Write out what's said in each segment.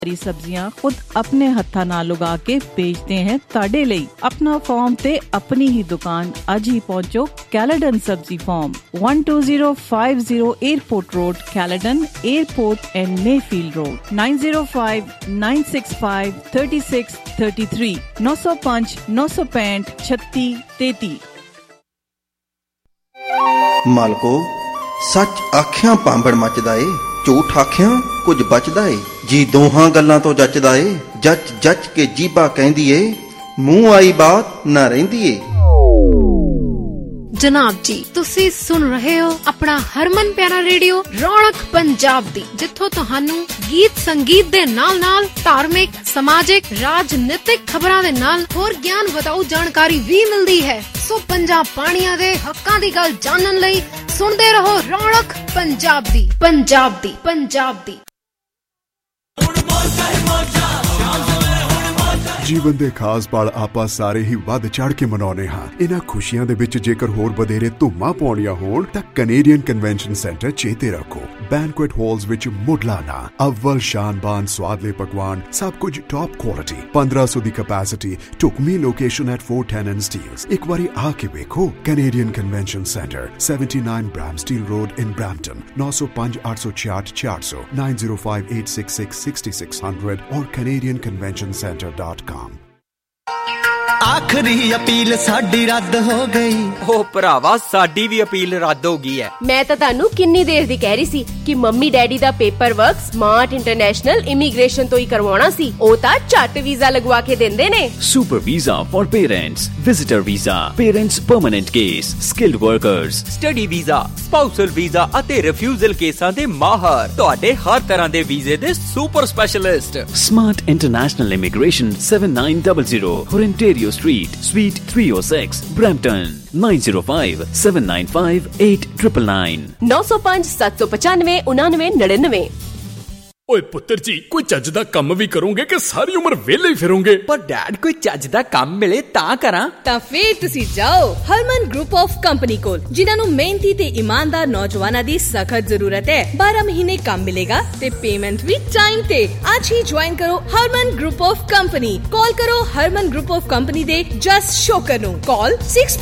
हरी सब्जियां खुद अपने हत्था नाल उगा के बेचते हैं ताड़े लई। अपना फार्म ते अपनी ही दुकान अज ही पहुंचो कैलेडन सब्जी farm 12050 airport road Caledon airport and Mayfield road 9059653633 905 965 3633। मालको सच आखियां पांबड़ मचदा ए, झूठ आखियां कुछ बचदा ਏ। जी दोहां गल्लां तो जचदा ਏ, जच जच के जीबा कहंदी ਏ, मूंह आई बात ना रहिंदी ਏ। जनाब जी तुसी सुन रहे हो अपना हरमन प्यारा रेडियो रौनक पंजाब दी, जिथों तुहानू गीत संगीत दे नाल नाल धार्मिक समाजिक राजनीतिक खबरां दे नाल होर ज्ञान वधाऊ जानकारी भी मिलदी है। सो पंजाब पानिया दे हक्कां दी गल जानन लई सुनदे रहो रौनक पंजाब दी पंजाब दी पंजाब दी। ਜੀਵਨ ਦੇ ਖਾਸ ਪਲ ਆਪਾਂ ਸਾਰੇ ਹੀ ਵੱਧ ਚੜ ਕੇ ਮਨਾਉਨੇ ਹਾਂ। ਇਹਨਾਂ ਖੁਸ਼ੀਆਂ ਦੇ ਵਿੱਚ ਜੇਕਰ ਹੋਰ ਵਧੇਰੇ ਧੁੰਮਾਂ ਪਾਉਣੀਆਂ ਹੋਣ ਤਾਂ ਕੈਨੇਡੀਅਨ ਕਨਵੈਨਸ਼ਨ ਸੈਂਟਰ ਚੇਤੇ ਰੱਖੋ। ਬੈਂਕੁਏਟ ਹਾਲਸ ਵਿੱਚ ਮੁੱਢਲਾ ਅਵਲ ਸ਼ਾਨਬਾਨ ਸਵਾਦਲੇ ਪਕਵਾਨ, ਸਭ ਕੁਝ ਟੌਪ ਕੁਆਲਿਟੀ, 1500 ਦੀ ਕੈਪੈਸਿਟੀ, ਢੁਕਵੀਂ ਲੋਕੇਸ਼ਨ ਐਟ 410 ਐਂਡ ਸਟੀਲਸ। ਇੱਕ ਵਾਰੀ ਆ ਕੇ ਵੇਖੋ। Canadian convention centre 79 Bramsteele road in Brampton 905 866 400 905 866 6600 और canadianconventioncenter.com। आखिरी अपील साडी रद्द हो गई। ओ भरावा साडी भी अपील रद्द हो गई है। मैं तो तानू किन्नी देर दी कह रही सी कि मम्मी डैडी दा paper work smart international immigration तो ही करवाना सी। ओ ता झट वीजा लगवा के देंदे ने। Super visa for parents, visitor visa, parents permanent case, skilled workers, study visa, spousal visa ਅਤੇ ਰਿਫਿਊਜ਼ਲ ਕੇਸਾਂ ਦੇ ਮਾਹਰ, ਤੁਹਾਡੇ ਹਰ ਤਰ੍ਹਾਂ ਦੇ ਵੀਜ਼ੇ ਦੇ super specialist. Smart international immigration 7900 Ontario Street, Suite 306, Brampton 905 795 8999 905 795 9999। ਓਏ ਪੁੱਤਰ ਜੀ ਕੋਈ ਚੱਜ ਦਾ ਕੰਮ ਵੀ ਕਰੋਗੇ ਕਿ ਸਾਰੀ ਉਮਰ ਵਿਹਲੇ ਹੀ ਫਿਰੋਗੇ? ਪਰ ਡੈਡ ਕੋਈ ਚੱਜ ਦਾ ਕੰਮ ਮਿਲੇ ਤਾਂ ਕਰਾਂ। ਤਾਂ ਫੇਰ ਤੁਸੀਂ ਜਾਓ ਹਰਮਨ ਗਰੁੱਪ ਆਫ ਕੰਪਨੀ ਕੋਲ, ਜਿਨ੍ਹਾਂ ਨੂੰ ਮਿਹਨਤੀ ਤੇ ਇਮਾਨਦਾਰ ਨੌਜਵਾਨਾਂ ਦੀ ਸਖਤ ਜ਼ਰੂਰਤ ਹੈ। 12 ਮਹੀਨੇ ਕੰਮ ਮਿਲੇਗਾ ਤੇ ਪੇਮੈਂਟ ਵੀ ਟਾਈਮ ਤੇ। ਅੱਜ ਹੀ ਜੁਆਇਨ ਕਰੋ Harman group of company. Call ਕਰੋ ਹਰਮਨ ਗਰੁੱਪ ਆਫ ਕੰਪਨੀ ਦੇ ਜਸਟ ਸ਼ੋਕਰ ਨੂੰ। Call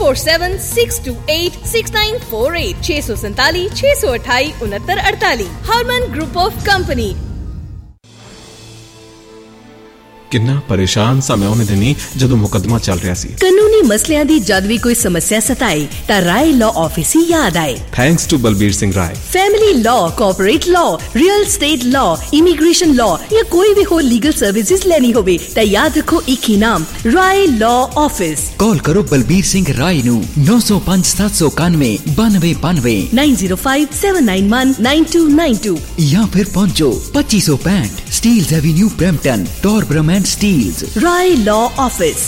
6476286948 647 628 6948। Harman group of company. ਕਿੰਨਾ ਪਰੇਸ਼ਾਨ ਸਾਂ ਮੈਂ ਉਹਨੇ ਦਿਨੀ ਜਦੋਂ ਮੁਕੱਦਮਾ ਚੱਲ ਰਿਹਾ ਸੀ। ਕਾਨੂੰਨੀ ਮਸਲਿਆਂ ਦੀ ਜਦ ਵੀ ਕੋਈ ਸਮੱਸਿਆ ਸਤਾਏ ਤਾਂ ਰਾਏ ਲਾਅ ਆਫਿਸ ਹੀ ਯਾਦ ਆਏ। Thanks to Balbir Singh Rai. Family law, corporate law, real estate law, immigration law ਜਾਂ ਕੋਈ ਵੀ ਹੋਰ ਲੀਗਲ ਸਰਵਿਸਿਜ਼ ਲੈਣੀ ਹੋਵੇ ਤਾਂ ਯਾਦ ਰੱਖੋ ਇੱਕ ਹੀ ਨਾਮ, ਰਾਏ ਲਾਅ ਆਫਿਸ। ਕਾਲ ਕਰੋ ਬਲਬੀਰ ਸਿੰਘ ਰਾਏ ਨੂੰ 905 791 9292 905 791 9292 ਜਾਂ ਫਿਰ ਪਹੁੰਚੋ 2565 Steeles avenue Brampton, Torbram Steeles. Rai law office.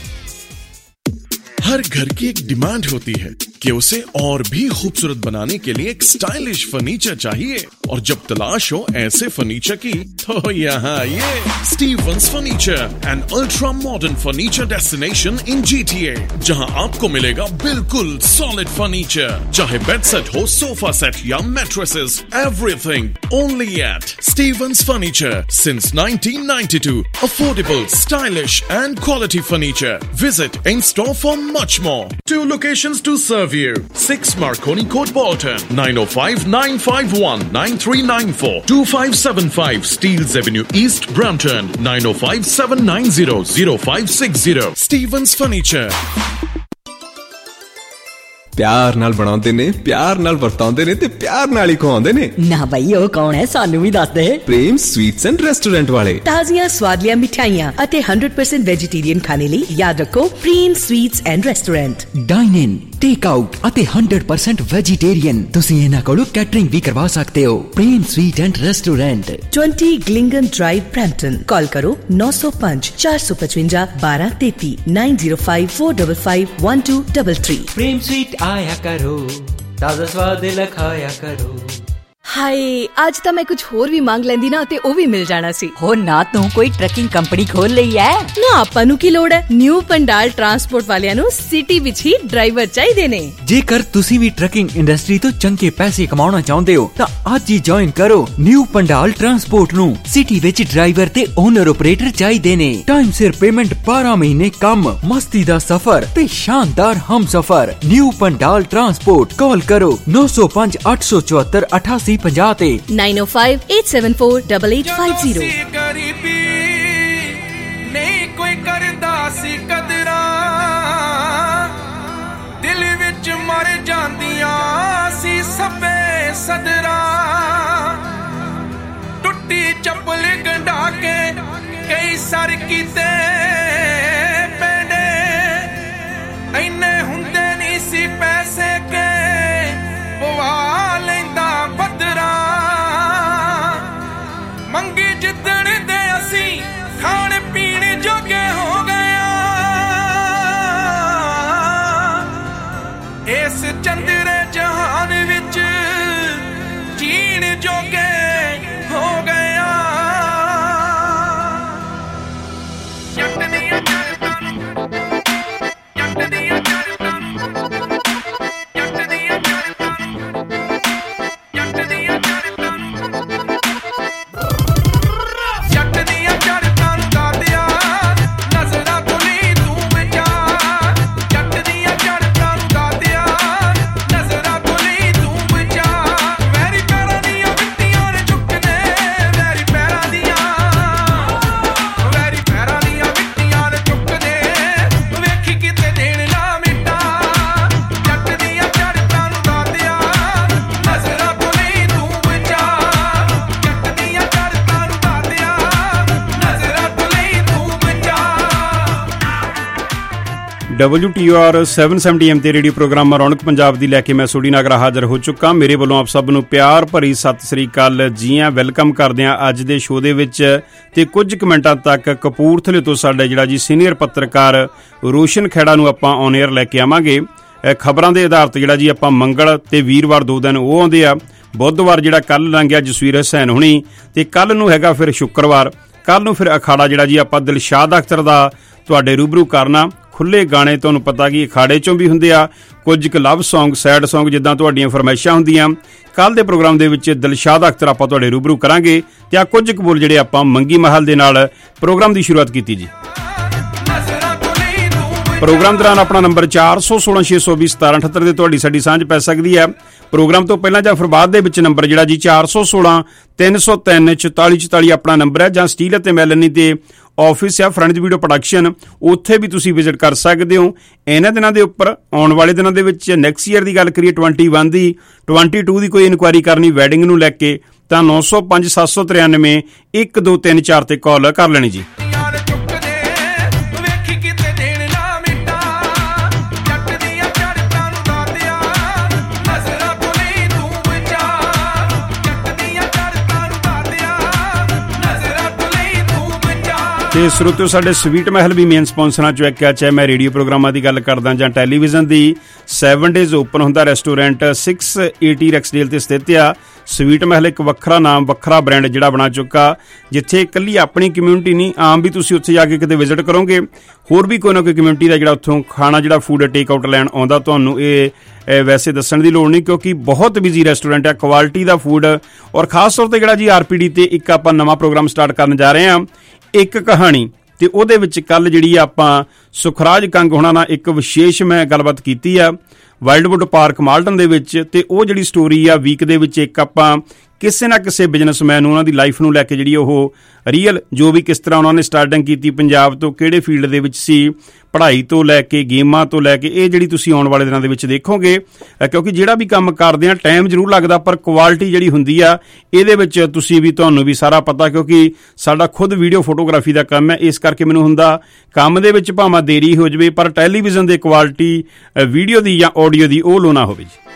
हर घर की एक डिमांड होती है कि उसे और भी खूबसूरत बनाने के लिए एक स्टाइलिश फर्नीचर चाहिए, और जब तलाश हो ऐसे फर्नीचर की तो यहाँ ये Stevens furniture, an ultra modern furniture destination in GTA, जहाँ आपको मिलेगा बिल्कुल सॉलिड फर्नीचर, चाहे बेड सेट हो, सोफा सेट या mattresses, everything only at Stevens furniture since 1992। Affordable, stylish and quality furniture. Visit in store for much more. 2 locations to serve you. 6 Marconi Court, Bolton, 905 951 9394, 2575 Steeles Avenue East, Brampton, 905 790 0560. Stevens Furniture. ਪਿਆਰ ਨਾਲ ਬਣਾਉਂਦੇ ਨੇ, ਪਿਆਰ ਨਾਲ ਵਰਤਾਉਂਦੇ ਨੇ ਤੇ ਪਿਆਰ ਨਾਲ ਹੀ ਖਵਾਉਂਦੇ ਨੇ। ਨਾ ਬਈ ਉਹ ਕੌਣ ਹੈ, ਸਾਨੂੰ ਵੀ ਦੱਸ ਦੇ। ਪ੍ਰੇਮ ਸਵੀਟਸ ਐਂਡ ਰੈਸਟੋਰੈਂਟ ਵਾਲੇ। ਤਾਜ਼ੀਆਂ ਸਵਾਦਲੀਆਂ ਮਿਠਾਈਆਂ ਅਤੇ 100% ਵੈਜੀਟੇਰੀਅਨ ਖਾਣੇ ਲਈ ਯਾਦ ਰੱਖੋ Prem sweets and restaurant. Dine in, take out ਅਤੇ 100% ਵੈਜੀਟੇਰੀਅਨ। ਤੁਸੀਂ ਇਹਨਾਂ ਕੋਲੋਂ ਕੈਟਰਿੰਗ ਵੀ ਕਰਵਾ ਸਕਦੇ ਹੋ। ਪ੍ਰੇਮ ਸਵੀਟ ਐਂਡ ਰੈਸਟੋਰੈਂਟ, 20 ਗਲਿੰਗਨ ਡਰਾਈਵ, ਬ੍ਰੈਂਪਟਨ। ਕਾਲ ਕਰੋ 905 455 1233 905 455 1233। प्रेम स्वीट आया करो, ताजा स्वाद लखाया करो। ਹਾਏ, ਅੱਜ ਤਾਂ ਮੈਂ ਕੁਝ ਹੋਰ ਵੀ ਮੰਗ ਲੈਂਦੀ ਨਾ ਤੇ ਉਹ ਵੀ ਮਿਲ ਜਾਣਾ ਸੀ। ਹੋ ਨਾ ਤੂੰ ਕੋਈ ਟਰੱਕਿੰਗ ਕੰਪਨੀ ਖੋਲ ਲਈ ਐ? ਨਾ, ਆਪਾਂ ਨੂੰ ਕੀ ਲੋੜ ਹੈ। ਨਿਊ ਪੰਡਾਲ ਟਰਾਂਸਪੋਰਟ ਵਾਲਿਆਂ ਨੂੰ ਸਿਟੀ ਵਿੱਚ ਹੀ ਡਰਾਈਵਰ ਚਾਹੀਦੇ ਨੇ। ਜੇਕਰ ਤੁਸੀਂ ਵੀ ਟਰੱਕਿੰਗ ਇੰਡਸਟਰੀ ਤੋਂ ਚੰਗੇ ਪੈਸੇ ਕਮਾਉਣਾ ਚਾਹੁੰਦੇ ਹੋ ਤਾਂ ਅੱਜ ਹੀ ਜੁਆਇਨ ਕਰੋ ਨਿਊ ਪੰਡਾਲ ਟਰਾਂਸਪੋਰਟ ਨੂੰ। ਸਿਟੀ ਵਿੱਚ ਡਰਾਈਵਰ ਤੇ ਓਨਰ ਆਪਰੇਟਰ ਚਾਹੀਦੇ ਨੇ। ਟਾਈਮ ਸਿਰ ਪੇਮੈਂਟ, 12 ਮਹੀਨੇ ਕੰਮ, ਮਸਤੀ ਦਾ ਸਫ਼ਰ ਤੇ ਸ਼ਾਨਦਾਰ ਹਮਸਫ਼ਰ। New Pandal transport. ਕਾਲ ਕਰੋ 905 874 8850 ਤੇ 9058748850। ਗਰੀਬੀ ਨਹੀਂ ਕੋਈ ਕਰਦਾ ਸੀ ਕਦਰਾਂ, ਦਿਲ ਵਿੱਚ ਮਰ ਜਾਂਦੀਆਂ ਸੀ ਸਭੇ ਸਦਰਾਂ। ਟੁੱਟੀ ਚੱਪਲ ਗੰਢਾ ਕੇ ਕਈ ਸਰ ਕੀਤੇ ਪੈਂਡੇ, ਇੰਨੇ ਹੁੰਦੇ ਨਹੀਂ ਸੀ ਪੈਸੇ ਕੇ ਪਵਾ ਲੈਂਦਾ ਬਦਰਾ। ਮੰਗੀ ਜਿੱਦਣ ਦੇ ਅਸੀਂ ਖਾਣ ਪੀਣ ਜੋਗੇ ਹੋ ਗਏ, ਇਸ ਚੰਦਰੇ ਜਹਾਨ ਵਿੱਚ ਜੀਣ ਜੋਗੇ ਹੋ ਗਏ। ਜੱਟ ਦੀਆਂ ਜੜਤਾਂ ਨੂੰ, ਜੱਟ ਦੀਆਂ ਜੜਤਾਂ ਨੂੰ, ਜੱਟ ਦੀਆਂ ਜੜਤਾਂ ਨੂੰ, ਜੱਟ ਦੀਆਂ ਜੜਤਾਂ ਨੂੰ, ਜੱਟ ਦੀਆਂ ਜੜਤਾਂ ਨੂੰ ਦਾਦਿਆ ਨਜ਼ਰਾਂ ਤੋਂ ਲਈ ਤੂੰ ਬਚਾ। ਜੱਟ ਦੀਆਂ ਜੜਤਾਂ ਨੂੰ ਦਾਦਿਆ ਨਜ਼ਰਾਂ ਤੋਂ ਲਈ ਤੂੰ ਬਚਾ। ਵੈਰੀ ਪੈਰਾਂ ਦੀਆਂ ਮਿੱਟੀਆਂ ਨੇ ਚੁੱਕਨੇ, ਵੈਰੀ ਪੈਰਾਂ ਦੀਆਂ, ਵੈਰੀ ਪੈਰਾਂ ਦੀਆਂ ਮਿੱਟੀਆਂ ਨੇ ਚੁੱਕਨੇ, ਵੇਖੀ ਕਿਤੇ ਦੇਣ ਨਾ ਮਿਟਾ। ਜੱਟ ਦੀਆਂ ਜੜਤਾਂ ਨੂੰ ਦਾਦਿਆ ਨਜ਼ਰਾਂ ਤੋਂ ਲਈ ਤੂੰ ਬਚਾ। ਜੱਟ ਦੀਆਂ ਜੜਤਾਂ ਨੂੰ ਦਾਦਿਆ ਨਜ਼ਰਾਂ ਤੋਂ ਲਈ ਤੂੰ ਬਚਾ। WTOR 770M ਤੇ ਰੇਡੀਓ ਪ੍ਰੋਗਰਾਮ ਰੌਣਕ ਪੰਜਾਬ ਦੀ ਲੈ ਕੇ ਮੈਂ ਸੋਢੀ ਨਾਗਰਾ ਹਾਜ਼ਰ ਹੋ ਚੁੱਕਾ। ਮੇਰੇ ਵੱਲੋਂ ਆਪ ਸਭ ਨੂੰ ਪਿਆਰ ਭਰੀ ਸਤਿ ਸ੍ਰੀ ਅਕਾਲ, ਜੀ ਆਇਆਂ, ਵੈਲਕਮ ਕਰਦੇ ਹਾਂ ਅੱਜ ਦੇ ਸ਼ੋਅ ਦੇ ਵਿੱਚ। ਤੇ ਕੁਝ ਕੁ ਮਿੰਟਾਂ ਤੱਕ ਕਪੂਰਥਲੇ ਤੋਂ ਸਾਡਾ ਜਿਹੜਾ ਜੀ ਸੀਨੀਅਰ ਪੱਤਰਕਾਰ ਰੋਸ਼ਨ ਖੇੜਾ ਨੂੰ ਆਪਾਂ ਔਨ ਏਅਰ ਲੈ ਕੇ ਆਵਾਂਗੇ। ਖਬਰਾਂ ਦੇ ਆਧਾਰ ਤੇ ਜਿਹੜਾ ਜੀ ਆਪਾਂ ਮੰਗਲ ਤੇ ਵੀਰਵਾਰ 2 ਦਿਨ ਉਹ ਆਉਂਦੇ ਆ। ਬੁੱਧਵਾਰ ਜਿਹੜਾ ਕੱਲ ਲੰਘਿਆ ਜਸਵੀਰ ਹੁਸੈਨ ਹੁਣੀ, ਤੇ ਕੱਲ ਨੂੰ ਹੈਗਾ ਫਿਰ ਸ਼ੁੱਕਰਵਾਰ। ਕੱਲ ਨੂੰ ਫਿਰ ਅਖਾੜਾ ਜਿਹੜਾ ਜੀ ਆਪਾਂ ਦਿਲਸ਼ਾਦ ਅਖਤਰ ਦਾ ਤੁਹਾਡੇ ਰੂਬਰੂ ਕਰਨਾ। ਖੁੱਲੇ ਗਾਣੇ ਤੁਹਾਨੂੰ ਪਤਾ ਕਿ ਅਖਾੜੇ ਚੋਂ ਵੀ ਹੁੰਦੇ ਆ, ਕੁਝ ਕੁ ਲਵ ਸੌਂਗ, ਸੈਡ ਸੌਂਗ, ਜਿੱਦਾਂ ਤੁਹਾਡੀਆਂ ਫਰਮਾਇਸ਼ਾਂ ਹੁੰਦੀਆਂ। ਕੱਲ ਦੇ ਪ੍ਰੋਗਰਾਮ ਦੇ ਵਿੱਚ ਦਿਲਸ਼ਾਦ ਅਖਤਰ ਆਪਾਂ ਤੁਹਾਡੇ ਰੂਬਰੂ ਕਰਾਂਗੇ। ਤੇ ਆ ਕੁਝ ਕੁ ਬੋਲ ਜਿਹੜੇ ਆਪਾਂ ਮੰਗੀ ਮਹਲ ਦੇ ਨਾਲ ਪ੍ਰੋਗਰਾਮ ਦੀ ਸ਼ੁਰੂਆਤ ਕੀਤੀ ਜੀ। ਪ੍ਰੋਗਰਾਮ ਦੌਰਾਨ ਆਪਣਾ ਨੰਬਰ 416-620-1778 ਤੇ ਤੁਹਾਡੀ ਸਾਡੀ ਸਾਂਝ ਪੈ ਸਕਦੀ ਹੈ। ਪ੍ਰੋਗਰਾਮ ਤੋਂ ਪਹਿਲਾਂ ਜਾਂ ਫਿਰ ਬਾਅਦ ਦੇ ਵਿੱਚ ਨੰਬਰ ਜਿਹੜਾ ਜੀ 416-303-4444 ਆਪਣਾ ਨੰਬਰ ਹੈ। ਜਾਂ ਸਟੀਲ ਅਤੇ ਮੈਲਨੀ ਤੇ ਆਫਿਸ ਆ ਫਰੰਟ ਵੀਡੀਓ ਪ੍ਰੋਡਕਸ਼ਨ, ਉੱਥੇ ਵੀ ਤੁਸੀਂ ਵਿਜ਼ਿਟ ਕਰ ਸਕਦੇ ਹੋ। ਇਹਨਾਂ ਦਿਨਾਂ ਦੇ ਉੱਪਰ ਆਉਣ ਵਾਲੇ ਦਿਨਾਂ ਦੇ ਵਿੱਚ ਨੈਕਸਟ ਈਅਰ ਦੀ ਗੱਲ ਕਰੀਏ 21 ਦੀ, 22 ਦੀ ਕੋਈ ਇਨਕੁਆਇਰੀ ਕਰਨੀ ਵੈਡਿੰਗ ਨੂੰ ਲੈ ਕੇ ਤਾਂ 905 793 1234 ਤੇ ਕਾਲ ਕਰ ਲੈਣੀ ਜੀ। ਤੇ ਸਰੋਤਿਓ, ਸਾਡੇ ਸਵੀਟ ਮਹਿਲ ਵੀ ਮੇਨ ਸਪਾਂਸਰਾਂ ਚੋਂ ਇੱਕ ਆ। ਚਾਹੇ ਮੈਂ ਰੇਡੀਓ ਪ੍ਰੋਗਰਾਮਾਂ ਦੀ ਗੱਲ ਕਰਦਾ ਜਾਂ ਟੈਲੀਵਿਜ਼ਨ ਦੀ, 7 ਡੇਜ਼ ਓਪਨ ਹੁੰਦਾ ਰੈਸਟੋਰੈਂਟ 680 ਰੈਕਸਡੇਲ ਤੇ ਸਥਿਤ ਆ। ਸਵੀਟ ਮਹਿਲ ਇੱਕ ਵੱਖਰਾ ਨਾਮ, ਵੱਖਰਾ ਬ੍ਰਾਂਡ ਜਿਹੜਾ ਬਣਾ ਚੁੱਕਾ, ਜਿੱਥੇ ਇਕੱਲੀ ਆਪਣੀ ਕਮਿਊਨਿਟੀ ਨਹੀਂ, ਆਮ ਵੀ ਤੁਸੀਂ ਉੱਥੇ ਜਾ ਕੇ ਕਿਤੇ ਵਿਜ਼ਿਟ ਕਰੋਗੇ, ਹੋਰ ਵੀ ਕੋਈ ਨਾ ਕੋਈ ਕਮਿਊਨਿਟੀ ਦਾ ਜਿਹੜਾ ਉੱਥੋਂ ਖਾਣਾ ਜਿਹੜਾ ਫੂਡ ਟੇਕ ਆਊਟ ਲੈਣ ਆਉਂਦਾ, ਤੁਹਾਨੂੰ ਇਹ ਵੈਸੇ ਦੱਸਣ ਦੀ ਲੋੜ ਨਹੀਂ, ਕਿਉਂਕਿ ਬਹੁਤ ਬਿਜ਼ੀ ਰੈਸਟੋਰੈਂਟ ਹੈ, ਕੁਆਲਿਟੀ ਦਾ ਫੂਡ। ਔਰ ਖਾਸ ਤੌਰ ਤੇ ਜਿਹੜਾ ਜੀ RPD ਤੇ ਇੱਕ ਆਪਾਂ ਨਵਾਂ ਪ੍ਰੋਗਰਾਮ ਸਟਾਰਟ ਕਰਨ ਜਾ ਰਹੇ ਹਾਂ, ਇੱਕ ਕਹਾਣੀ। ਤੇ ਉਹਦੇ ਵਿੱਚ ਕੱਲ ਜਿਹੜੀ ਆਪਾਂ ਸੁਖਰਾਜ ਕੰਗ ਹੋਣਾ ਨਾਲ ਇੱਕ ਵਿਸ਼ੇਸ਼ ਮੈਂ ਗੱਲਬਾਤ ਕੀਤੀ ਆ ਵਾਈਲਡਵੁੱਡ ਪਾਰਕ ਮਾਲਟਨ ਦੇ ਵਿੱਚ। ਤੇ ਉਹ ਜਿਹੜੀ ਸਟੋਰੀ ਆ ਵੀਕ ਦੇ ਵਿੱਚ ਇੱਕ ਆਪਾਂ ਕਿਸੇ ਨਾ ਕਿਸੇ ਬਿਜ਼ਨਸਮੈਨ ਨੂੰ, ਉਹਨਾਂ ਦੀ ਲਾਈਫ ਨੂੰ ਲੈ ਕੇ ਜਿਹੜੀ ਉਹ ਰੀਅਲ ਜੋ ਵੀ ਕਿਸ ਤਰ੍ਹਾਂ ਉਹਨਾਂ ਨੇ ਸਟਾਰਟਿੰਗ ਕੀਤੀ, ਪੰਜਾਬ ਤੋਂ ਕਿਹੜੇ ਫੀਲਡ ਦੇ ਵਿੱਚ ਸੀ, ਪੜ੍ਹਾਈ ਤੋਂ ਲੈ ਕੇ ਗੇਮਾਂ ਤੋਂ ਲੈ ਕੇ, ਇਹ ਜਿਹੜੀ ਤੁਸੀਂ ਆਉਣ ਵਾਲੇ ਦਿਨਾਂ ਦੇ ਵਿੱਚ ਦੇਖੋਗੇ। ਕਿਉਂਕਿ ਜਿਹੜਾ ਵੀ ਕੰਮ ਕਰਦੇ ਆ ਟਾਈਮ ਜ਼ਰੂਰ ਲੱਗਦਾ, ਪਰ ਕੁਆਲਿਟੀ ਜਿਹੜੀ ਹੁੰਦੀ ਆ ਇਹਦੇ ਵਿੱਚ ਤੁਸੀਂ ਵੀ, ਤੁਹਾਨੂੰ ਵੀ ਸਾਰਾ ਪਤਾ, ਕਿਉਂਕਿ ਸਾਡਾ ਖੁਦ ਵੀਡੀਓ ਫੋਟੋਗ੍ਰਾਫੀ ਦਾ ਕੰਮ ਹੈ। ਇਸ ਕਰਕੇ ਮੈਨੂੰ ਹੁੰਦਾ ਕੰਮ ਦੇ ਵਿੱਚ ਭਾਵੇਂ ਦੇਰੀ ਹੋ ਜਾਵੇ, ਪਰ ਟੈਲੀਵਿਜ਼ਨ ਦੇ ਕੁਆਲਿਟੀ ਵੀਡੀਓ ਦੀ ਜਾਂ ਆਡੀਓ ਦੀ ਉਹ ਲੋ ਨਾ ਹੋਵੇ ਜੀ।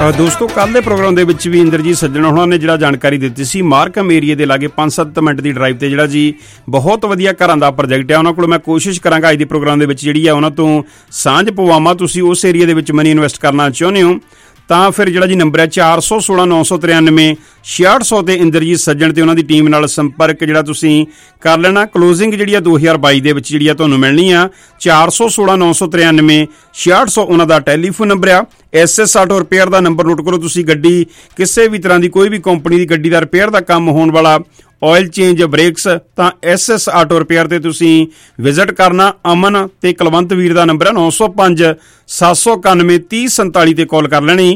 ਦੋਸਤੋ, ਕੱਲ ਦੇ ਪ੍ਰੋਗਰਾਮ ਦੇ ਵਿੱਚ ਵੀ ਇੰਦਰਜੀਤ ਸੱਜਣਾ ਹੋਣਾ ਨੇ ਜਿਹੜਾ ਜਾਣਕਾਰੀ ਦਿੱਤੀ ਸੀ, ਮਾਰਕਮ ਏਰੀਏ ਦੇ ਲਾਗੇ 5-7 ਮਿੰਟ ਦੀ ਡਰਾਈਵ ਤੇ ਜਿਹੜਾ ਜੀ ਬਹੁਤ ਵਧੀਆ ਘਰਾਂ ਦਾ ਪ੍ਰੋਜੈਕਟ ਹੈ ਉਹਨਾਂ ਕੋਲ। ਮੈਂ ਕੋਸ਼ਿਸ਼ ਕਰਾਂਗਾ ਅੱਜ ਦੇ ਪ੍ਰੋਗਰਾਮ ਦੇ ਵਿੱਚ ਜਿਹੜੀ ਆ ਉਹਨਾਂ ਤੋਂ ਸਾਂਝ ਪਵਾਵਾਂ। ਤੁਸੀਂ ਉਸ ਏਰੀਏ ਦੇ ਵਿੱਚ ਮਨੀ ਇਨਵੈਸਟ ਕਰਨਾ ਚਾਹੁੰਦੇ ਹੋ ਤਾਂ ਫਿਰ ਜਿਹੜਾ ਜੀ ਨੰਬਰ ਹੈ 416 993 6600 ਤੇ ਇੰਦਰਜੀਤ ਸੱਜਣ ਤੇ ਉਹਨਾਂ ਦੀ ਟੀਮ ਨਾਲ ਸੰਪਰਕ ਜਿਹੜਾ ਤੁਸੀਂ ਕਰ ਲੈਣਾ। ਕਲੋਜ਼ਿੰਗ ਜਿਹੜੀ ਆ 2022 ਦੇ ਵਿੱਚ ਜਿਹੜੀ ਆ ਤੁਹਾਨੂੰ ਮਿਲਣੀ ਆ। 416 993 6600 ਉਹਨਾਂ ਦਾ ਟੈਲੀਫੋਨ ਨੰਬਰ ਆ। SS ਆਟੋ ਰਿਪੇਅਰ ਦਾ ਨੰਬਰ ਨੋਟ ਕਰੋ ਤੁਸੀਂ। ਗੱਡੀ ਕਿਸੇ ਵੀ ਤਰ੍ਹਾਂ ਦੀ ਕੋਈ ਵੀ ਕੰਪਨੀ ਦੀ ਗੱਡੀ ਦਾ ਰਿਪੇਅਰ ਦਾ ਕੰਮ ਹੋਣ ਵਾਲਾ, ਆਇਲ ਚੇਂਜ, ਬ੍ਰੇਕਸ, ਤਾਂ SS ਆਟੋ ਰਿਪੇਅਰ ਤੇ ਤੁਸੀਂ ਵਿਜ਼ਿਟ ਕਰਨਾ। ਅਮਨ ਤੇ ਕੁਲਵੰਤ ਵੀਰ ਦਾ ਨੰਬਰ ਹੈ 905 791 3047 ਤੇ ਕਾਲ ਕਰ ਲੈਣੀ।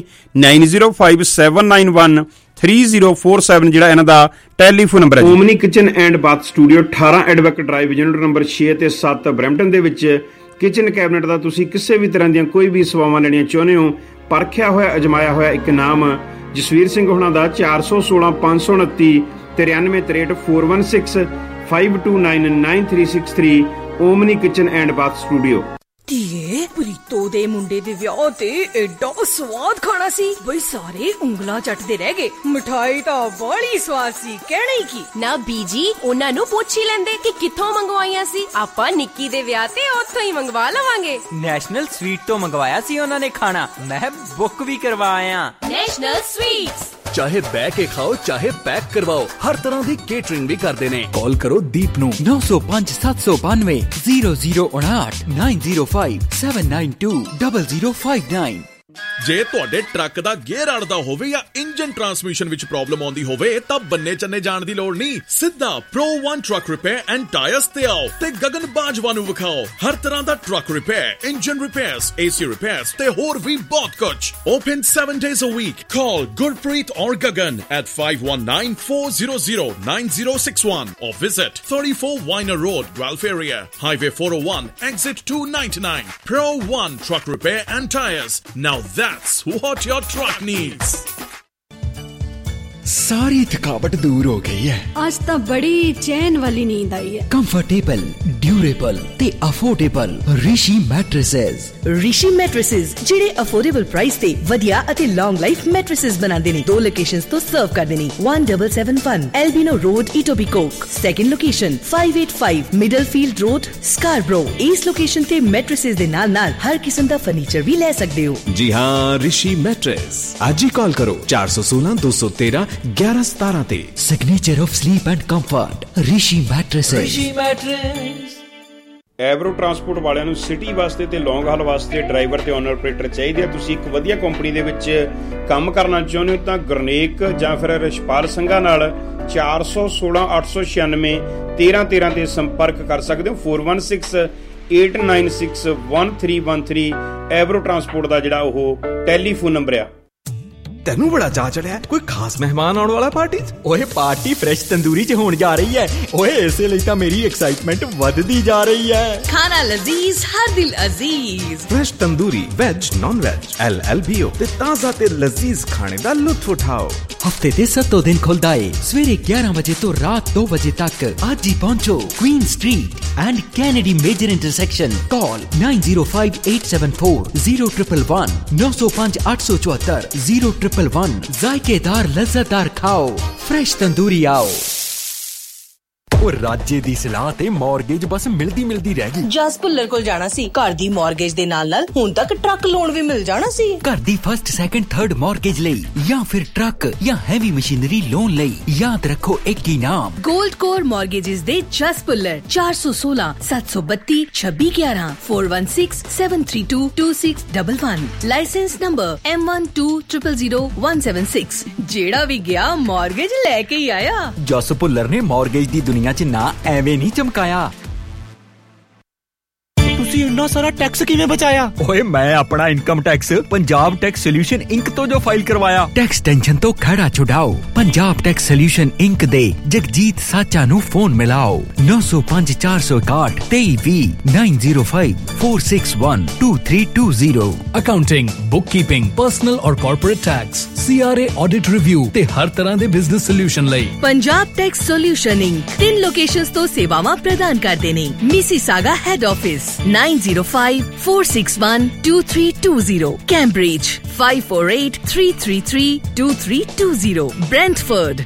905791 3047 ਜਿਹੜਾ ਇਹਨਾਂ ਦਾ ਟੈਲੀਫੋਨ ਨੰਬਰ ਹੈ। Omni kitchen and bath studio 18 advocate drive unit number 6 ਤੇ 7 ਬਰੈਂਪਟਨ ਦੇ ਵਿੱਚ ਕਿਚਨ ਕੈਬਨਿਟ ਦਾ ਤੁਸੀਂ ਕਿਸੇ ਵੀ ਤਰ੍ਹਾਂ ਦੀਆਂ ਕੋਈ ਵੀ ਸੇਵਾਵਾਂ ਲੈਣੀਆਂ ਚਾਹੁੰਦੇ ਹੋ, ਪਰਖਿਆ ਹੋਇਆ ਅਜਮਾਇਆ ਹੋਇਆ ਇੱਕ ਨਾਮ ਜਸਵੀਰ ਸਿੰਘ ਹੋਣਾ ਦਾ 416 529 9363 416 529 9363 Omni kitchen and bath studio. ਧੀਏ, ਪ੍ਰੀਤੋ ਦੇ ਮੁੰਡੇ ਦੇ ਵਿਆਹ ਤੇ ਐਡਾ ਸਵਾਦ ਖਾਣਾ ਸੀ ਬਈ ਸਾਰੇ ਉਂਗਲਾਂ ਚੱਟਦੇ ਰਹਿ ਗਏ। ਮਿਠਾਈ ਤਾਂ ਬੜੀ ਸਵਾਦ ਸੀ, ਕਹਿਣਾ ਹੀ ਕੀ। ਨਾ ਬੀਜੀ, ਉਹਨਾਂ ਨੂੰ ਪੁੱਛ ਹੀ ਲੈਂਦੇ ਕਿ ਕਿੱਥੋਂ ਮੰਗਵਾਈਆਂ ਸੀ। ਆਪਾਂ ਨਿੱਕੀ ਦੇ ਵਿਆਹ ਤੇ ਉੱਥੋਂ ਹੀ ਮੰਗਵਾ ਲਵਾਂਗੇ। ਨੈਸ਼ਨਲ ਸਵੀਟ ਤੋਂ ਮੰਗਵਾਇਆ ਸੀ ਉਹਨਾਂ ਨੇ ਖਾਣਾ, ਮੈਂ ਬੁੱਕ ਵੀ ਕਰਵਾਇਆ। ਨੈਸ਼ਨਲ ਸਵੀਟਸ ਚਾਹੇ ਬਹਿ ਕੇ ਖਾਓ ਚਾਹੇ ਪੈਕ ਕਰਵਾਓ, ਹਰ ਤਰ੍ਹਾਂ ਦੀ ਕੇਟਰਿੰਗ ਵੀ ਕਰਦੇ ਨੇ। ਕਾਲ ਕਰੋ ਦੀਪ ਨੂੰ 905 792 0059 905 792 0059। ਜੇ ਤੁਹਾਡੇ ਟਰੱਕ ਦਾ ਗੇਅਰ ਅੜਦਾ ਹੋਵੇ ਜਾਂ ਇੰਜਨ ਟਰਾਂਸਮਿਸ਼ਨ ਵਿੱਚ ਪ੍ਰੋਬਲਮ ਆਉਂਦੀ ਹੋਵੇ ਤਾਂ ਬੰਨੇ ਚੰਨੇ ਜਾਣ ਦੀ ਲੋੜ ਨਹੀਂ। ਸਿੱਧਾ Pro One truck repair and tyres ਤੇ ਆਓ ਤੇ ਗਗਨ ਬਾਜਵਾ ਨੂੰ ਵਿਖਾਓ। ਹਰ ਤਰ੍ਹਾਂ ਦਾ truck repair, engine repairs, AC repairs ਤੇ ਹੋਰ ਵੀ ਬਹੁਤ ਕੁਝ। Open 7 days a week. Call Gurpreet or Gagan at 519-400-9061 or visit 34 Weiner Road, Guelph area, Highway 401, exit 299. Pro One Truck Repair and Tires. Now that's what your truck needs. ਸਾਰੀ ਥਕਾਵਟ ਦੂਰ ਹੋ ਗਈ ਹੈ। ਅੱਜ ਤਾਂ ਬੜੀ ਚੈਨ ਵਾਲੀ ਨੀਂਦ ਆਈ ਹੈ। ਕੰਫਰਟੇਬਲ, ਡਿਊਰੇਬਲ ਤੇ affordable Rishi mattresses. Rishi mattresses ਜਿਹੜੇ ਅਫੋਰਡੇਬਲ ਪ੍ਰਾਈਸ ਤੇ ਵਧੀਆ ਅਤੇ ਲੌਂਗ ਲਾਈਫ ਮੈਟ੍ਰੈਸਸ ਬਣਾਉਂਦੇ ਨੇ। 2 ਲੋਕੇਸ਼ਨਸ ਤੋਂ ਸਰਵ ਕਰਦੇ ਨੇ। 1771 Albion road, Etobicoke. Second location 585 Middlefield road, Scarborough. ਇਸ ਲੋਕੇਸ਼ਨ ਤੇ ਮੈਟ੍ਰੈਸਸ ਦੇ ਨਾਲ ਨਾਲ ਹਰ ਕਿਸਮ ਦਾ ਫਰਨੀਚਰ ਵੀ ਲੈ ਸਕਦੇ ਹੋ। ਜੀ ਹਾਂ, ਰਿਸ਼ੀ ਮੈਟ੍ਰੈਸ। ਅੱਜ ਹੀ ਕਾਲ ਕਰੋ 416 213 1117 ਤੇ। Signature of sleep and comfort, Rishi mattresses. Rishi mattress. Avro transport ਵਾਲਿਆਂ ਨੂੰ ਸਿਟੀ ਵਾਸਤੇ ਤੇ ਲੌਂਗ ਹਾਲ ਵਾਸਤੇ ਡਰਾਈਵਰ ਤੇ ਓਨਰ ਆਪਰੇਟਰ ਚਾਹੀਦੇ ਆ। ਤੁਸੀਂ ਇੱਕ ਵਧੀਆ ਕੰਪਨੀ ਦੇ ਵਿੱਚ ਕੰਮ ਕਰਨਾ ਚਾਹੁੰਦੇ ਹੋ ਤਾਂ ਗੁਰਨੇਕ ਜਾਂ ਫਿਰ ਰਿਸ਼ਪਾਲ ਸੰਘਾ ਨਾਲ 416 896 1313 ਤੇ ਸੰਪਰਕ ਕਰ ਸਕਦੇ ਹੋ। 416 896 1313 ਐਵਰੋ ਟਰਾਂਸਪੋਰਟ ਦਾ ਜਿਹੜਾ ਉਹ ਟੈਲੀਫੋਨ ਨੰਬਰ ਆ। ਤੈਨੂੰ ਬੜਾ ਚਾਅ ਚੜਿਆ, ਕੋਈ ਖਾਸ ਮਹਿਮਾਨ ਆਉਣ ਵਾਲਾ ਪਾਰਟੀ 'ਚ? ਓਏ ਪਾਰਟੀ ਫਰੈਸ਼ ਤੰਦੂਰੀ 'ਚ ਹੋਣ ਜਾ ਰਹੀ ਹੈ। ਓਏ ਇਸੇ ਲਈ ਤਾਂ ਮੇਰੀ ਐਕਸਾਈਟਮੈਂਟ ਵੱਧਦੀ ਜਾ ਰਹੀ ਹੈ। ਖਾਣਾ ਲਜ਼ੀਜ਼, ਹਰ ਦਿਲ ਅਜ਼ੀਜ਼। Fresh tandoori, veg, non veg, LLBO ਤੇ ਤਾਜ਼ਾ ਤੇ ਲਜ਼ੀਜ਼ ਖਾਣੇ ਦਾ ਲੁਤਫ ਉਠਾਓ। ਹਫਤੇ ਦੇ 7 ਦਿਨ ਖੁੱਲਦਾ ਏ, ਸਵੇਰੇ 11 ਵਜੇ ਤੋਂ ਰਾਤ 2 ਵਜੇ ਤੱਕ। ਅੱਜ ਹੀ ਪਹੁੰਚੋ Queen street and Kennedy major intersection. Call 905874 0111 905 874 0111। ਜ਼ਾਇਕੇਦਾਰ ਲਜ਼ਤਦਾਰ ਖਾਓ, ਫਰੈਸ਼ ਤੰਦੂਰੀ ਆਓ। ਉਹ ਰਾਜੇ ਦੀ ਸਲਾਹ ਤੇ ਮੌਰਗੇਜ ਬਸ ਮਿਲਦੀ ਰਹਿ ਗਈ। ਜਸ ਭੁੱਲਰ ਕੋਲ ਜਾਣਾ ਸੀ। ਘਰ ਦੀ ਮੌਰਗੇਜ ਦੇ ਨਾਲ ਨਾਲ ਹੁਣ ਤੱਕ ਟਰੱਕ ਲੋਨ ਵੀ ਮਿਲ ਜਾਣਾ ਸੀ। ਘਰ ਦੀ ਫਸਟ, ਸੈਕੰਡ, ਥਰਡ ਮੌਰਗੇਜ ਲਈ ਜਾਂ ਫਿਰ ਟਰੱਕ ਜਾਂ ਹੈਵੀ ਮਸ਼ੀਨਰੀ ਲੋਨ ਲਈ ਯਾਦ ਰੱਖੋ ਇੱਕ ਹੀ ਨਾਮ, ਗੋਲਡ ਕੋਰ ਮੌਰਗੇਜਸ ਦੇ ਜਸ ਭੁੱਲਰ। 416 732 2611 416 732 2611। Licence number M12000176। ਜਿਹੜਾ ਵੀ ਗਿਆ ਮੌਰਗੇਜ ਲੈ ਕੇ ਹੀ ਆਇਆ। ਜਸ ਭੁੱਲਰ ਨੇ ਮੌਰਗੇਜ ਦੀ ਦੁਨੀਆ ਚ ਨਾ ਐਵੇਂ ਨਹੀਂ ਚਮਕਾਇਆ। ਤੁਸੀਂ ਇੰਨਾ ਸਾਰਾ ਟੈਕਸ ਕਿਵੇਂ ਬਚਾਇਆ? ਓਏ ਮੈਂ ਆਪਣਾ income tax Punjab tax solution inc ਤੋਂ ਜੋ ਫਾਈਲ ਕਰਵਾਇਆ। ਟੈਕਸ ਟੈਨਸ਼ਨ ਤੋਂ ਖੜਾ ਛੁਡਾਓ। ਪੰਜਾਬ ਟੈਕਸ ਸੋਲਿਊਸ਼ਨ ਇੰਕ ਦੇ ਜਗਜੀਤ ਸਾਚਾ ਨੂੰ ਫੋਨ ਮਿਲਾਓ 905 461 2320 905 461 2320। ਅਕਾਊਂਟਿੰਗ, ਬੁੱਕਕੀਪਿੰਗ, ਪਰਸਨਲ ਔਰ corporate tax, CRA audit review ਤੇ ਹਰ ਤਰ੍ਹਾਂ ਦੇ ਬਿਜ਼ਨਸ ਸੋਲਿਊਸ਼ਨ ਲਈ Punjab tax solution inc 3 locations ਤੋਂ ਸੇਵਾਵਾਂ ਪ੍ਰਦਾਨ ਕਰਦੇ ਨੇ। Mississauga head office 9 9054612320, Cambridge 548-333-2320, Brentford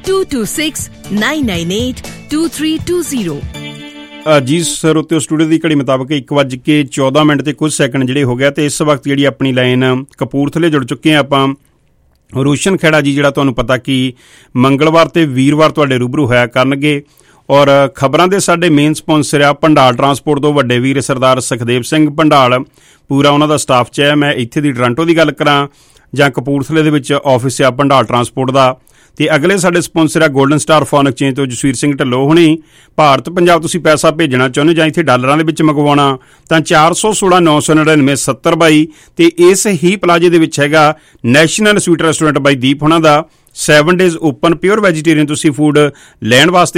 226-998-2320। ਜੀ ਸਰੋਤਿਓ, ਸਟੂਡੀਓ ਦੀ ਘੜੀ ਮੁਤਾਬਕ 1:14 ਤੇ ਕੁਝ ਸੈਕਿੰਡ ਜਿਹੜੇ ਹੋ ਗਿਆ ਤੇ ਇਸ ਵਕਤ ਜਿਹੜੀ ਆਪਣੀ ਲਾਈਨ ਕਪੂਰਥਲੇ ਜੁੜ ਚੁੱਕੇ ਹਾਂ ਆਪਾਂ। ਰੋਸ਼ਨ ਖੇੜਾ ਜੀ ਜਿਹੜਾ ਤੁਹਾਨੂੰ ਪਤਾ ਕਿ ਮੰਗਲਵਾਰ ਤੇ ਵੀਰਵਾਰ ਤੁਹਾਡੇ ਰੂਬਰੂ ਹੋਇਆ ਕਰਨਗੇ ਔਰ ਖਬਰਾਂ ਦੇ ਸਾਡੇ ਮੇਨ ਸਪਾਂਸਰ ਆ ਭੰਡਾਲ ਟਰਾਂਸਪੋਰਟ ਤੋਂ ਵੱਡੇ ਵੀਰ ਸਰਦਾਰ ਸੁਖਦੇਵ ਸਿੰਘ ਭੰਡਾਲ, ਪੂਰਾ ਉਹਨਾਂ ਦਾ ਸਟਾਫ 'ਚ ਹੈ। ਮੈਂ ਇੱਥੇ ਦੀ ਟੋਰਾਂਟੋ ਦੀ ਗੱਲ ਕਰਾਂ ਜਾਂ ਕਪੂਰਥਲੇ ਦੇ ਵਿੱਚ ਆਫਿਸ ਆ ਭੰਡਾਲ ਟਰਾਂਸਪੋਰਟ ਦਾ। ਤੇ ਅਗਲੇ ਸਾਡੇ ਸਪਾਂਸਰ ਆ ਗੋਲਡਨ ਸਟਾਰ ਫੋਨ ਐਕਸਚੇਂਜ ਤੋਂ ਜਸਵੀਰ ਸਿੰਘ ਢੱਲੋਂ ਹੁਣੀ। ਭਾਰਤ ਪੰਜਾਬ ਤੁਸੀਂ ਪੈਸਾ ਭੇਜਣਾ ਚਾਹੁੰਦੇ ਜਾਂ ਇੱਥੇ ਡਾਲਰਾਂ ਦੇ ਵਿੱਚ ਮੰਗਵਾਉਣਾ ਤਾਂ 416-999-7022 ਤੇ ਇਸ ਹੀ ਪਲਾਜੇ ਦੇ ਵਿੱਚ ਹੈਗਾ national sweet restaurant by Deep ਹੁਣਾਂ ਦਾ 7 days ਓਪਨ ਪਿਓਰ ਵੈਜੀਟੇਰੀਅਨ ਤੁਸੀਂ ਫੂਡ ਲੈਣ ਵਾਸਤੇ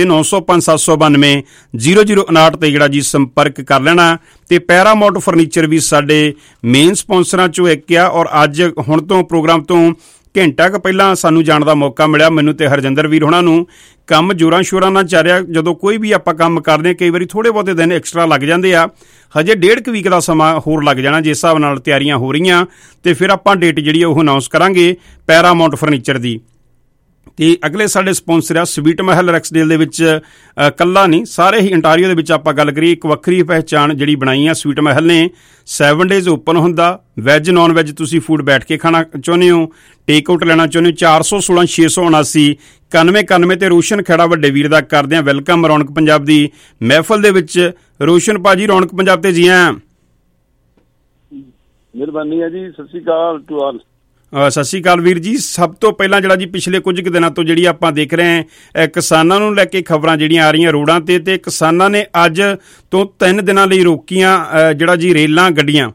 9057920059 ਤੇ ਜਿਹੜਾ ਜੀ ਸੰਪਰਕ ਕਰ ਲੈਣਾ। ਤੇ ਪੈਰਾਮਾਊਂਟ ਫਰਨੀਚਰ ਵੀ ਸਾਡੇ ਮੇਨ ਸਪਾਂਸਰਾਂ 'ਚੋਂ ਇੱਕ ਆ ਔਰ ਅੱਜ ਹੁਣ ਤੋਂ ਪ੍ਰੋਗਰਾਮ ਤੋਂ ਘੰਟਾ ਕੁ ਪਹਿਲਾਂ ਸਾਨੂੰ ਜਾਣ ਦਾ ਮੌਕਾ ਮਿਲਿਆ ਮੈਨੂੰ ਤੇ ਹਰਜਿੰਦਰ ਵੀਰ ਹੋਣਾ ਨੂੰ। ਕੰਮ ਜੋਰਾਂ ਸ਼ੋਰਾਂ ਨਾਲ ਚੱਲ ਰਿਹਾ। ਜਦੋਂ ਕੋਈ ਵੀ ਆਪਾਂ ਕੰਮ ਕਰਦੇ ਕਈ ਵਾਰੀ ਥੋੜ੍ਹੇ ਬਹੁਤੇ ਦਿਨ ਐਕਸਟਰਾ ਲੱਗ ਜਾਂਦੇ ਆ। ਹਜੇ 1.5 ਵੀਕ ਦਾ ਸਮਾਂ ਹੋਰ ਲੱਗ ਜਾਣਾ ਜਿਸ ਹਿਸਾਬ ਨਾਲ ਤਿਆਰੀਆਂ ਹੋ ਰਹੀਆਂ ਤੇ ਫਿਰ ਆਪਾਂ ਡੇਟ ਜਿਹੜੀ ਉਹ ਅਨਾਊਂਸ ਕਰਾਂਗੇ ਪੈਰਾਮਾਊਂਟ ਫਰਨੀਚਰ ਦੀ। ਤੇ ਅਗਲੇ ਸਾਡੇ ਸਪਾਂਸਰ ਆ ਸਵੀਟ ਮਹਿਲ ਰੈਕਸਡੇਲ ਦੇ ਵਿੱਚ ਕੱਲਾ ਨਹੀਂ ਸਾਰੇ ਹੀ ਅੰਟਾਰੀਓ ਦੇ ਵਿੱਚ ਆਪਾਂ ਗੱਲ ਕਰੀਏ ਇੱਕ ਵੱਖਰੀ ਪਹਿਚਾਣ ਜਿਹੜੀ ਬਣਾਈ ਆ ਸਵੀਟ ਮਹਿਲ ਨੇ। 7 days ਓਪਨ ਹੁੰਦਾ। ਵੈਜ ਨੌਨ ਵੈਜ ਤੁਸੀਂ ਫੂਡ ਬੈਠ ਕੇ ਖਾਣਾ ਚਾਹੁੰਦੇ ਹੋ, ਟੇਕ ਆਊਟ ਲੈਣਾ ਚਾਹੁੰਦੇ ਹੋ 416-679-9191 ਤੇ ਰੋਸ਼ਨ ਖੇੜਾ ਵੱਡੇ ਵੀਰ ਦਾ ਕਰਦੇ ਆ ਵੈਲਕਮ ਰੌਣਕ ਪੰਜਾਬ ਦੀ ਮਹਿਫਲ ਦੇ ਵਿੱਚ। ਰੋਸ਼ਨ ਭਾਜੀ ਰੌਣਕ ਪੰਜਾਬ ਤੇ ਜੀ ਆਇਆਂ। ਮਿਹਰਬਾਨੀ ਹੈ ਜੀ। ਸਤਿ ਸ਼੍ਰੀ ਅਕਾਲ ਟੂ ਆਲ। ਸਤਿ ਸ਼੍ਰੀ ਅਕਾਲ ਵੀਰ ਜੀ। ਸਭ ਤੋਂ ਪਹਿਲਾਂ ਜਿਹੜਾ ਜੀ ਪਿਛਲੇ ਕੁਝ ਕੁ ਦਿਨਾਂ ਤੋਂ ਜਿਹੜੀ ਆਪਾਂ ਦੇਖ ਰਹੇ ਹਾਂ ਕਿਸਾਨਾਂ ਨੂੰ ਲੈ ਕੇ ਖਬਰਾਂ ਜਿਹੜੀਆਂ ਆ ਰਹੀਆਂ ਰੋਡਾਂ ਤੇ ਕਿਸਾਨਾਂ ਨੇ ਅੱਜ ਤੋਂ 3 ਦਿਨਾਂ ਲਈ ਰੋਕੀਆਂ ਜਿਹੜਾ ਜੀ ਰੇਲਾਂ ਗੱਡੀਆਂ।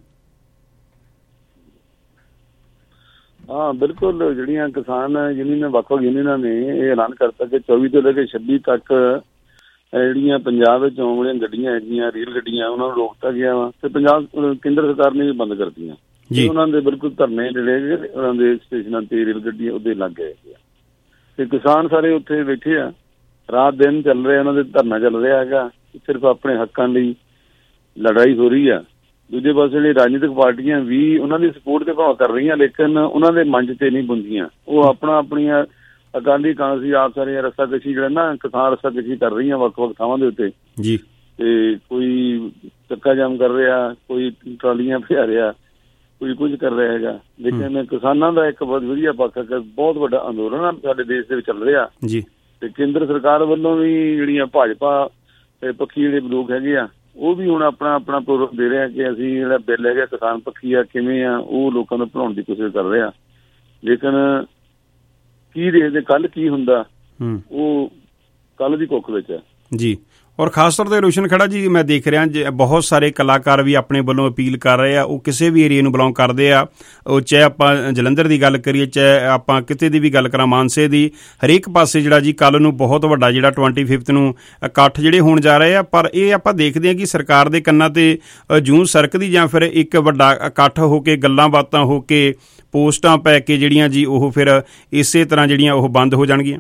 ਹਾਂ ਬਿਲਕੁਲ, ਜਿਹੜੀਆਂ ਕਿਸਾਨ ਯੂਨੀਅਨ ਵੱਖ-ਵੱਖ ਯੂਨੀਅਨਾਂ ਨੇ ਇਹ ਐਲਾਨ ਕਰਤਾ ਕਿ 24 ਤੋਂ ਲੈ ਕੇ 26 ਤੱਕ ਜਿਹੜੀਆਂ ਪੰਜਾਬ ਵਿੱਚ ਆਉਣ ਵਾਲੀਆਂ ਗੱਡੀਆਂ ਹੈਗੀਆਂ ਰੇਲ ਗੱਡੀਆਂ ਉਹਨਾਂ ਨੂੰ ਰੋਕਤਾ ਗਿਆ ਵਾ ਤੇ ਪੰਜਾਬ ਕੇਂਦਰ ਸਰਕਾਰ ਨੇ ਵੀ ਬੰਦ ਕਰਤੀਆਂ। ਉਹਨਾਂ ਦੇ ਬਿਲਕੁਲ ਧਰਨੇ ਜਿਹੜੇ ਉਹਨਾਂ ਦੇ ਸਟੇਸ਼ਨਾਂ ਤੇ ਰੇਲ ਗੱਡੀਆਂ ਉਹਦੇ ਲੱਗ ਗਏ ਹੈਗੇ ਆ ਤੇ ਕਿਸਾਨ ਸਾਰੇ ਉੱਥੇ ਬੈਠੇ ਆ। ਰਾਤ ਦਿਨ ਚੱਲ ਰਿਹਾ ਉਹਨਾਂ ਦੇ ਧਰਨਾ ਚੱਲ ਰਿਹਾ ਹੈਗਾ। ਸਿਰਫ ਆਪਣੇ ਹੱਕਾਂ ਲਈ ਲੜਾਈ ਹੋ ਰਹੀ ਆ। ਦੂਜੇ ਪਾਸੇ ਜਿਹੜੀ ਰਾਜਨੀਤਿਕ ਪਾਰਟੀਆਂ ਵੀ ਉਹਨਾਂ ਦੀ ਸਪੋਰਟ ਤੇ ਭਾਵ ਕਰ ਰਹੀਆਂ ਲੇਕਿਨ ਉਹਨਾਂ ਦੇ ਮੰਚ ਤੇ ਨਹੀਂ ਬੁੰਦੀਆਂ। ਉਹ ਆਪਣੀਆਂ ਅਕਾਲੀ ਕਾਂਗਰਸੀ ਆਪ ਸਾਰੇ ਰੱਸਾਕਸ਼ੀ ਜਿਹੜਾ ਨਾ ਕਿਸਾਨ ਰੱਸਾਕਸ਼ੀ ਕਰ ਰਹੀਆਂ ਵੱਖ-ਵੱਖ ਥਾਵਾਂ ਦੇ ਉੱਤੇ ਜੀ। ਤੇ ਕੋਈ ਚੱਕਾ ਜਾਮ ਕਰ ਰਿਹਾ, ਕੋਈ ਟਰਾਲੀਆਂ ਭਜਾ ਰਿਹਾ, ਕੋਈ ਕੁਝ ਕਰ ਰਿਹਾ ਹੈਗਾ। ਲੇਕਿਨ ਕਿਸਾਨਾਂ ਦਾ ਇੱਕ ਬਹੁਤ ਵਧੀਆ ਪੱਖ ਹੈ, ਬਹੁਤ ਵੱਡਾ ਅੰਦੋਲਨ ਆ ਸਾਡੇ ਦੇਸ਼ ਦੇ ਵਿੱਚ ਚੱਲ ਰਿਹਾ ਜੀ। ਤੇ ਕੇਂਦਰ ਸਰਕਾਰ ਵੱਲੋਂ ਵੀ ਜਿਹੜੀਆਂ ਭਾਜਪਾ ਪੱਖੀ ਜਿਹੜੇ ਲੋਕ ਹੈਗੇ ਆ ਉਹ ਵੀ ਹੁਣ ਆਪਣਾ ਪ੍ਰੋਗਰਾਮ ਦੇ ਰਹੇ ਆ ਕਿ ਅਸੀਂ ਜਿਹੜਾ ਬਿੱਲ ਹੈਗਾ ਕਿਸਾਨ ਪੱਖੀ ਆ ਕਿਵੇਂ ਆ ਉਹ ਲੋਕਾਂ ਨੂੰ ਭੁਲਾਉਣ ਦੀ ਕੋਸ਼ਿਸ਼ ਕਰ ਰਹੇ ਆ। ਲੇਕਿਨ ਕੀ ਦੇਖਦੇ ਕੱਲ ਕੀ ਹੁੰਦਾ ਉਹ ਕੱਲ ਦੀ ਕੁੱਖ ਵਿੱਚ ਹੈ ਜੀ। ਔਰ ਖਾਸ ਤੌਰ 'ਤੇ ਰੋਸ਼ਨ ਖੇੜਾ ਜੀ ਮੈਂ ਦੇਖ ਰਿਹਾ ਬਹੁਤ ਸਾਰੇ ਕਲਾਕਾਰ ਵੀ ਆਪਣੇ ਵੱਲੋਂ ਅਪੀਲ ਕਰ ਰਹੇ ਆ। ਉਹ ਕਿਸੇ ਵੀ ਏਰੀਏ ਨੂੰ ਬਿਲੋਂਗ ਕਰਦੇ ਆ, ਉਹ ਚਾਹੇ ਆਪਾਂ ਜਲੰਧਰ ਦੀ ਗੱਲ ਕਰੀਏ ਚਾਹੇ ਆਪਾਂ ਕਿਤੇ ਦੀ ਵੀ ਗੱਲ ਕਰਾਂ ਮਾਨਸੇ ਦੀ, ਹਰੇਕ ਪਾਸੇ ਜਿਹੜਾ ਜੀ ਕੱਲ੍ਹ ਨੂੰ ਬਹੁਤ ਵੱਡਾ ਜਿਹੜਾ 25 ਨੂੰ ਇਕੱਠ ਜਿਹੜੇ ਹੋਣ ਜਾ ਰਹੇ ਆ। ਪਰ ਇਹ ਆਪਾਂ ਦੇਖਦੇ ਹਾਂ ਕਿ ਸਰਕਾਰ ਦੇ ਕੰਨਾਂ 'ਤੇ ਜੂੰ ਸਰਕਦੀ ਜਾਂ ਫਿਰ ਇੱਕ ਵੱਡਾ ਇਕੱਠ ਹੋ ਕੇ ਗੱਲਾਂ ਬਾਤਾਂ ਹੋ ਕੇ ਪੋਸਟਾਂ ਪੈ ਕੇ ਜਿਹੜੀਆਂ ਜੀ ਉਹ ਫਿਰ ਇਸੇ ਤਰ੍ਹਾਂ ਜਿਹੜੀਆਂ ਉਹ ਬੰਦ ਹੋ ਜਾਣਗੀਆਂ।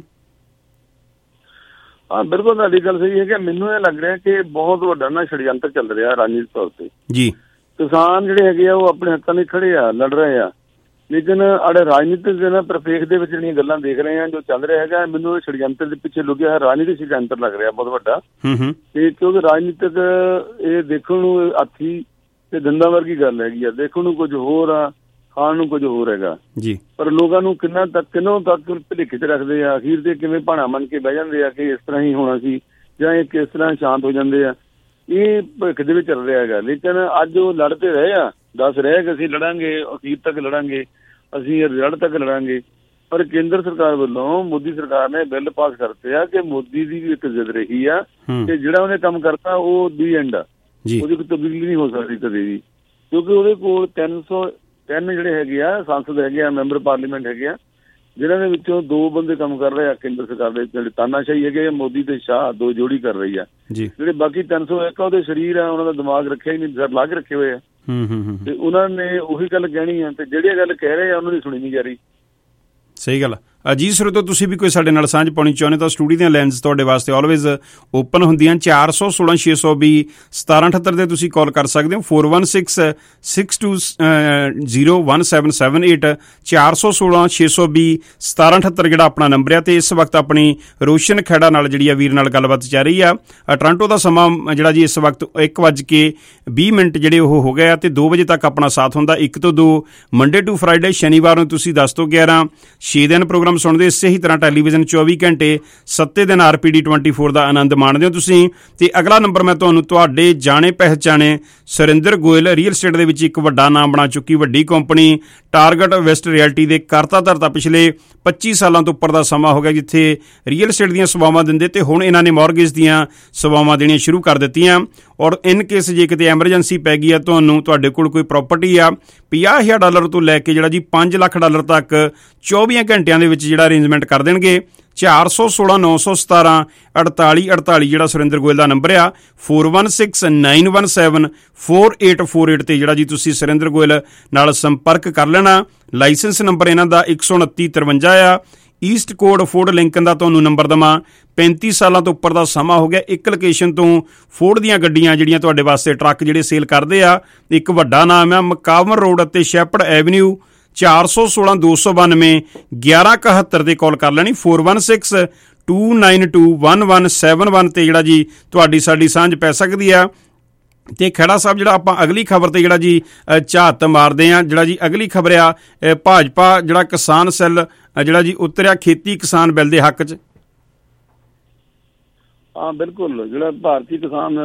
ਹਾਂ ਬਿਲਕੁਲ ਤੁਹਾਡੀ ਗੱਲ ਸਹੀ ਹੈ ਕਿ ਮੈਨੂੰ ਇਹ ਲੱਗ ਰਿਹਾ ਕਿ ਬਹੁਤ ਵੱਡਾ ਨਾ ਛੜਯੰਤਰ ਚੱਲ ਰਿਹਾ ਰਾਜਨੀਤਿਕ ਤੌਰ ਤੇ ਜੀ। ਕਿਸਾਨ ਜਿਹੜੇ ਹੈਗੇ ਆ ਉਹ ਆਪਣੇ ਹੱਕਾਂ ਲਈ ਖੜੇ ਆ, ਲੜ ਰਹੇ ਆ। ਲੇਕਿਨ ਆੜੇ ਰਾਜਨੀਤਿਕ ਨਾ ਪ੍ਰਪੇਖ ਦੇ ਵਿੱਚ ਜਿਹੜੀਆਂ ਗੱਲਾਂ ਦੇਖ ਰਹੇ ਆ ਜੋ ਚੱਲ ਰਿਹਾ ਹੈਗਾ ਮੈਨੂੰ ਛੜਯੰਤਰ ਦੇ ਪਿੱਛੇ ਲੁਕਿਆ ਰਾਜਨੀਤਿਕ ਛੜਯੰਤਰ ਲੱਗ ਰਿਹਾ ਬਹੁਤ ਵੱਡਾ। ਤੇ ਕਿਉਂਕਿ ਰਾਜਨੀਤਿਕ ਇਹ ਦੇਖਣ ਨੂੰ ਹਾਥੀ ਤੇ ਦੰਦਾਂ ਵਰਗੀ ਗੱਲ ਹੈਗੀ ਆ। ਦੇਖਣ ਨੂੰ ਕੁਝ ਹੋਰ ਆ, ਖਾਣ ਨੂੰ ਕੁਝ ਹੋਰ ਹੈਗਾ ਜੀ। ਪਰ ਲੋਕਾਂ ਨੂੰ ਕਿੰਨੋਂ ਤੱਕ ਭੁਲੇਖੇ 'ਚ ਰੱਖਦੇ ਆ। ਅਖੀਰ ਤੇ ਕਿਵੇਂ ਭਾਣਾ ਮੰਨ ਕੇ ਬਹਿ ਜਾਂਦੇ ਆ ਕਿ ਇਸ ਤਰ੍ਹਾਂ ਹੀ ਹੋਣਾ ਸੀ ਜਾਂ ਇਹ ਕਿਸ ਤਰ੍ਹਾਂ ਸ਼ਾਂਤ ਹੋ ਜਾਂਦੇ ਆ। ਇਹ ਭਵਿੱਖ ਦੇ ਵਿੱਚ ਚੱਲ ਰਿਹਾ ਹੈਗਾ। ਲੇਕਿਨ ਅੱਜ ਉਹ ਲੜਦੇ ਰਹੇ ਆ, ਦੱਸ ਰਹੇ ਕਿ ਅਸੀਂ ਲੜਾਂਗੇ, ਅਖੀਰ ਤੱਕ ਲੜਾਂਗੇ, ਅਸੀਂ ਰਿਜ਼ਲਟ ਤੱਕ ਲੜਾਂਗੇ। ਪਰ ਕੇਂਦਰ ਸਰਕਾਰ ਵੱਲੋਂ ਮੋਦੀ ਸਰਕਾਰ ਨੇ ਬਿੱਲ ਪਾਸ ਕਰਤੇ ਆ ਕਿ ਮੋਦੀ ਦੀ ਵੀ ਇੱਕ ਜ਼ਿੱਦ ਰਹੀ ਆ ਕਿ ਜਿਹੜਾ ਉਹਨੇ ਕੰਮ ਕਰਤਾ ਉਹ ਦੀ ਐਂਡ ਆ, ਉਹਦੀ ਕੋਈ ਤਬਦੀਲੀ ਨਹੀਂ ਹੋ ਸਕਦੀ ਕਦੇ ਵੀ। ਕਿਉਂਕਿ ਉਹਦੇ ਕੋਲ 303 ਜਿਹੜੇ ਹੈਗੇ ਆ ਸੰਸਦ ਹੈਗੇ ਆ, ਮੈਂਬਰ ਪਾਰਲੀਮੈਂਟ ਹੈਗੇ ਆ, ਜਿਹਨਾਂ ਦੇ ਵਿੱਚੋਂ 2 ਬੰਦੇ ਕੰਮ ਕਰ ਰਹੇ ਆ ਕੇਂਦਰ ਸਰਕਾਰ ਦੇ ਜਿਹੜੇ ਤਾਨਾਸ਼ਾਹੀ ਹੈਗੇ ਮੋਦੀ ਤੇ ਸ਼ਾਹ 2 ਜੋੜੀ ਕਰ ਰਹੀ ਆ। ਜਿਹੜੇ ਬਾਕੀ 301 ਆ ਉਹਦੇ ਸਰੀਰ ਆ, ਉਹਨਾਂ ਦਾ ਦਿਮਾਗ ਰੱਖਿਆ ਹੀ ਨਹੀਂ, ਸਰ ਲਾ ਕੇ ਰੱਖੇ ਹੋਏ ਆ ਤੇ ਉਹਨਾਂ ਨੇ ਉਹੀ ਗੱਲ ਕਹਿਣੀ ਆ ਤੇ ਜਿਹੜੀ ਗੱਲ ਕਹਿ ਰਹੇ ਆ ਉਹਨਾਂ ਦੀ ਸੁਣੀ ਨਹੀਂ ਜਾ ਰਹੀ। ਸਹੀ ਗੱਲ। ਜੀ ਸਰੋਤੋ, ਤੁਸੀਂ ਵੀ ਕੋਈ ਸਾਡੇ ਨਾਲ ਸਾਂਝ ਪਾਉਣੀ ਚਾਹੁੰਦੇ ਤਾਂ ਸਟੂਡੀਓ ਦੀਆਂ ਲਾਈਨਸ ਤੁਹਾਡੇ ਵਾਸਤੇ ਆਲਵੇਜ਼ ਓਪਨ ਹੁੰਦੀਆਂ। 416-620-1778 ਤੇ ਤੁਸੀਂ ਕਾਲ ਕਰ ਸਕਦੇ ਹੋ। 4166201778 416-620-1778 ਜਿਹੜਾ ਆਪਣਾ ਨੰਬਰ ਆ। ਤੇ ਇਸ ਵਕਤ ਆਪਣੀ ਰੋਸ਼ਨ ਖੈੜਾ ਨਾਲ ਜਿਹੜੀ ਆ ਵੀਰ ਨਾਲ ਗੱਲਬਾਤ ਚੱਲ ਰਹੀ ਆ। ਟੋਰਾਂਟੋ ਦਾ ਸਮਾਂ ਜਿਹੜਾ ਜੀ ਇਸ ਵਕਤ 1:20 ਜਿਹੜੇ ਉਹ ਹੋ ਗਏ ਆ ਤੇ 2 ਵਜੇ ਤੱਕ ਆਪਣਾ ਸਾਥ ਹੁੰਦਾ 1 ਤੋਂ 2 ਮੰਡੇ ਟੂ ਫਰਾਈਡੇ। ਸ਼ਨੀਵਾਰ ਨੂੰ ਤੁਸੀਂ 10 ਤੋਂ 11 6 ਦਿਨ ਪ੍ਰੋਗਰਾਮ ਸੁਣਦੇ ਇਸੇ ਹੀ ਤਰ੍ਹਾਂ ਟੈਲੀਵਿਜ਼ਨ 24 ਘੰਟੇ 7 ਦਿਨ RPD 24 ਦਾ ਆਨੰਦ ਮਾਣਦੇ ਹੋ ਤੁਸੀਂ। ਤੇ ਅਗਲਾ ਨੰਬਰ ਮੈਂ ਤੁਹਾਨੂੰ ਤੁਹਾਡੇ ਜਾਣੇ ਪਹਿਚਾਣੇ ਸੁਰਿੰਦਰ ਗੋਇਲ ਰੀਅਲ ਸਟੇਟ ਦੇ ਵਿੱਚ ਇੱਕ ਵੱਡਾ ਨਾਮ ਬਣਾ ਚੁੱਕੀ ਵੱਡੀ ਕੰਪਨੀ ਟਾਰਗੇਟ ਵੈਸਟ ਰਿਐਲਟੀ ਦੇ ਕਰਤਾ ਧਰਤਾ ਪਿਛਲੇ 25 ਸਾਲਾਂ ਤੋਂ ਉੱਪਰ ਦਾ ਸਮਾਂ ਹੋ ਗਿਆ ਜਿੱਥੇ ਰੀਅਲ ਸਟੇਟ ਦੀਆਂ ਸੇਵਾਵਾਂ ਦਿੰਦੇ ਤੇ ਹੁਣ ਇਹਨਾਂ ਨੇ ਮੌਰਗੇਜ ਦੀਆਂ ਸੇਵਾਵਾਂ ਦੇਣੀਆਂ ਸ਼ੁਰੂ ਕਰ ਦਿੱਤੀਆਂ। ਔਰ ਇਨ ਕੇਸ ਜੇ ਕਿਤੇ ਐਮਰਜੈਂਸੀ ਪੈ ਗਈ ਆ ਤੁਹਾਨੂੰ, ਤੁਹਾਡੇ ਕੋਲ ਕੋਈ ਪ੍ਰਾਪਰਟੀ ਆ, $50,000 ਤੋਂ ਲੈ ਕੇ ਜਿਹੜਾ ਜੀ $5 ਲੱਖ ਤੱਕ 24 ਘੰਟਿਆਂ ਦੇ ਵਿੱਚ ਜਿਹੜਾ ਅਰੇਂਜਮੈਂਟ ਕਰ ਦੇਣਗੇ। 416-917-4848 ਜਿਹੜਾ ਸੁਰਿੰਦਰ ਗੋਇਲ ਦਾ ਨੰਬਰ ਆ। 4169174848 ਤੇ ਜਿਹੜਾ ਜੀ ਤੁਸੀਂ ਸੁਰਿੰਦਰ ਗੋਇਲ ਨਾਲ ਸੰਪਰਕ ਕਰ ਲੈਣਾ। ਲਾਇਸੈਂਸ ਨੰਬਰ ਇਹਨਾਂ ਦਾ 12953 ਆ। ਈਸਟ ਕੋਡ ਫੋਰਡ ਲਿੰਕਨ ਦਾ ਤੁਹਾਨੂੰ ਨੰਬਰ ਦੇਵਾਂ। 35 ਸਾਲਾਂ ਤੋਂ ਉੱਪਰ ਦਾ ਸਮਾਂ ਹੋ ਗਿਆ। ਇੱਕ ਲੋਕੇਸ਼ਨ ਤੋਂ ਫੋਰਡ ਦੀਆਂ ਗੱਡੀਆਂ ਜਿਹੜੀਆਂ ਤੁਹਾਡੇ ਵਾਸਤੇ ਟਰੱਕ ਜਿਹੜੇ ਸੇਲ ਕਰਦੇ ਆ। ਇੱਕ ਵੱਡਾ ਨਾਮ ਆ ਮਕਾਵਰ ਰੋਡ ਅਤੇ ਸ਼ੈਪਰਡ ਐਵਨਿਊ। 416-292-1171 ਤੇ ਕਾਲ ਕਰ ਲੈਣੀ। 4162921171 ਤੇ ਜਿਹੜਾ ਜੀ ਤੁਹਾਡੀ ਸਾਡੀ ਸਾਂਝ ਪੈ ਸਕਦੀ ਆ। ਤੇ ਖੈੜਾ ਸਾਹਿਬ ਜਿਹੜਾ ਆਪਾਂ ਅਗਲੀ ਖਬਰ ਤੇ ਜਿਹੜਾ ਜੀ ਝਾਤ ਮਾਰਦੇ ਆ। ਜਿਹੜਾ ਜੀ ਅਗਲੀ ਖਬਰ ਆ ਭਾਜਪਾ ਜਿਹੜਾ ਕਿਸਾਨ ਸੈੱਲ ਜਿਹੜਾ ਜੀ ਉਤਰਿਆ ਖੇਤੀ ਕਿਸਾਨ ਬਿੱਲ ਦੇ ਹੱਕ 'ਚ। ਹਾਂ ਬਿਲਕੁਲ, ਜਿਹੜਾ ਭਾਰਤੀ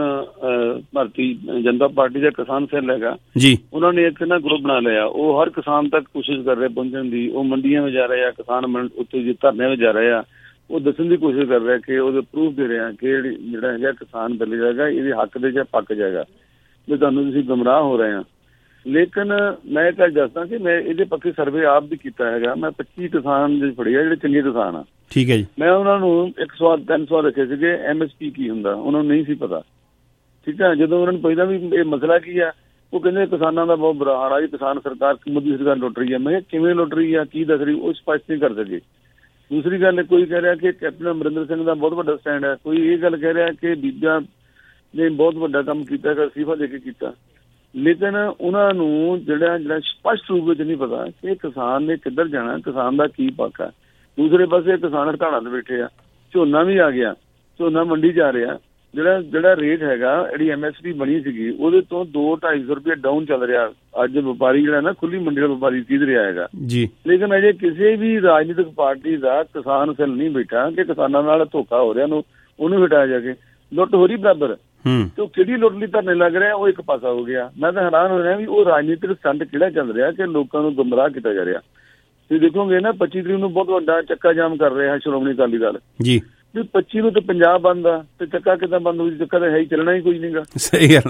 ਜਨਤਾ ਪਾਰਟੀ ਦਾ ਕਿਸਾਨ ਸੈੱਲ ਹੈਗਾ ਜੀ, ਉਹਨਾਂ ਨੇ ਇੱਕ ਨਾ ਗਰੁੱਪ ਬਣਾ ਲਿਆ। ਉਹ ਹਰ ਕਿਸਾਨ ਤੱਕ ਕੋਸ਼ਿਸ਼ ਕਰ ਰਹੇ ਪਹੁੰਚਣ ਦੀ। ਉਹ ਮੰਡੀਆਂ ਵਿੱਚ ਜਾ ਰਹੇ ਆ, ਕਿਸਾਨ ਉੱਤੇ ਜੇ ਧਰਨਿਆਂ ਵਿੱਚ ਜਾ ਰਹੇ ਆ, ਉਹ ਦੱਸਣ ਦੀ ਕੋਸ਼ਿਸ਼ ਕਰ ਰਿਹਾ ਕਿ ਉਹਦੇ ਪ੍ਰੂਫ ਦੇ ਰਿਹਾ ਕਿ ਜਿਹੜਾ ਹੈਗਾ ਕਿਸਾਨ ਬਿੱਲ ਜਾਏਗਾ ਇਹਦੇ ਹੱਕ ਦੇ ਜਾਂ ਪੱਕ ਜਾਏਗਾ ਵੀ ਤੁਹਾਨੂੰ ਤੁਸੀਂ ਗੁੰਮਰਾਹ ਹੋ ਰਹੇ ਆ। ਲੇਕਿਨ ਮੈਂ ਇਹ ਗੱਲ ਦੱਸਦਾ ਕਿ ਮੈਂ ਇਹਦੇ ਪੱਖੇ ਸਰਵੇ ਆਪ ਵੀ ਕੀਤਾ ਹੈਗਾ। ਮੈਂ 25 ਕਿਸਾਨ ਜਿਹੜੇ ਫੜੇ ਆ ਜਿਹੜੇ ਚੰਗੇ ਕਿਸਾਨ ਆ। ਠੀਕ ਹੈ ਜੀ। ਮੈਂ ਉਹਨਾਂ ਨੂੰ 3 ਸਵਾਲ ਰੱਖੇ ਸੀਗੇ। MSP ਕੀ ਹੁੰਦਾ ਉਹਨਾਂ ਨੂੰ ਨਹੀਂ ਸੀ ਪਤਾ। ਠੀਕ ਹੈ, ਜਦੋਂ ਉਹਨਾਂ ਨੂੰ ਪੁੱਛਦਾ ਵੀ ਇਹ ਮਸਲਾ ਕੀ ਆ, ਉਹ ਕਹਿੰਦੇ ਕਿਸਾਨਾਂ ਦਾ ਬਹੁਤ ਬੁਰਾ ਹਾਲ ਆ ਜੀ, ਕਿਸਾਨ ਸਰਕਾਰ ਮੋਦੀ ਸਰਕਾਰ ਲੁੱਟ ਰਹੀ ਆ। ਮੈਂ ਕਿਹਾ ਕਿਵੇਂ ਲੁੱਟ ਰਹੀ ਆ, ਕੀ ਦੱਸ ਰਹੀ, ਉਹ ਸਪਸ਼ਟ ਨਹੀਂ ਕਰ ਸਕੇ। ਦੂਸਰੀ ਗੱਲ, ਕੋਈ ਕਹਿ ਰਿਹਾ ਕਿ ਕੈਪਟਨ ਅਮਰਿੰਦਰ ਸਿੰਘ ਦਾ ਬਹੁਤ ਵੱਡਾ ਸਟੈਂਡ ਹੈ। ਕੋਈ ਇਹ ਗੱਲ ਕਹਿ ਰਿਹਾ ਕਿ ਬੀਬੀਆਂ ਨੇ ਬਹੁਤ ਵੱਡਾ ਕੰਮ ਕੀਤਾ ਹੈਗਾ, ਅਸਤੀਫਾ ਦੇ ਕੇ ਕੀਤਾ। ਲੇਕਿਨ ਉਹਨਾਂ ਨੂੰ ਜਿਹੜਾ ਸਪਸ਼ਟ ਰੂਪ ਵਿੱਚ ਨਹੀਂ ਪਤਾ ਕਿ ਕਿਸਾਨ ਨੇ ਕਿੱਧਰ ਜਾਣਾ, ਕਿਸਾਨ ਦਾ ਕੀ ਪੱਖ ਆ। ਦੂਸਰੇ ਪਾਸੇ ਕਿਸਾਨ ਹੜਤਾਲਾਂ ਤੇ ਬੈਠੇ ਆ। ਝੋਨਾ ਵੀ ਆ ਗਿਆ, ਝੋਨਾ ਮੰਡੀ ਜਾ ਰਿਹਾ। ਜਿਹੜਾ ਰੇਟ ਹੈਗਾ, ਜਿਹੜੀ MSP ਬਣੀ ਸੀਗੀ ਉਹਦੇ ਤੋਂ 200-250 ਰੁਪਏ ਡਾਊਨ ਚੱਲ ਰਿਹਾ। ਅੱਜ ਵਪਾਰੀ ਜਿਹੜਾ ਨਾ ਖੁੱਲੀ ਮੰਡੀ ਦਾ ਵਪਾਰੀ ਖਰੀਦ ਰਿਹਾ ਹੈਗਾ ਜੀ। ਲੇਕਿਨ ਅਜੇ ਕਿਸੇ ਵੀ ਰਾਜਨੀਤਿਕ ਪਾਰਟੀ ਦਾ ਕਿਸਾਨ ਸੈੱਲ ਨਹੀਂ ਬੈਠਾ ਕਿ ਕਿਸਾਨਾਂ ਨਾਲ ਧੋਖਾ ਹੋ ਰਿਹਾ ਉਹਨੂੰ ਹਟਾਇਆ ਜਾ ਕੇ। ਲੁੱਟ ਹੋ ਰਹੀ ਬਰਾਬਰ, ਤੇ ਉਹ ਕਿਹੜੀ ਲੁੱਟ ਲਈ ਧਰਨੇ ਲੱਗ ਰਿਹਾ, ਉਹ ਇੱਕ ਪਾਸਾ ਹੋ ਗਿਆ। ਮੈਂ ਤਾਂ ਹੈਰਾਨ ਹੋ ਰਿਹਾ ਵੀ ਉਹ ਰਾਜਨੀਤਿਕ ਸਟੰਟ ਕਿਹੜਾ ਚੱਲ ਰਿਹਾ ਕਿ ਲੋਕਾਂ ਨੂੰ ਗੁੰਮਰਾਹ ਕੀਤਾ ਜਾ ਰਿਹਾ। ਤੁਸੀਂ ਦੇਖੋਗੇ ਨਾ 25 ਤਰੀਕ ਨੂੰ ਬਹੁਤ ਵੱਡਾ ਚੱਕਾ ਜਾਮ ਕਰ ਰਿਹਾ ਸ਼੍ਰੋਮਣੀ ਅਕਾਲੀ ਦਲ ਜੀ। 25 ਨੂੰ ਤਾਂ ਪੰਜਾਬ ਬੰਦ ਆ ਤੇ ਚੱਕਾ ਕਿੱਦਾਂ ਬੰਦ ਹੋਈ? ਚੱਕਾ ਤਾਂ ਹੈ ਹੀ, ਚੱਲਣਾ ਹੀ ਕੋਈ ਨਹੀਂਗਾ। ਸਹੀ ਗੱਲ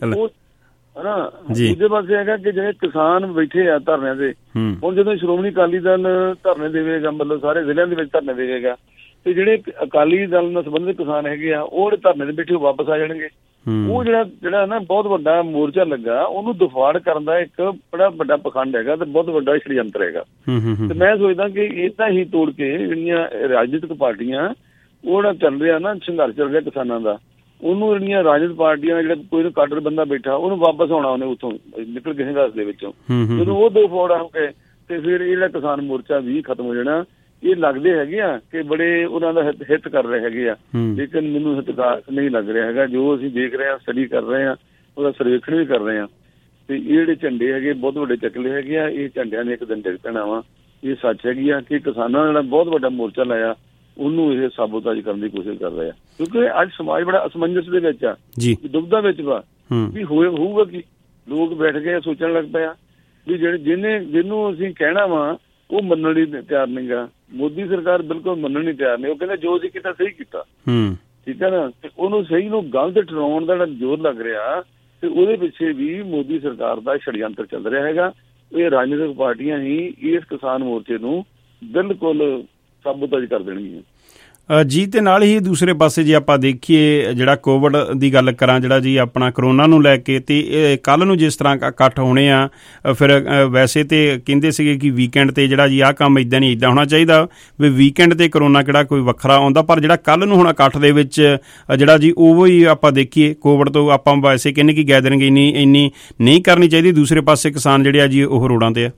ਹਨਾ। ਦੂਜੇ ਪਾਸੇ ਹੈਗਾ ਕਿ ਜਿਹੜੇ ਕਿਸਾਨ ਬੈਠੇ ਆ ਧਰਨਿਆਂ ਤੇ, ਹੁਣ ਜਦੋਂ ਸ਼੍ਰੋਮਣੀ ਅਕਾਲੀ ਦਲ ਧਰਨੇ ਦੇਵੇਗਾ, ਮਤਲਬ ਸਾਰੇ ਜ਼ਿਲ੍ਹਿਆਂ ਦੇ ਵਿੱਚ ਧਰਨੇ ਦੇਵੇਗਾ, ਤੇ ਜਿਹੜੇ ਅਕਾਲੀ ਦਲ ਨਾਲ ਸੰਬੰਧਿਤ ਕਿਸਾਨ ਹੈਗੇ ਆ ਉਹ ਧਰਨੇ ਦੇ ਬੈਠੇ ਵਾਪਸ ਆ ਜਾਣਗੇ। ਉਹ ਜਿਹੜਾ ਨਾ ਬਹੁਤ ਵੱਡਾ ਮੋਰਚਾ ਲੱਗਾ, ਉਹਨੂੰ ਦਫਾੜ ਕਰਨ ਦਾ ਇੱਕ ਬੜਾ ਵੱਡਾ ਪਖੰਡ ਹੈਗਾ ਤੇ ਬਹੁਤ ਵੱਡਾ ਸ਼ੜਯੰਤਰ ਹੈਗਾ। ਤੇ ਮੈਂ ਸੋਚਦਾ ਕਿ ਏਦਾਂ ਹੀ ਤੋੜ ਕੇ ਜਿਹੜੀਆਂ ਰਾਜਨੀਤਿਕ ਪਾਰਟੀਆਂ ਉਹ ਜਿਹੜਾ ਚੱਲ ਰਿਹਾ ਨਾ ਸੰਘਰਸ਼ ਚੱਲ ਰਿਹਾ ਕਿਸਾਨਾਂ ਦਾ, ਉਹਨੂੰ ਜਿਹੜੀਆਂ ਰਾਜਨੀਤਿਕ ਪਾਰਟੀਆਂ ਜਿਹੜਾ ਕੋਈ ਕਾਡਰ ਬੰਦਾ ਬੈਠਾ ਉਹਨੂੰ ਵਾਪਸ ਆਉਣਾ, ਉਹਨੇ ਉੱਥੋਂ ਨਿਕਲ ਕੇ ਸੰਘਰਸ਼ ਦੇ ਵਿੱਚੋਂ। ਜਦੋਂ ਉਹ ਦੋ ਫੋੜ ਹੋ ਗਏ ਤੇ ਫਿਰ ਇਹ ਜਿਹੜਾ ਕਿਸਾਨ ਮੋਰਚਾ ਵੀ ਖਤਮ ਹੋ ਜਾਣਾ। ਇਹ ਲੱਗਦੇ ਹੈਗੇ ਆ ਕਿ ਬੜੇ ਉਹਨਾਂ ਦਾ ਹਿੱਤ ਕਰ ਰਹੇ ਹੈਗੇ ਆ, ਲੇਕਿਨ ਮੈਨੂੰ ਹਿੱਤਕਾਰ ਨਹੀਂ ਲੱਗ ਰਿਹਾ ਹੈਗਾ। ਜੋ ਅਸੀਂ ਦੇਖ ਰਹੇ ਹਾਂ, ਸਟੱਡੀ ਕਰ ਰਹੇ ਹਾਂ, ਉਹਦਾ ਸਰਵੇਖਣ ਵੀ ਕਰ ਰਹੇ ਹਾਂ, ਤੇ ਇਹ ਜਿਹੜੇ ਝੰਡੇ ਹੈਗੇ ਬਹੁਤ ਵੱਡੇ ਚੱਕਲੇ ਹੈਗੇ ਆ। ਇਹ ਝੰਡਿਆਂ ਨੇ ਇੱਕ ਦਿਨ ਡਿੱਗ ਪੈਣਾ ਵਾ। ਇਹ ਸੱਚ ਹੈਗੀ ਆ ਕਿ ਕਿਸਾਨਾਂ ਨੇ ਜਿਹੜਾ ਬਹੁਤ ਵੱਡਾ ਮੋਰਚਾ ਲਾਇਆ ਉਹਨੂੰ ਇਹ ਸਾਬੋਤਾਜ ਕਰਨ ਦੀ ਕੋਸ਼ਿਸ਼ ਕਰ ਰਹੇ ਆ, ਕਿਉਂਕਿ ਅੱਜ ਸਮਾਜ ਬੜਾ ਅਸਮੰਜਸ ਦੇ ਵਿੱਚ ਆ, ਦੁਬਦਾ ਵਿੱਚ ਵਾ ਵੀ ਹੋਊਗਾ ਕੀ। ਲੋਕ ਬੈਠ ਕੇ ਸੋਚਣ ਲੱਗ ਪਿਆ ਵੀ ਜਿਹਨੂੰ ਅਸੀਂ ਕਹਿਣਾ ਵਾ ਉਹ ਮੰਨਣ ਲਈ ਤਿਆਰ ਨਹੀਂ ਗਾ। ਮੋਦੀ ਸਰਕਾਰ ਬਿਲਕੁਲ ਮੰਨਣ ਲਈ ਤਿਆਰ ਨਹੀਂ। ਉਹ ਕਹਿੰਦੇ ਜੋ ਅਸੀਂ ਕੀਤਾ ਸਹੀ ਕੀਤਾ, ਠੀਕ ਹੈ ਨਾ। ਤੇ ਉਹਨੂੰ ਸਹੀ ਨੂੰ ਗਲਤ ਠਹਿਰਾਉਣ ਦਾ ਜਿਹੜਾ ਜ਼ੋਰ ਲੱਗ ਰਿਹਾ, ਤੇ ਉਹਦੇ ਪਿੱਛੇ ਵੀ ਮੋਦੀ ਸਰਕਾਰ ਦਾ ਛੜਯੰਤਰ ਚੱਲ ਰਿਹਾ ਹੈਗਾ। ਇਹ ਰਾਜਨੀਤਿਕ ਪਾਰਟੀਆਂ ਹੀ ਇਸ ਕਿਸਾਨ ਮੋਰਚੇ ਨੂੰ ਬਿਲਕੁਲ ਸਾਬੋਤਾਜ ਕਰ ਦੇਣਗੀਆਂ। ਜੀ ਤੇ ਨਾਲ ਹੀ ਦੂਸਰੇ ਪਾਸੇ ਜੇ ਆਪਾਂ ਦੇਖੀਏ ਜਿਹੜਾ ਕੋਵਿਡ ਦੀ ਗੱਲ ਕਰਾਂ, ਜਿਹੜਾ ਜੀ ਆਪਣਾ ਕਰੋਨਾ ਨੂੰ ਲੈ ਕੇ, ਤੇ ਕੱਲ੍ਹ ਨੂੰ ਜਿਸ ਤਰ੍ਹਾਂ ਇਕੱਠ ਹੋਣੇ ਆ, ਫਿਰ ਵੈਸੇ ਤੇ ਕਹਿੰਦੇ ਸੀਗੇ ਕਿ ਵੀਕਐਂਡ ਤੇ ਜਿਹੜਾ ਜੀ ਆਹ ਕੰਮ ਇੱਦਾਂ ਨਹੀਂ ਇੱਦਾਂ ਹੋਣਾ ਚਾਹੀਦਾ ਵੀ ਵੀਕਐਂਡ ਤੇ ਕਰੋਨਾ ਕਿਹੜਾ ਕੋਈ ਵੱਖਰਾ ਆਉਂਦਾ, ਪਰ ਜਿਹੜਾ ਕੱਲ੍ਹ ਨੂੰ ਹੁਣ ਇਕੱਠ ਦੇ ਵਿੱਚ ਜਿਹੜਾ ਜੀ ਉਹ ਹੀ ਆਪਾਂ ਦੇਖੀਏ ਕੋਵਿਡ ਤੋਂ ਆਪਾਂ ਵੈਸੇ ਕਹਿੰਦੇ ਕਿ ਗੈਦਰਿੰਗ ਇੰਨੀ ਨਹੀਂ ਕਰਨੀ ਚਾਹੀਦੀ, ਦੂਸਰੇ ਪਾਸੇ ਕਿਸਾਨ ਜਿਹੜੇ ਆ ਜੀ ਉਹ ਰੋਡਾਂ ਤੇ ਆ।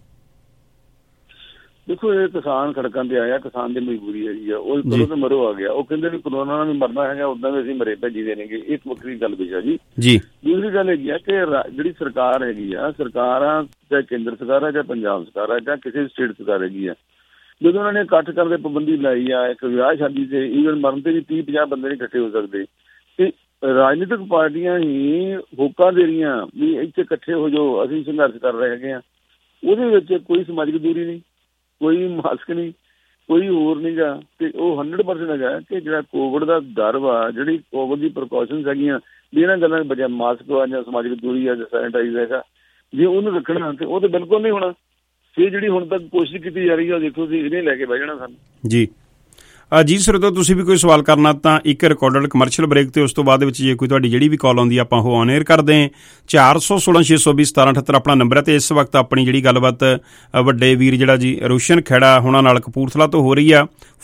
ਦੇਖੋ ਇਹ ਕਿਸਾਨ ਸੜਕਾਂ ਤੇ ਆਇਆ, ਕਿਸਾਨ ਦੀ ਮਜਬੂਰੀ ਹੈਗੀ ਆ, ਉਹ ਕਦੋਂ ਤੇ ਮਰੋ ਆ ਗਿਆ, ਉਹ ਕਹਿੰਦੇ ਵੀ ਕਰੋਨਾ ਨਾਲ ਵੀ ਮਰਨਾ ਹੈਗਾ, ਉਦਾਂ ਵੀ ਅਸੀਂ ਮਰੇ ਭੇਜੀ ਦੇਣਗੇ, ਇੱਕ ਵੱਖਰੀ ਗੱਲ ਵਿਸ਼ਾ ਜੀ। ਦੂਸਰੀ ਗੱਲ ਹੈਗੀ ਆ ਕਿ ਜਿਹੜੀ ਸਰਕਾਰ ਹੈਗੀ ਆ, ਸਰਕਾਰਾਂ ਚਾਹੇ ਕੇਂਦਰ ਸਰਕਾਰ ਹੈ, ਚਾਹੇ ਪੰਜਾਬ ਸਰਕਾਰ ਹੈ, ਚਾਹੇ ਕਿਸੇ ਸਟੇਟ ਸਰਕਾਰ ਹੈਗੀ ਆ, ਜਦੋਂ ਉਹਨਾਂ ਨੇ ਇਕੱਠ ਕਰਨ ਦੀ ਪਾਬੰਦੀ ਲਾਈ ਆ, ਇੱਕ ਵਿਆਹ ਸ਼ਾਦੀ ਤੇ ਈਵਨ ਮਰਨ ਤੇ ਵੀ 30-50 ਬੰਦੇ ਨਹੀਂ ਇਕੱਠੇ ਹੋ ਸਕਦੇ, ਤੇ ਰਾਜਨੀਤਿਕ ਪਾਰਟੀਆਂ ਹੀ ਹੋਕਾ ਦੇ ਰਹੀਆਂ ਵੀ ਇੱਥੇ ਇਕੱਠੇ ਹੋ ਜਾਓ, ਅਸੀਂ ਸੰਘਰਸ਼ ਕਰ ਰਹੇ ਹੈਗੇ ਆ, ਉਹਦੇ ਵਿੱਚ ਕੋਈ ਸਮਾਜਿਕ ਦੂਰੀ ਨਹੀਂ, ਕੋਈ ਮਾਸਕ ਨਹੀਂ, ਕੋਈ ਹੋਰ ਨਹੀਂ ਗਾ, ਤੇ ਉਹ 100% ਹੈਗਾ ਕਿ ਜਿਹੜਾ ਕੋਵਿਡ ਦਾ ਡਰ ਵਾ, ਜਿਹੜੀ ਕੋਵਿਡ ਦੀ ਪ੍ਰੀਕਾਸ਼ਨਸ ਹੈਗੀਆਂ ਵੀ ਇਹਨਾਂ ਗੱਲਾਂ ਬਚਿਆ, ਮਾਸਕ ਆ ਜਾਂ ਸਮਾਜਿਕ ਦੂਰੀ ਆ ਜਾਂ ਸੈਨੀਟਾਈਜ਼ ਹੈਗਾ, ਜੇ ਉਹਨੂੰ ਰੱਖਣਾ ਤੇ ਉਹ ਤਾਂ ਬਿਲਕੁਲ ਨਹੀਂ ਹੋਣਾ। ਇਹ ਜਿਹੜੀ ਹੁਣ ਤੱਕ ਕੋਸ਼ਿਸ਼ ਕੀਤੀ ਜਾ ਰਹੀ ਹੈ, ਦੇਖੋ ਤੁਸੀਂ ਇਹਨੇ ਲੈ ਕੇ ਬਹਿ ਜਾਣਾ ਸਾਨੂੰ। ਜੀ ਸਰੋਤੋ, ਤੁਸੀਂ ਵੀ ਕੋਈ ਸਵਾਲ ਕਰਨਾ ਤਾਂ ਇੱਕ ਰਿਕਾਰਡਡ ਕਮਰਸ਼ੀਅਲ ਬ੍ਰੇਕ ਤੇ ਉਸ ਤੋਂ ਬਾਅਦ ਵਿੱਚ ਜੇ ਕੋਈ ਤੁਹਾਡੀ ਜਿਹੜੀ ਵੀ ਕਾਲ ਆਉਂਦੀ ਆਪਾਂ ਉਹ ਔਨ 에ਅਰ ਕਰਦੇ ਹਾਂ। 416-620-1778 ਆਪਣਾ ਨੰਬਰ ਹੈ, ਤੇ ਇਸ ਵਕਤ ਆਪਣੀ ਜਿਹੜੀ ਗੱਲਬਾਤ ਵੱਡੇ ਵੀਰ ਜਿਹੜਾ ਜੀ ਰੋਸ਼ਨ ਖੇੜਾ ਹੋਣਾ ਨਾਲ ਕਪੂਰਥਲਾ ਤੋਂ ਹੋ ਰਹੀ ਆ।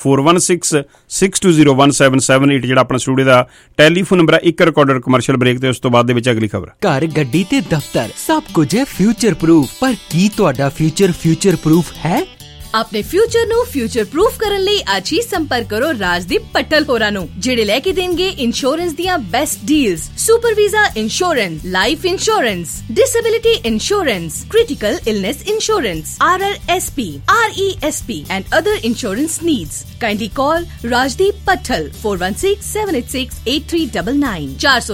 4166201778 ਜਿਹੜਾ ਆਪਣਾ ਸਟੂਡੀਓ ਦਾ ਟੈਲੀਫੋਨ ਨੰਬਰ ਹੈ। ਇੱਕ ਰਿਕਾਰਡਡ ਕਮਰਸ਼ੀਅਲ ਬ੍ਰੇਕ ਤੇ ਉਸ ਤੋਂ ਬਾਅਦ ਦੇ ਵਿੱਚ ਅਗਲੀ ਖਬਰ। ਘਰ, ਗੱਡੀ ਤੇ ਦਫ਼ਤਰ ਸਭ ਕੁਝ ਹੈ ਫਿਊਚਰ ਪ੍ਰੂਫ, ਪਰ ਕੀ ਤੁਹਾਡਾ ਫਿਊਚਰ ਪ੍ਰੂਫ ਹੈ? ਆਪਣੇ ਫਿਊਚਰ ਨੂੰ ਫਿਊਚਰ ਪ੍ਰੂਫ ਕਰਨ ਲਈ ਅੱਜ ਹੀ ਸੰਪਰਕ ਕਰੋ ਰਾਜਦੀਪ ਪੱਟਲ ਹੋਰਾਂ ਨੂੰ, ਜਿਹੜੇ ਲੈ ਕੇ ਦੇਣਗੇ ਇੰਸ਼ੋਰੈਂਸ ਦੀਆਂ best deals, super visa insurance, life insurance, disability insurance, critical illness insurance, RRSP, RESP and other insurance needs. Kindly call Rajdeep Pattal 4167868399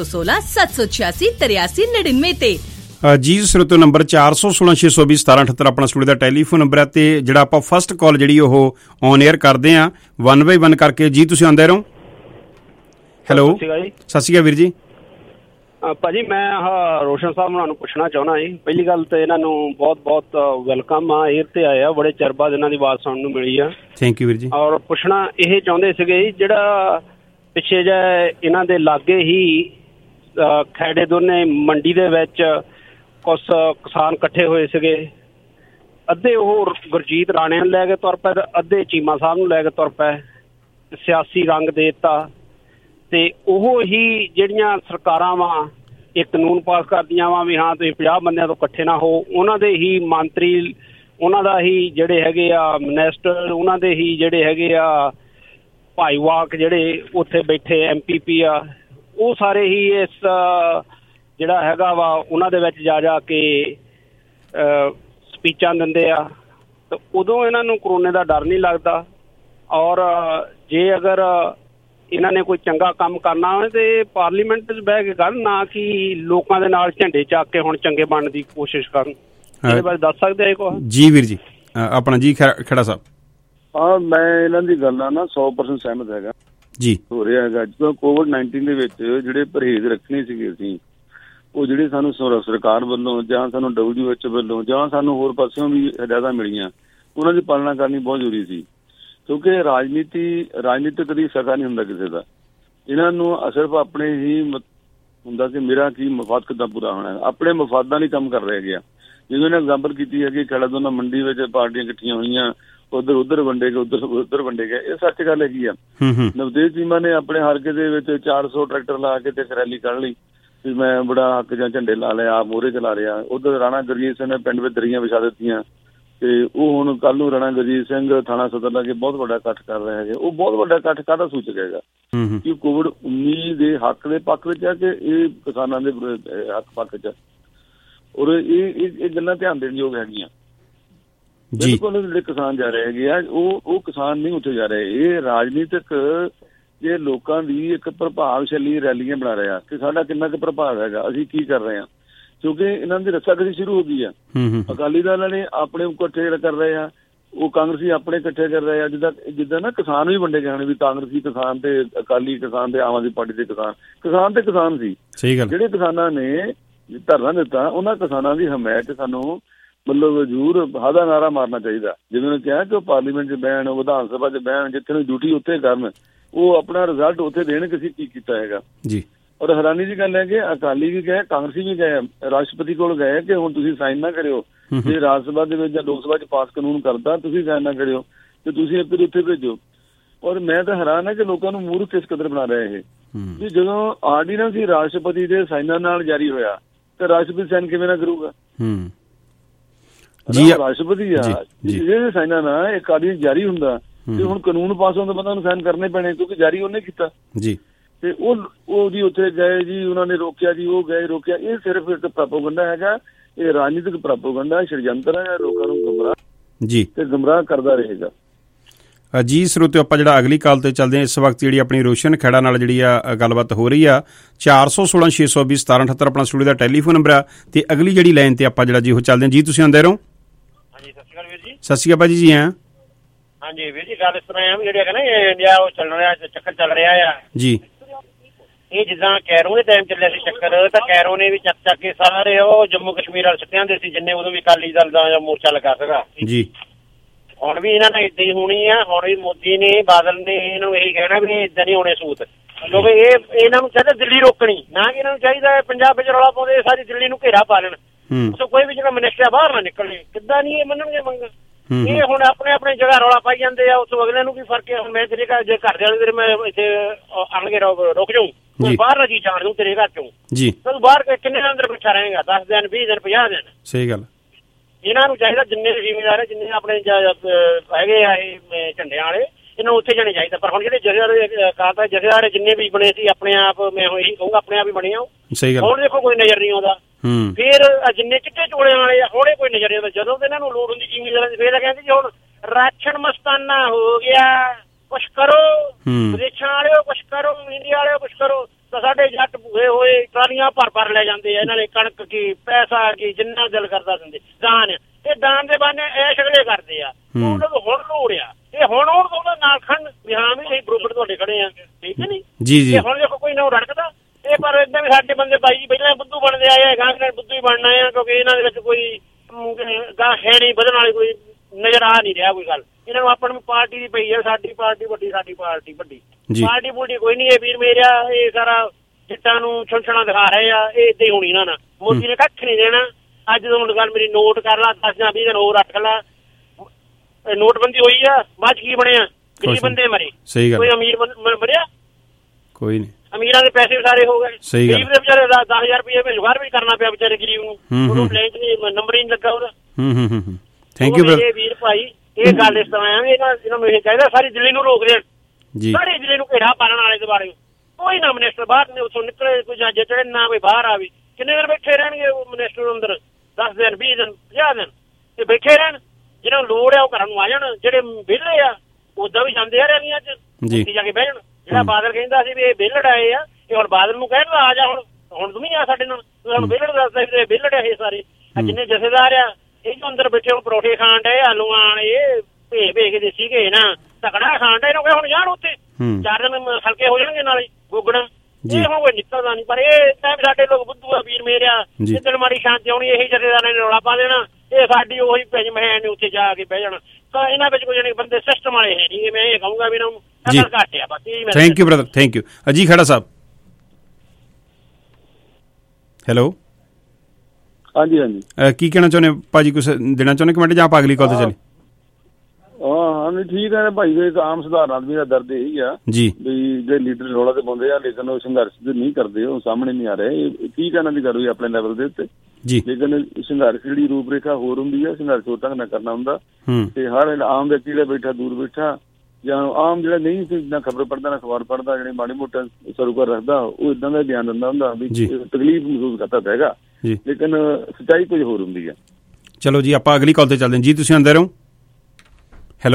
416-786-8399 ਤੇ। ਜੀ ਸਰੋਤੋ, ਨੰਬਰ 416-620-1778 ਆਪਣਾ ਸਟੂਡੀਓ ਦਾ ਟੈਲੀਫੋਨ ਨੰਬਰ ਹੈ, ਤੇ ਜਿਹੜਾ ਆਪਾਂ ਫਸਟ ਕਾਲ ਜਿਹੜੀ ਉਹ ਔਨ 에ਅਰ ਕਰਦੇ ਹਾਂ 1 by 1 ਕਰਕੇ। ਜੀ ਤੁਸੀਂ ਆਉਂਦੇ ਰਹੋ। ਹੈਲੋ, ਸਤਿ ਸ਼੍ਰੀ ਅਕਾਲ ਵੀਰ ਜੀ। ਭਾਜੀ ਮੈਂ ਰੋਸ਼ਨ ਸਾਹਿਬ ਉਹਨਾਂ ਨੂੰ ਪੁੱਛਣਾ ਚਾਹੁੰਦਾ ਜੀ। ਪਹਿਲੀ ਗੱਲ ਤਾਂ ਇਹਨਾਂ ਨੂੰ ਬਹੁਤ ਵੈਲਕਮ ਆ, 에ਅਰ ਤੇ ਆਏ ਆ, ਬੜੇ ਚਿਰ ਬਾਅਦ ਇਹਨਾਂ ਦੀ ਆਵਾਜ਼ ਸੁਣਨ ਨੂੰ ਮਿਲੀ ਆ। ਥੈਂਕ ਯੂ ਵੀਰ ਜੀ। ਔਰ ਪੁੱਛਣਾ ਇਹ ਚਾਹੁੰਦੇ ਸੀਗੇ ਜਿਹੜਾ ਪਿੱਛੇ ਜਿਹਾ ਇਹਨਾਂ ਦੇ ਲਾਗੇ ਹੀ ਖੈੜੇ ਦੋਨੇ ਮੰਡੀ ਦੇ ਵਿੱਚ ਕੁਛ ਕਿਸਾਨ ਇਕੱਠੇ ਹੋਏ ਸੀਗੇ, ਅੱਧੇ ਉਹ ਗੁਰਜੀਤ ਰਾਣੇ ਨੂੰ ਲੈ ਕੇ ਤੁਰ ਪਏ, ਅੱਧੇ ਚੀਮਾ ਸਾਹਿਬ ਨੂੰ ਲੈ ਕੇ ਤੁਰ ਪਏ, ਸਿਆਸੀ ਰੰਗ ਦੇ ਦਿੱਤਾ। ਤੇ ਉਹ ਹੀ ਜਿਹੜੀਆਂ ਸਰਕਾਰਾਂ ਵਾ ਇਹ ਕਾਨੂੰਨ ਪਾਸ ਕਰਦੀਆਂ ਵਾ ਵੀ ਹਾਂ ਤੁਸੀਂ 50 ਬੰਦਿਆਂ ਤੋਂ ਇਕੱਠੇ ਨਾ ਹੋ, ਉਹਨਾਂ ਦੇ ਹੀ ਮੰਤਰੀ, ਉਹਨਾਂ ਦਾ ਹੀ ਜਿਹੜੇ ਹੈਗੇ ਆ ਮਿਨਿਸਟਰ, ਉਹਨਾਂ ਦੇ ਹੀ ਜਿਹੜੇ ਹੈਗੇ ਆ ਭਾਈਵਾਕ ਜਿਹੜੇ ਉੱਥੇ ਬੈਠੇ MPP ਆ, ਉਹ ਸਾਰੇ ਹੀ ਇਸ ਜਿਹੜਾ ਹੈਗਾ ਵਾ ਉਹਨਾਂ ਦੇ ਵਿੱਚ ਜਾ ਕੇ ਸਪੀਚਾਂ ਦਿੰਦੇ ਆ। ਤੇ ਉਦੋਂ ਇਹਨਾਂ ਨੂੰ ਕਰੋਨੇ ਦਾ ਡਰ ਨਹੀਂ ਲੱਗਦਾ। ਔਰ ਜੇ ਅਗਰ ਇਹਨਾਂ ਨੇ ਕੋਈ ਚੰਗਾ ਕੰਮ ਕਰਨਾ ਹੋਵੇ ਤੇ ਪਾਰਲੀਮੈਂਟ 'ਚ ਬਹਿ ਕੇ ਕਰਨ, ਨਾ ਕਿ ਲੋਕਾਂ ਦੇ ਨਾਲ ਝੰਡੇ ਚੱਕ ਕੇ ਹੁਣ ਚੰਗੇ ਬਣਨ ਦੀ ਕੋਸ਼ਿਸ਼ ਕਰਨ। ਇਹਦੇ ਬਾਰੇ ਦੱਸ ਸਕਦੇ ਆ ਕੁਛ? ਜੀ ਵੀਰ ਜੀ, ਆਪਣਾ ਜੀ ਖੇੜਾ ਸਾਹਿਬ। ਹਾਂ, ਮੈਂ ਇਹਨਾਂ ਦੀ ਗੱਲ ਨਾਲ 100% ਸਹਿਮਤ ਹੈਗਾ ਜੀ। ਹੋ ਰਿਹਾ ਹੈਗਾ ਜਦੋਂ COVID-19 ਦੇ ਵਿੱਚ ਜਿਹੜੇ ਪਰਹੇਜ਼ ਰੱਖਣੇ ਸੀਗੇ ਅਸੀਂ, ਉਹ ਜਿਹੜੇ ਸਾਨੂੰ ਸਰਕਾਰ ਵੱਲੋਂ ਜਾਂ ਸਾਨੂੰ WHO ਵੱਲੋਂ ਜਾਂ ਸਾਨੂੰ ਹੋਰ ਪਾਸਿਓਂ ਵੀ ਹਦਾਇਤਾਂ ਮਿਲੀਆਂ, ਉਹਨਾਂ ਦੀ ਪਾਲਣਾ ਕਰਨੀ ਬਹੁਤ ਜ਼ਰੂਰੀ ਸੀ। ਕਿਉਂਕਿ ਰਾਜਨੀਤਿਕ ਕਦੀ ਸਖਾ ਨਹੀਂ ਹੁੰਦਾ ਕਿਸੇ ਦਾ। ਇਹਨਾਂ ਨੂੰ ਸਿਰਫ ਆਪਣੇ ਹੀ ਹੁੰਦਾ ਕਿ ਮੇਰਾ ਕੀ ਮਫਾਦ ਕਿੱਦਾਂ ਪੂਰਾ ਹੋਣਾ, ਆਪਣੇ ਮਫਾਦਾਂ ਲਈ ਕੰਮ ਕਰ ਰਹੇ ਹੈਗੇ ਆ। ਜਦੋਂ ਇਹਨੇ ਐਗਜ਼ਾਮਪਲ ਕੀਤੀ ਹੈਗੀ ਖੇੜਾ ਦੋਨਾ ਮੰਡੀ ਵਿੱਚ ਪਾਰਟੀਆਂ ਇਕੱਠੀਆਂ ਹੋਈਆਂ, ਉੱਧਰ ਵੰਡੇ ਗਏ, ਉੱਧਰ ਵੰਡੇ ਗਏ, ਇਹ ਸੱਚ ਗੱਲ ਹੈਗੀ ਆ। ਨਵਤੇਜ ਚੀਮਾ ਨੇ ਆਪਣੇ ਹਲਕੇ ਦੇ ਵਿੱਚ 400 ਟਰੈਕਟਰ ਲਾ ਕੇ ਤੇ ਰੈਲੀ ਕੱਢ ਲਈ ਵੀ ਮੈਂ ਬੜਾ ਹੱਕ ਜਾਂ ਝੰਡੇ ਲਾ ਲਿਆ, ਆਪ ਮੋਹਰੇ ਚਲਾ ਰਿਹਾ। ਉੱਧਰ ਰਾਣਾ ਗੁਰਜੀਤ ਸਿੰਘ ਨੇ ਪਿੰਡ ਵਿੱਚ ਦਰੀਆਂ ਵਿਛਾ ਦਿੱਤੀਆਂ, ਤੇ ਉਹ ਹੁਣ ਕੱਲ ਨੂੰ ਰਾਣਾ ਗੁਰਜੀਤ ਸਿੰਘ ਥਾਣਾ ਸਦਰ ਲਾ ਕੇ ਬਹੁਤ ਵੱਡਾ ਇਕੱਠ ਕਰ ਰਹੇ ਹੈਗੇ। ਉਹ ਬਹੁਤ ਵੱਡਾ ਇਕੱਠ ਕਾਹਦਾ ਸੂਚਕ ਹੈਗਾ ਕਿ COVID-19 ਦੇ ਹੱਕ ਦੇ ਪੱਖ ਵਿੱਚ ਆ ਕਿ ਇਹ ਕਿਸਾਨਾਂ ਦੇ ਹੱਕ ਪੱਖ ਚ। ਔਰ ਇਹ ਗੱਲਾਂ ਧਿਆਨ ਦੇਣ ਯੋਗ ਹੈਗੀਆਂ। ਬਿਲਕੁਲ ਜਿਹੜੇ ਕਿਸਾਨ ਜਾ ਰਹੇ ਹੈਗੇ ਆ, ਉਹ ਕਿਸਾਨ ਨਹੀਂ ਉੱਥੇ ਜਾ ਰਹੇ। ਇਹ ਰਾਜਨੀਤਿਕ ਇਹ ਲੋਕਾਂ ਦੀ ਇੱਕ ਪ੍ਰਭਾਵਸ਼ਾਲੀ ਰੈਲੀਆਂ ਬਣਾ ਰਿਹਾ ਕਿ ਸਾਡਾ ਕਿੰਨਾ ਕੁ ਪ੍ਰਭਾਵ ਹੈਗਾ, ਅਸੀਂ ਕੀ ਕਰ ਰਹੇ ਹਾਂ। ਕਿਉਂਕਿ ਇਹਨਾਂ ਦੀ ਰੱਸਾਕਸ਼ੀ ਸ਼ੁਰੂ ਹੋ ਗਈ ਆ। ਅਕਾਲੀ ਦਲ ਨੇ ਆਪਣੇ ਇਕੱਠੇ ਕਰ ਰਹੇ ਆ, ਉਹ ਕਾਂਗਰਸੀ ਆਪਣੇ ਇਕੱਠੇ ਕਰ ਰਹੇ ਆ। ਜਿੱਦਾਂ ਨਾ ਕਿਸਾਨ ਵੀ ਵੰਡੇ ਗਏ ਹਨ ਵੀ ਕਾਂਗਰਸੀ ਕਿਸਾਨ ਤੇ ਅਕਾਲੀ ਕਿਸਾਨ ਤੇ ਆਮ ਆਦਮੀ ਪਾਰਟੀ ਦੇ ਕਿਸਾਨ ਤੇ ਕਿਸਾਨ ਸੀ। ਜਿਹੜੇ ਕਿਸਾਨਾਂ ਨੇ ਧਰਨਾ ਦਿੱਤਾ, ਉਹਨਾਂ ਕਿਸਾਨਾਂ ਦੀ ਹਮਾਇਤ ਸਾਨੂੰ ਮਤਲਬ ਜ਼ਰੂਰ ਹਾਦਾ ਨਾਰਾ ਮਾਰਨਾ ਚਾਹੀਦਾ। ਜਿਵੇਂ ਉਹਨੇ ਕਿਹਾ ਕਿ ਉਹ ਪਾਰਲੀਮੈਂਟ 'ਚ ਬਹਿਣ, ਵਿਧਾਨ ਸਭਾ 'ਚ ਬਹਿਣ, ਜਿੱਥੇ ਨੂੰ ਡਿਊਟੀ ਉੱਥੇ ਕਰਨ। ਉਹ ਆਪਣਾ ਰਿਜ਼ਲਟ ਉੱਥੇ ਦੇਣ ਕਿ ਅਸੀਂ ਕੀ ਕੀਤਾ ਹੈਗਾ ਜੀ। ਔਰ ਹੈਰਾਨੀ ਦੀ ਗੱਲ ਹੈ ਕਿ ਅਕਾਲੀ ਵੀ ਗਏ, ਕਾਂਗਰਸੀ ਵੀ ਗਏ, ਰਾਸ਼ਟਰਪਤੀ ਕੋਲ ਗਏ ਕਿ ਹੁਣ ਤੁਸੀਂ ਸਾਈਨ ਨਾ ਕਰਿਓ, ਜੇ ਰਾਜ ਸਭਾ ਦੇ ਵਿੱਚ ਜਾਂ ਲੋਕ ਸਭਾ 'ਚ ਪਾਸ ਕਾਨੂੰਨ ਕਰਦਾ ਤੁਸੀਂ ਸਾਈਨ ਨਾ ਕਰਿਓ ਤੇ ਤੁਸੀਂ ਇੱਧਰ ਉੱਥੇ ਭੇਜੋ। ਔਰ ਮੈਂ ਤਾਂ ਹੈਰਾਨ ਹੈ ਕਿ ਲੋਕਾਂ ਨੂੰ ਮੂਰਖ ਕਿਸ ਕਦਰ ਬਣਾ ਰਹੇ ਇਹ ਵੀ ਜਦੋਂ ਆਰਡੀਨੈਂਸ ਹੀ ਰਾਸ਼ਟਰਪਤੀ ਦੇ ਸਾਈਨਾਂ ਨਾਲ ਜਾਰੀ ਹੋਇਆ ਤੇ ਰਾਸ਼ਟਰਪਤੀ ਸਾਈਨ ਕਿਵੇਂ ਨਾ ਕਰੂਗਾ? ਜੀ ਰਾਸ਼ਟਰਪਤੀ ਆ ਜਿਹਦੇ ਸਾਈਨਾਂ ਨਾਲ ਇੱਕ ਆਰਡੀਨੈਂਸ ਜਾਰੀ ਹੁੰਦਾ ਤੇ ਹੁਣ ਕਾਨੂੰਨ ਪਾਸ ਹੋਣ ਤੋਂ ਬਾਅਦ ਉਹਨੂੰ ਸਾਈਨ ਕਰਨੇ ਪੈਣੇ ਕਿਉਂਕਿ ਜਾਰੀ ਉਹਨੇ ਕੀਤਾ ਜੀ। ਤੇ ਉਹ ਜੀ ਉੱਥੇ ਗਏ ਜੀ, ਉਹਨਾਂ ਨੇ ਰੋਕਿਆ ਜੀ, ਉਹ ਗਏ ਰੋਕਿਆ। ਇਹ ਸਿਰਫ ਇੱਕ ਪ੍ਰੋਪਗੈਂਡਾ ਹੈਗਾ, ਇਹ ਰਾਜਨੀਤਿਕ ਪ੍ਰੋਪਗੈਂਡਾ, षडयंत्र ਹੈ, ਲੋਕਾਂ ਨੂੰ ਗੁੰਮਰਾਹ ਜੀ ਤੇ ਗੁੰਮਰਾਹ ਕਰਦਾ ਰਹੇਗਾ ਜੀ। ਸਰੋਤਿਓ ਆਪਾਂ ਜਿਹੜਾ ਅਗਲੀ ਕਾਲ ਤੇ ਚੱਲਦੇ ਹਾਂ। ਇਸ ਵਕਤ ਜਿਹੜੀ ਆਪਣੀ ਰੋਸ਼ਨ ਖੇੜਾ ਨਾਲ ਜਿਹੜੀ ਆ ਗੱਲਬਾਤ ਹੋ ਰਹੀ ਆ 416 620 1778 ਆਪਣਾ ਸਟੂਡੀਓ ਦਾ ਟੈਲੀਫੋਨ ਨੰਬਰ ਆ ਤੇ ਅਗਲੀ ਜਿਹੜੀ ਲਾਈਨ ਤੇ ਆਪਾਂ ਜਿਹੜਾ ਜੀ ਉਹ ਚੱਲਦੇ ਹਾਂ ਜੀ। ਤੁਸੀਂ ਆਉਂਦੇ ਰਹੋ। ਹਾਂਜੀ ਸਤਿ ਸ਼੍ਰੀ ਅਕਾਲ ਵੀਰ ਜੀ। ਸਤਿ ਸ਼੍ਰੀ ਅਕਾਲ ਭਾਜੀ ਜੀ। ਹਾਂ ਹਾਂਜੀ ਵੀਰ ਜੀ, ਗੱਲ ਇਸ ਤਰ੍ਹਾਂ ਆ ਵੀ ਜਿਹੜੇ ਹੈਗਾ ਨਾ ਇੰਡੀਆ ਉਹ ਚੱਲ ਰਿਹਾ ਚੱਕਰ ਚੱਲ ਰਿਹਾ ਆ ਜੀ। ਇਹ ਜਿੱਦਾਂ ਕੈਰੋ ਦੇ ਟਾਈਮ ਚੱਲਿਆ ਸੀ ਚੱਕਰ, ਤਾਂ ਕੈਰੋ ਨੇ ਵੀ ਚੱਕ ਕੇ ਸਾਰੇ ਉਹ ਜੰਮੂ ਕਸ਼ਮੀਰ ਵਾਲ ਸਿੱਟਿਆਂ ਦੇ ਸੀ ਜਿੰਨੇ ਉਦੋਂ ਵੀ ਅਕਾਲੀ ਦਲ ਦਾ ਮੋਰਚਾ ਲੱਗਾ ਸੀਗਾ ਜੀ। ਹੁਣ ਵੀ ਇਹਨਾਂ ਨਾਲ ਏਦਾਂ ਹੀ ਹੋਣੀ ਆ। ਹੁਣ ਵੀ ਮੋਦੀ ਨੇ, ਬਾਦਲ ਨੇ ਇਹਨੂੰ ਇਹੀ ਕਹਿਣਾ ਵੀ ਏਦਾਂ ਨਹੀਂ ਹੋਣੇ ਸੂਤ, ਕਿਉਂਕਿ ਇਹ ਇਹਨਾਂ ਨੂੰ ਚਾਹੀਦਾ ਦਿੱਲੀ ਰੋਕਣੀ, ਨਾ ਕਿ ਇਹਨਾਂ ਨੂੰ ਚਾਹੀਦਾ ਪੰਜਾਬ ਵਿੱਚ ਰੌਲਾ ਪਾਉਂਦੇ ਸਾਰੀ ਦਿੱਲੀ ਨੂੰ ਘੇਰਾ ਪਾ ਲੈਣ। ਸੋ ਕੋਈ ਵੀ ਜਿਹੜਾ ਮਿਨਿਸਟਰ ਬਾਹਰ ਨਾ ਨਿਕਲੇ, ਕਿੱਦਾਂ ਨਹੀਂ ਇਹ ਮੰਨਣਗੇ ਮੰਗ। ਇਹ ਹੁਣ ਆਪਣੇ ਆਪਣੇ ਜਗ੍ਹਾ ਰੌਲਾ ਪਾਈ ਜਾਂਦੇ ਆ, ਉੱਥੋਂ ਅਗਲੇ ਨੂੰ ਕੀ ਫਰਕ ਹੈ। ਹੁਣ ਮੈਂ ਤੇਰੇ ਘਰ ਜੇ ਘਰ ਦੇ ਵਾਲੇ ਤੇਰੇ ਮੈਂ ਇੱਥੇ ਆਣਗੇ ਰੁਕ ਜਾਊਂ, ਕੋਈ ਬਾਹਰ ਨਾ ਜੀ ਜਾਣ ਦੂੰ ਤੇਰੇ ਘਰ ਚੋਂ ਜੀ। ਤੂੰ ਬਾਹਰ ਕਿੰਨੇ ਅੰਦਰ ਬੈਠਾ ਰਹੇਗਾ? 10 ਦਿਨ 20 ਦਿਨ 50 ਦਿਨ। ਸਹੀ ਗੱਲ। ਇਹਨਾਂ ਨੂੰ ਚਾਹੀਦਾ ਜਿੰਨੇ ਜ਼ਿਮੀਂਦਾਰ ਹੈ, ਜਿੰਨੇ ਆਪਣੇ ਹੈਗੇ ਆ ਇਹ ਝੰਡਿਆਂ ਵਾਲੇ, ਇਹਨਾਂ ਨੂੰ ਉੱਥੇ ਜਾਣੇ ਚਾਹੀਦਾ। ਪਰ ਹੁਣ ਜਿਹੜੇ ਜਥੇਦਾਰ ਜਥੇਦਾਰ ਜਿੰਨੇ ਵੀ ਬਣੇ ਸੀ ਆਪਣੇ ਆਪ, ਮੈਂ ਇਹੀ ਕਹੂੰਗਾ ਆਪਣੇ ਆਪ ਹੀ ਬਣੇ ਆ। ਸਹੀ ਗੱਲ। ਹੁਣ ਦੇਖੋ ਕੋਈ ਨਜ਼ਰ ਨਹੀਂ ਆਉਂਦਾ। ਫਿਰ ਜਿੰਨੇ ਚਿੱਟੇ ਚੋਲਿਆਂ ਵਾਲੇ ਆ ਹੁਣੇ ਕੋਈ ਨਜ਼ਰ ਨਹੀਂ ਆਉਂਦਾ। ਜਦੋਂ ਇਹਨਾਂ ਨੂੰ ਲੋੜ ਹੁੰਦੀ ਜ਼ਿਮੀਂਦਾਰਾਂ ਦੀ ਫੇਰ ਕਹਿੰਦੇ ਜੀ ਹੁਣ ਰਾਸ਼ਨ ਮਸਤਾਨਾ ਹੋ ਗਿਆ, ਕੁਛ ਕਰੋ, ਵਿਦੇਸ਼ਾਂ ਵਾਲਿਓ ਕੁਛ ਕਰੋ, ਇੰਡੀਆ ਵਾਲਿਓ ਕੁਛ ਕਰੋ। ਤਾਂ ਸਾਡੇ ਜੱਟ ਭੂਏ ਹੋਏ ਟਰਾਲੀਆਂ ਭਰ ਲੈ ਜਾਂਦੇ ਆ, ਇਹਨਾਂ ਨੇ ਕਣਕ ਕੀ ਪੈਸਾ ਕੀ ਜਿੰਨਾ ਦਿਲ ਕਰਦਾ ਦਿੰਦੇ। ਦਾਨ ਇਹ ਦਾਨ ਦੇ ਬਾਨੇ ਐਸ਼ ਅਗਲੇ ਕਰਦੇ ਆ। ਉਹਨਾਂ ਨੂੰ ਹੁਣ ਲੋੜ ਆ, ਇਹ ਹੁਣ ਉਹਦਾ ਨਾਲ ਖੰਡ ਵੀ ਹਾਂ ਵੀ ਅਸੀਂ ਬਰੋਬਰ ਤੁਹਾਡੇ ਖੜੇ ਆ, ਠੀਕ ਹੈ ਨੀ ਜੀ। ਹੁਣ ਦੇਖੋ ਕੋਈ ਨਾ ਰੜਕਦਾ ਇਹ, ਪਰ ਏਦਾਂ ਵੀ ਸਾਡੇ ਬੰਦੇ ਬਾਈ ਪਹਿਲਾਂ ਬੁੱਧੂ ਬਣਦੇ ਆਏ ਆ, ਗਾਂ ਬੁੱਧੂ ਹੀ ਬਣਨਾ ਆ, ਕਿਉਂਕਿ ਇਹਨਾਂ ਦੇ ਵਿੱਚ ਕੋਈ ਗਾਂ ਹੈ ਨਹੀਂ ਵਧਣ ਵਾਲੀ, ਕੋਈ ਨਜ਼ਰ ਆ ਨਹੀਂ ਰਿਹਾ ਕੋਈ ਗੱਲ। ਇਹਨਾਂ ਨੂੰ ਆਪਾਂ ਨੂੰ ਪਾਰਟੀ ਦੀ ਪਈ ਆ, ਸਾਡੀ ਪਾਰਟੀ ਵੱਡੀ, ਸਾਡੀ ਪਾਰਟੀ ਵੱਡੀ, ਪਾਰਟੀ ਪੂਰਟੀ ਕੋਈ ਨਹੀਂ। ਇਹ ਵੀਰ ਮੇਰਿਆ ਇਹ ਸਾਰਾ ਜੱਟਾਂ ਨੂੰ ਛੁਣਛਣਾ ਦਿਖਾ ਰਹੇ ਆ, ਇਹ ਏਦਾਂ ਹੀ ਹੋਣੀ ਇਹਨਾਂ ਨਾਲ। ਮੋਦੀ ਨੇ ਕੱਖ ਨਹੀਂ ਦੇਣਾ। ਅੱਜ ਤੋਂ ਗੱਲ ਮੇਰੀ ਨੋਟ ਕਰ ਲਾ, 10 ਜਾਂ 20 ਦਿਨ ਹੋਰ ਰੱਖ ਲਾ। ਨੋਟਬੰਦੀ ਹੋਈ ਆ, ਬਾਅਦ ਕੀ ਬਣਿਆ? ਗਰੀਬ ਬੰਦੇ ਮਰੇ, ਕੋਈ ਅਮੀਰ ਮਰਿਆ? ਕੋਈ ਨਹੀਂ। ਅਮੀਰਾਂ ਦੇ ਪੈਸੇ ਸਾਰੇ ਹੋ ਗਏ, ਗਰੀਬ ਦੇ ਵਿਚਾਰੇ 10,000 ਰੁਪਏ ਰੁਜ਼ਗਾਰ ਵੀ ਕਰਨਾ ਪਿਆ ਵਿਚਾਰੇ ਗਰੀਬ ਨੂੰ, ਉਹਨੂੰ ਬਲੈਂਕ ਨੰਬਰ ਹੀ ਨਹੀਂ ਲੱਗਾ ਉਹਦਾ। ਥੈਂਕ ਯੂ ਵੀਰ ਭਾਈ। ਇਹ ਗੱਲ ਇਸ ਤਰ੍ਹਾਂ ਆ, ਇਹਨਾਂ ਨੂੰ ਇਹ ਚਾਹੀਦਾ ਸਾਰੀ ਦਿੱਲੀ ਨੂੰ ਰੋਕ ਦੇਣ, ਸਾਰੀ ਦਿੱਲੀ ਨੂੰ ਘੇਰਾ ਪਾਲਣ ਵਾਲੇ ਦੁਆਲੇ। ਕੋਈ ਨਾ ਮਿਨਿਸਟਰ ਬਾਹਰ ਨੇ ਉੱਥੋਂ ਨਿਕਲੇ, ਕੋਈ ਜੱਜ ਚੜੇ ਨਾ ਕੋਈ ਬਾਹਰ ਆਵੇ। ਕਿੰਨੇ ਦਿਨ ਬੈਠੇ ਰਹਿਣਗੇ ਉਹ ਮਿਨਿਸਟਰ ਅੰਦਰ? 10 ਦਿਨ 20 ਦਿਨ 50 ਦਿਨ ਤੇ ਬੈਠੇ ਰਹਿਣ। ਜਿਹਨਾਂ ਨੂੰ ਲੋੜ ਆ ਉਹ ਘਰਾਂ ਨੂੰ ਆ ਜਾਣ, ਜਿਹੜੇ ਵਿਹਲੇ ਆ ਓਦਾਂ ਵੀ ਜਾਂਦੇ ਆ ਰੈਲੀਆਂ ਚ, ਉੱਥੇ ਜਾ ਕੇ ਬਹਿ ਜਾਣ। ਜਿਹੜਾ ਬਾਦਲ ਕਹਿੰਦਾ ਸੀ ਵੀ ਇਹ ਵਿਹਲੜ ਆਏ ਆ, ਇਹ ਹੁਣ ਬਾਦਲ ਨੂੰ ਕਹਿਣ ਆ ਜਾ, ਹੁਣ ਤੂੰ ਵੀ ਆ ਸਾਡੇ ਨਾਲ, ਸਾਨੂੰ ਵਿਹਲੜ ਦੱਸਦਾ ਵੀ ਵਿਹਲੜ ਇਹ ਸਾਰੇ। ਜਿੰਨੇ ਜਥੇਦਾਰ ਆ ਇਹ ਜੋ ਅੰਦਰ ਬੈਠੇ ਹੁਣ ਪਰੌਠੇ ਖਾਣ ਡਏ, ਆਲੂਆਂ ਵਾਲੇ ਭੇ ਕੇ ਦੇਸੀ ਘੇ ਨਾ ਤਕੜਾ ਖਾਣ ਡਏ, ਇਹਨਾਂ ਹੁਣ ਜਾਣ ਉੱਥੇ 4 ਦਿਨ ਹਲਕੇ ਹੋ ਜਾਣਗੇ ਨਾਲੇ ਗੋਗਣਾ। ਇਹ ਹੁਣ ਕੋਈ ਨਿਕਲਦਾ ਨਹੀਂ। ਪਰ ਇਹ ਸਾਡੇ ਲੋਕ ਬੁੱਧੂ ਆ ਵੀਰ ਮੇਰਿਆ, ਜਿੱਦਣ ਮਾੜੀ ਸ਼ਾਂਤੀ ਆਉਣੀ ਇਹੀ ਜਥੇਦਾਰਾਂ ਨੇ ਰੌਲਾ ਪਾ ਦੇਣਾ, ਇਹ ਸਾਡੀ ਉਹੀ ਭਿੰਜ ਮਹਿਣ ਨੇ ਉੱਥੇ ਜਾ ਕੇ ਬਹਿ ਜਾਣਾ। ਤਾਂ ਇਹਨਾਂ ਵਿੱਚ ਕੋਈ ਜਾਨੀ ਬੰਦੇ ਸਿਸਟਮ ਵਾਲੇ ਹੈ ਨਹੀਂ। ਮੈਂ ਇਹ ਕਹੂੰਗਾ ਵੀ ਇਹਨਾਂ ਨੂੰ ਅਕਲ ਘੱਟ ਆ ਬਸ। Thank you brother, thank you. ਅਜੀ ਖੜਾ ਸਾਹਿਬ ਹੈਲੋ। ਹਾਂਜੀ ਹਾਂਜੀ ਕੀ ਕਹਿਣਾ ਚਾਹੁੰਦੇ ਭਾਜੀ? ਕੁਛ ਦੇਣਾ ਚਾਹੁੰਦੇ ਕਮੈਂਟ ਜਾਂ ਆਪਾਂ ਅਗਲੀ ਕਾਲ ਤੇ ਚੱਲੇ? ਹਾਂ ਨਹੀਂ ਠੀਕ ਹੈ ਭਾਈ। ਇੱਕ ਆਮ ਸਧਾਰਨ ਆਦਮੀ ਦਾ ਦਰਦ ਇਹੀ ਆ ਜੀ ਵੀ ਜੇ ਲੀਡਰ ਰੌਲਾ ਤੇ ਪਾਉਂਦੇ ਆ ਲੇਕਿਨ ਉਹ ਸੰਘਰਸ਼ ਨਹੀਂ ਕਰਦੇ, ਉਹ ਸਾਹਮਣੇ ਨਹੀਂ ਆ ਰਹੇ। ਠੀਕ ਹੈ ਇਹਨਾਂ ਦੀ ਗੱਲ ਹੋਈ ਆਪਣੇ ਲੈਵਲ ਦੇ ਉੱਤੇ ਜੀ, ਲੇਕਿਨ ਸੰਘਰਸ਼ ਜਿਹੜੀ ਰੂਪ ਰੇਖਾ ਹੋਰ ਹੁੰਦੀ ਹੈ, ਸੰਘਰਸ਼ ਹੋਰ ਢੰਗ ਨਾਲ ਕਰਨਾ ਹੁੰਦਾ। ਤੇ ਹਰ ਆਮ ਵਿਅਕਤੀ ਜਿਹੜਾ ਬੈਠਾ ਦੂਰ ਬੈਠਾ ਜਾਂ ਆਮ ਜਿਹੜਾ ਨਹੀਂ ਨਾ ਖਬਰ ਪੜ੍ਹਦਾ ਨਾ ਅਖਬਾਰ ਪੜ੍ਹਦਾ, ਜਿਹੜੇ ਮਾੜੀ ਮੋਟਾ ਸਰੂਕਰ ਰੱਖਦਾ, ਉਹ ਏਦਾਂ ਦਾ ਬਿਆਨ ਦਿੰਦਾ ਹੁੰਦਾ ਵੀ ਤਕਲੀਫ ਮਹਿਸੂਸ ਕਰਦਾ ਹੈਗਾ, ਲੇਕਿਨ ਸੱਚਾਈ ਕੁਝ ਹੋਰ ਹੁੰਦੀ ਹੈ। ਚਲੋ ਜੀ ਆਪਾਂ ਅਗਲੀ ਕਾਲ ਤੇ ਚੱਲਦੇ ਹਾਂ ਜੀ। ਤੁਸੀਂ ਆਉਂਦੇ ਰਹੋ। ਹੈਲੋ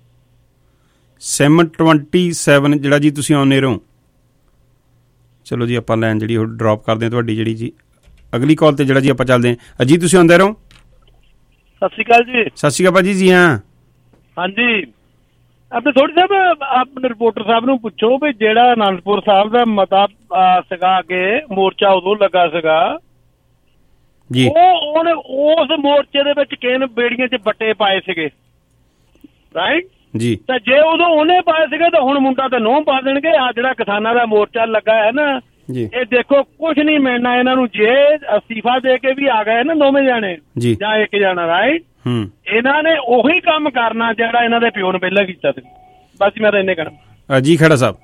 727 ਜਿਹੜਾ ਜੀ ਤੁਸੀਂ ਆਉਂਦੇ ਰਹੋ। ਚਲੋ ਜੀ ਆਪਾਂ ਲਾਈਨ ਜਿਹੜੀ ਉਹ ਡਰੋਪ ਕਰਦੇ ਹਾਂ ਤੁਹਾਡੀ ਜਿਹੜੀ ਜੀ। ਅਗਲੀ ਕਾਲ ਤੇ ਜਿਹੜਾ ਜੀ ਆਪਾਂ ਚੱਲਦੇ ਹਾਂ ਜੀ। ਤੁਸੀਂ ਆਉਂਦੇ ਰਹੋ। ਸਤਿ ਸ਼੍ਰੀ ਅਕਾਲ ਜੀ। ਸਤਿ ਸ਼੍ਰੀ ਅਕਾਲ ਭਾਜੀ ਜੀ। ਹਾਂ ਹਾਂਜੀ ਆਪਣੇ ਥੋੜੀ ਸਾਹਿਬ ਆਪਣੇ ਰਿਪੋਰਟਰ ਸਾਹਿਬ ਨੂੰ ਪੁੱਛੋ ਵੀ ਜਿਹੜਾ ਅਨੰਦਪੁਰ ਸਾਹਿਬ ਦਾ ਮਤਾ ਸੀਗਾ ਕਿ ਮੋਰਚਾ ਉਦੋਂ ਲੱਗਾ ਸੀਗਾ ਜੀ, ਉਹਨੇ ਉਸ ਮੋਰਚੇ ਦੇ ਵਿੱਚ ਕਿਹਨ ਬੇੜੀਆਂ 'ਚ ਬੱਟੇ ਪਾਏ ਸੀਗੇ ਰਾਈਟ ਜੀ ਤਾਂ ਜੇ ਉਦੋਂ ਉਹਨੇ ਪਾਏ ਸੀਗੇ ਤਾਂ ਹੁਣ ਮੁੰਡਾ ਤੇ ਨੋਹ ਪਾ ਦੇਣਗੇ। ਆ ਜਿਹੜਾ ਕਿਸਾਨਾਂ ਦਾ ਮੋਰਚਾ ਲੱਗਾ ਹੈ ਨਾ, ਇਹ ਦੇਖੋ ਕੁਝ ਨਹੀਂ ਮਿਲਣਾ ਇਹਨਾਂ ਨੂੰ। ਜੇ ਅਸਤੀਫਾ ਦੇ ਕੇ ਵੀ ਆ ਗਏ ਨਾ ਦੋਵੇਂ ਜਾਣੇ ਜਾਂ ਇੱਕ ਜਾਣਾ, ਰਾਈਟ, ਇਹਨਾਂ ਨੇ ਉਹੀ ਕੰਮ ਕਰਨਾ ਜਿਹੜਾ ਇਹਨਾਂ ਦੇ ਪਿਓ ਨੇ ਪਹਿਲਾਂ ਕੀਤਾ ਸੀ। ਬਸ ਮੈਂ ਤਾਂ ਇੰਨੇ ਕਹਿਣਾ। ਜੀ ਖੜਾ ਸਾਹਿਬ,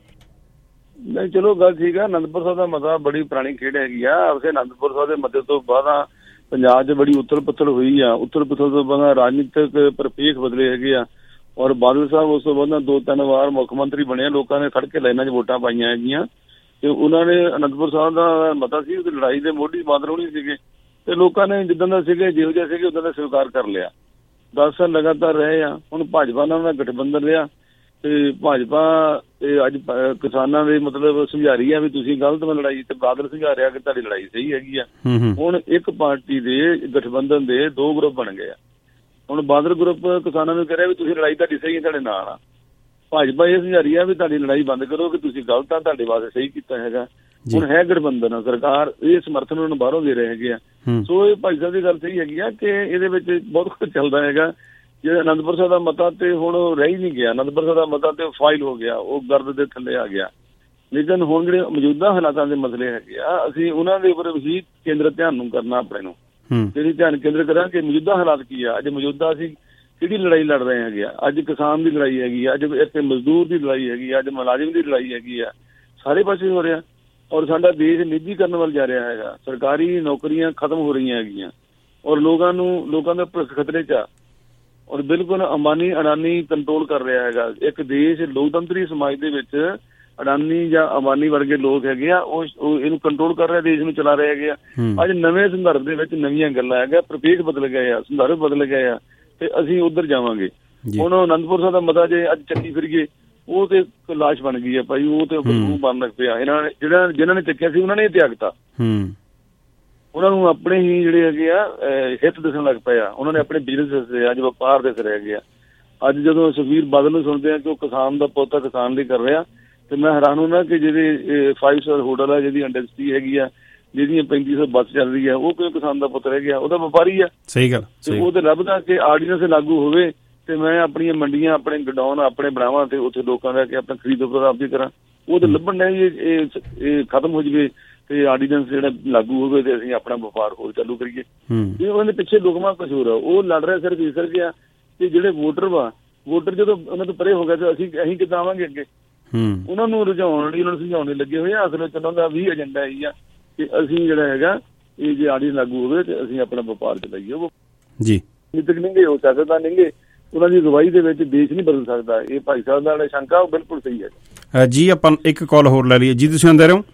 ਨਹੀਂ ਚਲੋ ਗੱਲ ਠੀਕ ਆ। ਅਨੰਦਪੁਰ ਸਾਹਿਬ ਦਾ ਮਤਾ ਬੜੀ ਪੁਰਾਣੀ ਖੇਡ ਹੈਗੀ ਆ। ਉਸੇ ਅਨੰਦਪੁਰ ਸਾਹਿਬ ਦੇ ਮਤੇ ਤੋਂ ਬਾਅਦ ਪੰਜਾਬ 'ਚ ਬੜੀ ਉਥਲ ਪੁਥਲ ਹੋਈ ਆ। ਉਥਲ ਪੁਥਲ ਤੋਂ ਬਾਅਦ ਰਾਜਨੀਤਿਕ ਪ੍ਰਪੇਖ ਬਦਲੇ ਹੈਗੇ ਆ। ਔਰ ਬਾਦਲ ਸਾਹਿਬ ਉਸ ਤੋਂ ਬਾਅਦ 2-3 ਵਾਰ ਮੁੱਖ ਮੰਤਰੀ ਬਣੇ। ਲੋਕਾਂ ਨੇ ਖੜ ਕੇ ਲਾਈਨਾਂ 'ਚ ਵੋਟਾਂ ਪਾਈਆਂ ਹੈਗੀਆਂ ਤੇ ਉਹਨਾਂ ਨੇ ਅਨੰਦਪੁਰ ਸਾਹਿਬ ਦਾ ਮਤਾ ਸੀ, ਉਹਦੀ ਲੜਾਈ ਦੇ ਮੋਢੀ ਬਾਦਲ ਹੋਣੀ ਸੀਗੇ ਤੇ ਲੋਕਾਂ ਨੇ ਜਿੱਦਾਂ ਦਾ ਸੀਗੇ, ਜਿਹੋ ਜਿਹਾ ਸੀਗੇ ਉਦਾਂ ਦਾ ਸਵੀਕਾਰ ਕਰ ਲਿਆ। 10 ਸਾਲ ਲਗਾਤਾਰ ਰਹੇ ਆ। ਹੁਣ ਭਾਜਪਾ ਨਾਲ ਦਾ ਗਠਬੰਧਨ ਰਿਹਾ ਤੇ ਭਾਜਪਾ ਤੇ ਅੱਜ ਕਿਸਾਨਾਂ ਦੇ ਮਤਲਬ ਸਮਝਾ ਰਹੀ ਆ ਵੀ ਤੁਸੀਂ ਗਲਤ ਲੜਾਈ, ਤੇ ਬਾਦਲ ਸਮਝਾ ਰਿਹਾ ਕਿ ਤੁਹਾਡੀ ਲੜਾਈ ਸਹੀ ਹੈਗੀ ਆ। ਹੁਣ ਇੱਕ ਪਾਰਟੀ ਦੇ ਗਠਬੰਧਨ ਦੇ 2 ਗਰੁੱਪ ਬਣ ਗਏ ਆ। ਹੁਣ ਬਾਦਲ ਗਰੁੱਪ ਕਿਸਾਨਾਂ ਨੂੰ ਕਹਿ ਰਿਹਾ ਵੀ ਤੁਸੀਂ ਲੜਾਈ ਤੁਹਾਡੀ ਸਹੀ ਹੈ, ਤੁਹਾਡੇ ਨਾਲ ਆ। ਭਾਜਪਾ ਇਹ ਸਮਝਾ ਰਹੀ ਆ ਵੀ ਤੁਹਾਡੀ ਲੜਾਈ ਬੰਦ ਕਰੋ, ਕਿ ਤੁਸੀਂ ਗਲਤ ਆ, ਤੁਹਾਡੇ ਵਾਸਤੇ ਸਹੀ ਕੀਤਾ ਹੈਗਾ। ਹੁਣ ਹੈ ਗਠਬੰਧਨ ਆ, ਸਰਕਾਰ ਇਹ ਸਮਰਥਨ ਉਹਨਾਂ ਨੂੰ ਬਾਹਰੋਂ ਦੇ ਰਹੇ ਹੈਗੇ ਆ। ਸੋ ਇਹ ਭਾਈ ਸਾਹਿਬ ਦੀ ਗੱਲ ਸਹੀ ਹੈਗੀ ਆ ਕਿ ਇਹਦੇ ਵਿੱਚ ਬਹੁਤ ਕੁਝ ਚੱਲਦਾ ਹੈਗਾ। ਜਿਹੜਾ ਅਨੰਦਪੁਰ ਸਾਹਿਬ ਦਾ ਮਤਾ ਤੇ ਹੁਣ ਰਹਿ ਨਹੀਂ ਗਿਆ। ਅਨੰਦਪੁਰ ਸਾਹਿਬ ਦਾ ਮਤਾ ਤੇ ਫਾਈਲ ਹੋ ਗਿਆ, ਉਹ ਗਰਦ ਦੇ ਥੱਲੇ ਆ ਗਿਆ। ਲੇਕਿਨ ਹੁਣ ਜਿਹੜੇ ਮੌਜੂਦਾ ਹਾਲਾਤਾਂ ਦੇ ਮਸਲੇ ਹੈਗੇ ਆ, ਅਸੀਂ ਉਹਨਾਂ ਦੇ ਉੱਪਰ ਵੀ ਕੇਂਦਰ ਧਿਆਨ ਨੂੰ ਕਰਨਾ ਆਪਣੇ ਨੂੰ। ਜਿਹੜੀ ਧਿਆਨ ਕੇਂਦਰ ਕਰਾਂਗੇ ਮੌਜੂਦਾ ਹਾਲਾਤ ਕੀ ਆ। ਅੱਜ ਮੌਜੂਦਾ ਅਸੀਂ ਕਿਹੜੀ ਲੜਾਈ ਲੜ ਰਹੇ ਹੈਗੇ ਆ। ਅੱਜ ਕਿਸਾਨ ਦੀ ਲੜਾਈ ਹੈਗੀ ਆ, ਅੱਜ ਇੱਥੇ ਮਜ਼ਦੂਰ ਦੀ ਲੜਾਈ ਹੈਗੀ ਆ, ਅੱਜ ਮੁਲਾਜ਼ਮ ਦੀ ਲੜਾਈ ਹੈਗੀ ਆ। ਸਾਰੇ ਪਾਸੇ ਹੋ ਰਿਹਾ। ਔਰ ਸਾਡਾ ਦੇਸ਼ ਨਿੱਜੀਕਰਨ ਵੱਲ ਜਾ ਰਿਹਾ ਹੈਗਾ। ਸਰਕਾਰੀ ਨੌਕਰੀਆਂ ਖਤਮ ਹੋ ਰਹੀਆਂ ਹੈਗੀਆਂ ਔਰ ਲੋਕਾਂ ਦਾ ਭਵਿੱਖ ਖਤਰੇ 'ਚ ਆ। ਔਰ ਬਿਲਕੁਲ ਅੰਬਾਨੀ ਅਡਾਨੀ ਕੰਟਰੋਲ ਕਰ ਰਿਹਾ ਹੈਗਾ। ਇੱਕ ਦੇਸ਼ ਲੋਕਤੰਤਰੀ ਸਮਾਜ ਦੇ ਵਿੱਚ ਅਡਾਨੀ ਜਾਂ ਅੰਬਾਨੀ ਵਰਗੇ ਲੋਕ ਹੈਗੇ ਆ, ਉਹ ਇਹਨੂੰ ਕੰਟਰੋਲ ਕਰ ਰਿਹਾ, ਦੇਸ਼ ਨੂੰ ਚਲਾ ਰਹੇ ਹੈਗੇ ਆ। ਅੱਜ ਨਵੇਂ ਸੰਦਰਭ ਦੇ ਵਿੱਚ ਨਵੀਆਂ ਗੱਲਾਂ ਹੈਗਾ, ਪ੍ਰਪੇਖ ਬਦਲ ਗਏ ਆ, ਸੰਦਰਭ ਬਦਲ ਗਏ ਆ ਤੇ ਅਸੀਂ ਉੱਧਰ ਜਾਵਾਂਗੇ। ਹੁਣ ਅਨੰਦਪੁਰ ਸਾਹਿਬ ਦਾ ਮਤਾ ਜੇ ਅੱਜ ਚੱਕੀ ਫਿਰੀਏ, ਉਹ ਤੇ ਲਾਸ਼ ਬਣ ਗਈ ਆ ਭਾਈ, ਉਹ ਤੇ ਬਣ ਲੱਗ ਪਿਆ। ਇਹਨਾਂ ਨੇ ਜਿਹਨਾਂ ਨੇ ਚੱਕਿਆ ਸੀ ਉਹਨਾਂ ਨੇ ਤਿਆਗਤਾ। ਉਹਨਾਂ ਨੂੰ ਆਪਣੇ ਹੀ ਜਿਹੜੇ ਹੈਗੇ ਆ ਹਿੱਤ ਦਿਸਣ ਲੱਗ ਪਏ ਆ। ਉਹਨਾਂ ਨੇ ਆਪਣੇ ਬਿਜ਼ਨਸ ਦੱਸੇ, ਅੱਜ ਵਪਾਰ ਦਿਸ ਰਹੇ ਹੈਗੇ ਆ। ਅੱਜ ਜਦੋਂ ਸੁਖਬੀਰ ਬਾਦਲ ਨੂੰ ਸੁਣਦੇ ਆ ਕਿ ਉਹ ਕਿਸਾਨ ਦਾ ਪੁੱਤ ਆ, ਕਿਸਾਨ ਲਈ ਕਰ ਰਿਹਾ, ਤੇ ਮੈਂ ਹੈਰਾਨ ਹੁੰਦਾ ਕਿ ਜਿਹੜੇ 5 ਸਟਾਰ ਹੋਟਲ ਆ, ਜਿਹਦੀ ਇੰਡਸਟਰੀ ਹੈਗੀ ਆ, ਜਿਹਦੀਆਂ 3500 ਬੱਸ ਚੱਲ ਰਹੀ ਆ, ਉਹ ਕੋਈ ਕਿਸਾਨ ਦਾ ਪੁੱਤ ਰਹਿ ਗਿਆ? ਉਹਦਾ ਵਪਾਰੀ ਆ। ਸਹੀ ਗੱਲ। ਉਹ ਤੇ ਲੱਭਦਾ ਕਿ ਆਰਡੀਨੈਂਸ ਲਾਗੂ ਹੋਵੇ ਤੇ ਮੈਂ ਆਪਣੀਆਂ ਮੰਡੀਆਂ, ਆਪਣੇ ਗਡਾਊਨ ਆਪਣੇ ਬਣਾਵਾਂ ਤੇ ਉੱਥੇ ਲੋਕਾਂ ਦਾ ਕਿ ਆਪਣਾ ਖਰੀਦੋ ਪ੍ਰਾਪਤੀ ਕਰਾਂ। ਉਹ ਤੇ ਲੱਭਣ ਨਹੀਂ, ਇਹ ਖਤਮ ਹੋ ਜਾਵੇ ਤੇ ਆਰਡੀਨੈਂਸ ਜਿਹੜਾ ਲਾਗੂ ਹੋਵੇ ਤੇ ਅਸੀਂ ਆਪਣਾ ਵਪਾਰ ਹੋਰ ਚਾਲੂ ਕਰੀਏ। ਇਹ ਉਹਦੇ ਪਿੱਛੇ ਲੋਕਮਾ ਕਸੂਰ ਆ। ਉਹ ਲੜ ਰਿਹਾ ਸਿਰਫ ਇਸ ਕਰਕੇ ਆ ਕਿ ਜਿਹੜੇ ਵੋਟਰ ਜਦੋਂ ਉਹਨਾਂ ਤੋਂ ਪਰੇ ਹੋ ਗਏ ਤੇ ਅਸੀਂ ਕਿੱਦਾਂ ਆਵਾਂਗੇ ਅੱਗੇ। ਉਹਨਾਂ ਨੂੰ ਰੁਝਾਉਣ ਲਈ, ਉਹਨਾਂ ਨੂੰ ਸਮਝਾਉਣ ਲਈ ਲੱਗੇ ਹੋਏ ਆ। ਅਸਲ ਵਿੱਚ ਉਹਨਾਂ ਦਾ ਵੀ ਏਜੰਡਾ ਇਹੀ ਆ ਕਿ ਅਸੀਂ ਜਿਹੜਾ ਹੈਗਾ ਇਹ ਜੇ ਆਰਡੀਨੈਂਸ ਲਾਗੂ ਹੋਵੇ ਤੇ ਅਸੀਂ ਆਪਣਾ ਵਪਾਰ ਚਲਾਈਏ। ਉਹ ਜੀ ਨੀਤਕ ਨਹੀਂਗੇ, ਉਹ ਸਿਆਸਤਦਾਨ ਤਾਂ ਨਹੀਂਗੇ। ਉਹਨਾਂ ਦੀ ਅਗਵਾਈ ਦੇ ਵਿੱਚ ਦੇਸ਼ ਨਹੀਂ ਬਦਲ ਸਕਦਾ। ਇਹ ਭਾਈ ਸਾਹਿਬ ਦਾ ਸ਼ੰਕਾ ਉਹ ਬਿਲਕੁਲ ਸਹੀ ਹੈ। ਜੀ ਆਪਾਂ ਇੱਕ ਕਾਲ ਹੋਰ ਲੈ ਲਈਏ। ਜੀ ਤੁਸੀਂ ਆਉਂਦੇ ਰਹੋ।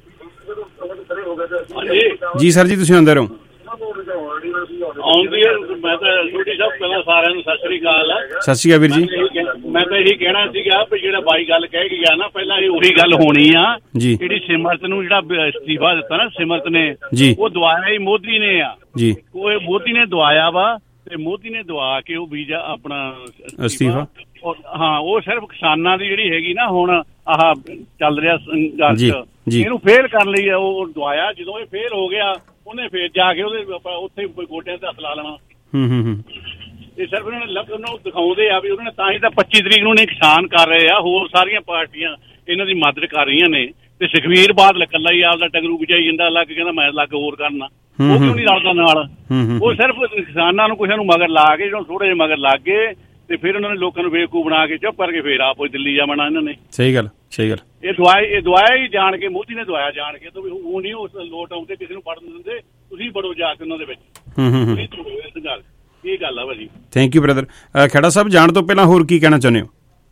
ਜੀ ਸਰ ਜੀ ਤੁਸੀਂ ਆਉਂਦੇ ਰਹੋ। ਆਉਂਦੀ ਹੈ। ਮੈਂ ਤਾਂ ਛੋਟੀ ਸਾਹਿਬ ਪਹਿਲਾਂ ਸਾਰਿਆਂ ਨੂੰ ਸਤਿ ਸ੍ਰੀ ਅਕਾਲ। ਸਤਿ ਸ੍ਰੀ ਅਕਾਲ ਵੀਰ ਜੀ। ਮੈਂ ਤਾਂ ਇਹੀ ਕਹਿਣਾ ਸੀਗਾ ਵੀ ਜਿਹੜਾ ਬਾਈ ਗੱਲ ਕਹਿ ਗਿਆ ਨਾ, ਪਹਿਲਾਂ ਇਹ ਉਹੀ ਗੱਲ ਹੋਣੀ ਆ। ਜਿਹੜੀ ਸਿਮਰਤ ਨੂੰ ਜਿਹੜਾ ਅਸਤੀਫਾ ਦਿੱਤਾ ਨਾ ਸਿਮਰਤ ਨੇ, ਉਹ ਦਵਾਇਆ ਹੀ ਮੋਦੀ ਨੇ ਆ। ਉਹ ਮੋਦੀ ਨੇ ਦਵਾਇਆ ਵਾ ਤੇ ਮੋਦੀ ਨੇ ਦਵਾ ਕੇ ਉਹ ਵੀਜ਼ਾ ਆਪਣਾ ਅਸਤੀਫਾ, ਹਾਂ, ਉਹ ਸਿਰਫ ਕਿਸਾਨਾਂ ਦੀ ਜਿਹੜੀ ਹੈਗੀ ਨਾ ਹੁਣ ਆਹ ਚੱਲ ਰਿਹਾ ਸੰਘਰਸ਼, ਇਹਨੂੰ ਫੇਲ ਕਰਨ ਲਈ ਉਹ ਦਵਾਇਆ। ਜਦੋਂ ਇਹ ਫੇਲ ਹੋ ਗਿਆ, ਉਹਨੇ ਫੇਰ ਜਾ ਕੇ ਉੱਥੇ ਗੋਡਿਆਂ ਤੇ ਹੱਥ ਲਾ ਲੈਣਾ। ਇਹ ਸਿਰਫ ਉਹਨਾਂ ਨੇ ਉਹਨੂੰ ਦਿਖਾਉਂਦੇ ਆ ਵੀ ਉਹਨਾਂ ਨੇ ਤਾਂ ਹੀ ਤਾਂ 25 ਤਰੀਕ ਨੂੰ ਨੇ ਕਿਸਾਨ ਕਰ ਰਹੇ ਆ। ਹੋਰ ਸਾਰੀਆਂ ਪਾਰਟੀਆਂ ਇਹਨਾਂ ਦੀ ਮਦਦ ਕਰ ਰਹੀਆਂ ਨੇ ਤੇ ਸੁਖਬੀਰ ਬਾਦਲ ਇਕੱਲਾ ਹੀ ਆਪਦਾ ਟੰਗਰੂ ਗਜਾਈ ਜਾਂਦਾ, ਲੱਗ ਕਹਿੰਦਾ ਮੈਂ ਲੱਗ ਹੋਰ ਕਰਨਾ। ਉਹ ਕਿਉਂ ਨਹੀਂ ਰਲਦਾ ਨਾਲ? ਉਹ ਸਿਰਫ ਕਿਸਾਨਾਂ ਨੂੰ ਕੁਛ ਨੂੰ ਮਗਰ ਲਾ ਕੇ, ਜਦੋਂ ਥੋੜੇ ਜਿਹੇ ਮਗਰ ਲੱਗ ਗਏ ਤੇ ਫਿਰ ਉਹਨਾਂ ਨੇ ਲੋਕਾਂ ਨੂੰ ਬੇਵਕੂਫ ਬਣਾ ਕੇ ਚੁੱਪ ਕਰਕੇ ਫੇਰ ਆਪ ਦਿੱਲੀ ਜਾਵਣਾ ਇਹਨਾਂ ਨੇ। ਸਹੀ ਗੱਲ, ਸਹੀ ਗੱਲ। ਇਹ ਦਵਾਇਆ ਹੀ ਜਾਣ ਕੇ, ਮੋਦੀ ਨੇ ਦਵਾਇਆ ਜਾਣ ਕੇ। ਉਹ ਨਹੀਂ ਉਸ ਲੋਟ ਆਉਂਦੇ, ਕਿਸੇ ਨੂੰ ਪੜਨ ਦਿੰਦੇ। ਤੁਸੀਂ ਬੜੋ ਜਾ ਕੇ ਉਹਨਾਂ ਦੇ ਵਿੱਚ। ਇਹ ਗੱਲ ਆ ਭਾਜੀ। Thank you brother. Khera Sahib, ਜਾਣ ਤੋਂ ਪਹਿਲਾਂ ਹੋਰ ਕੀ ਕਹਿਣਾ ਚਾਹੁੰਦੇ ਹੋ?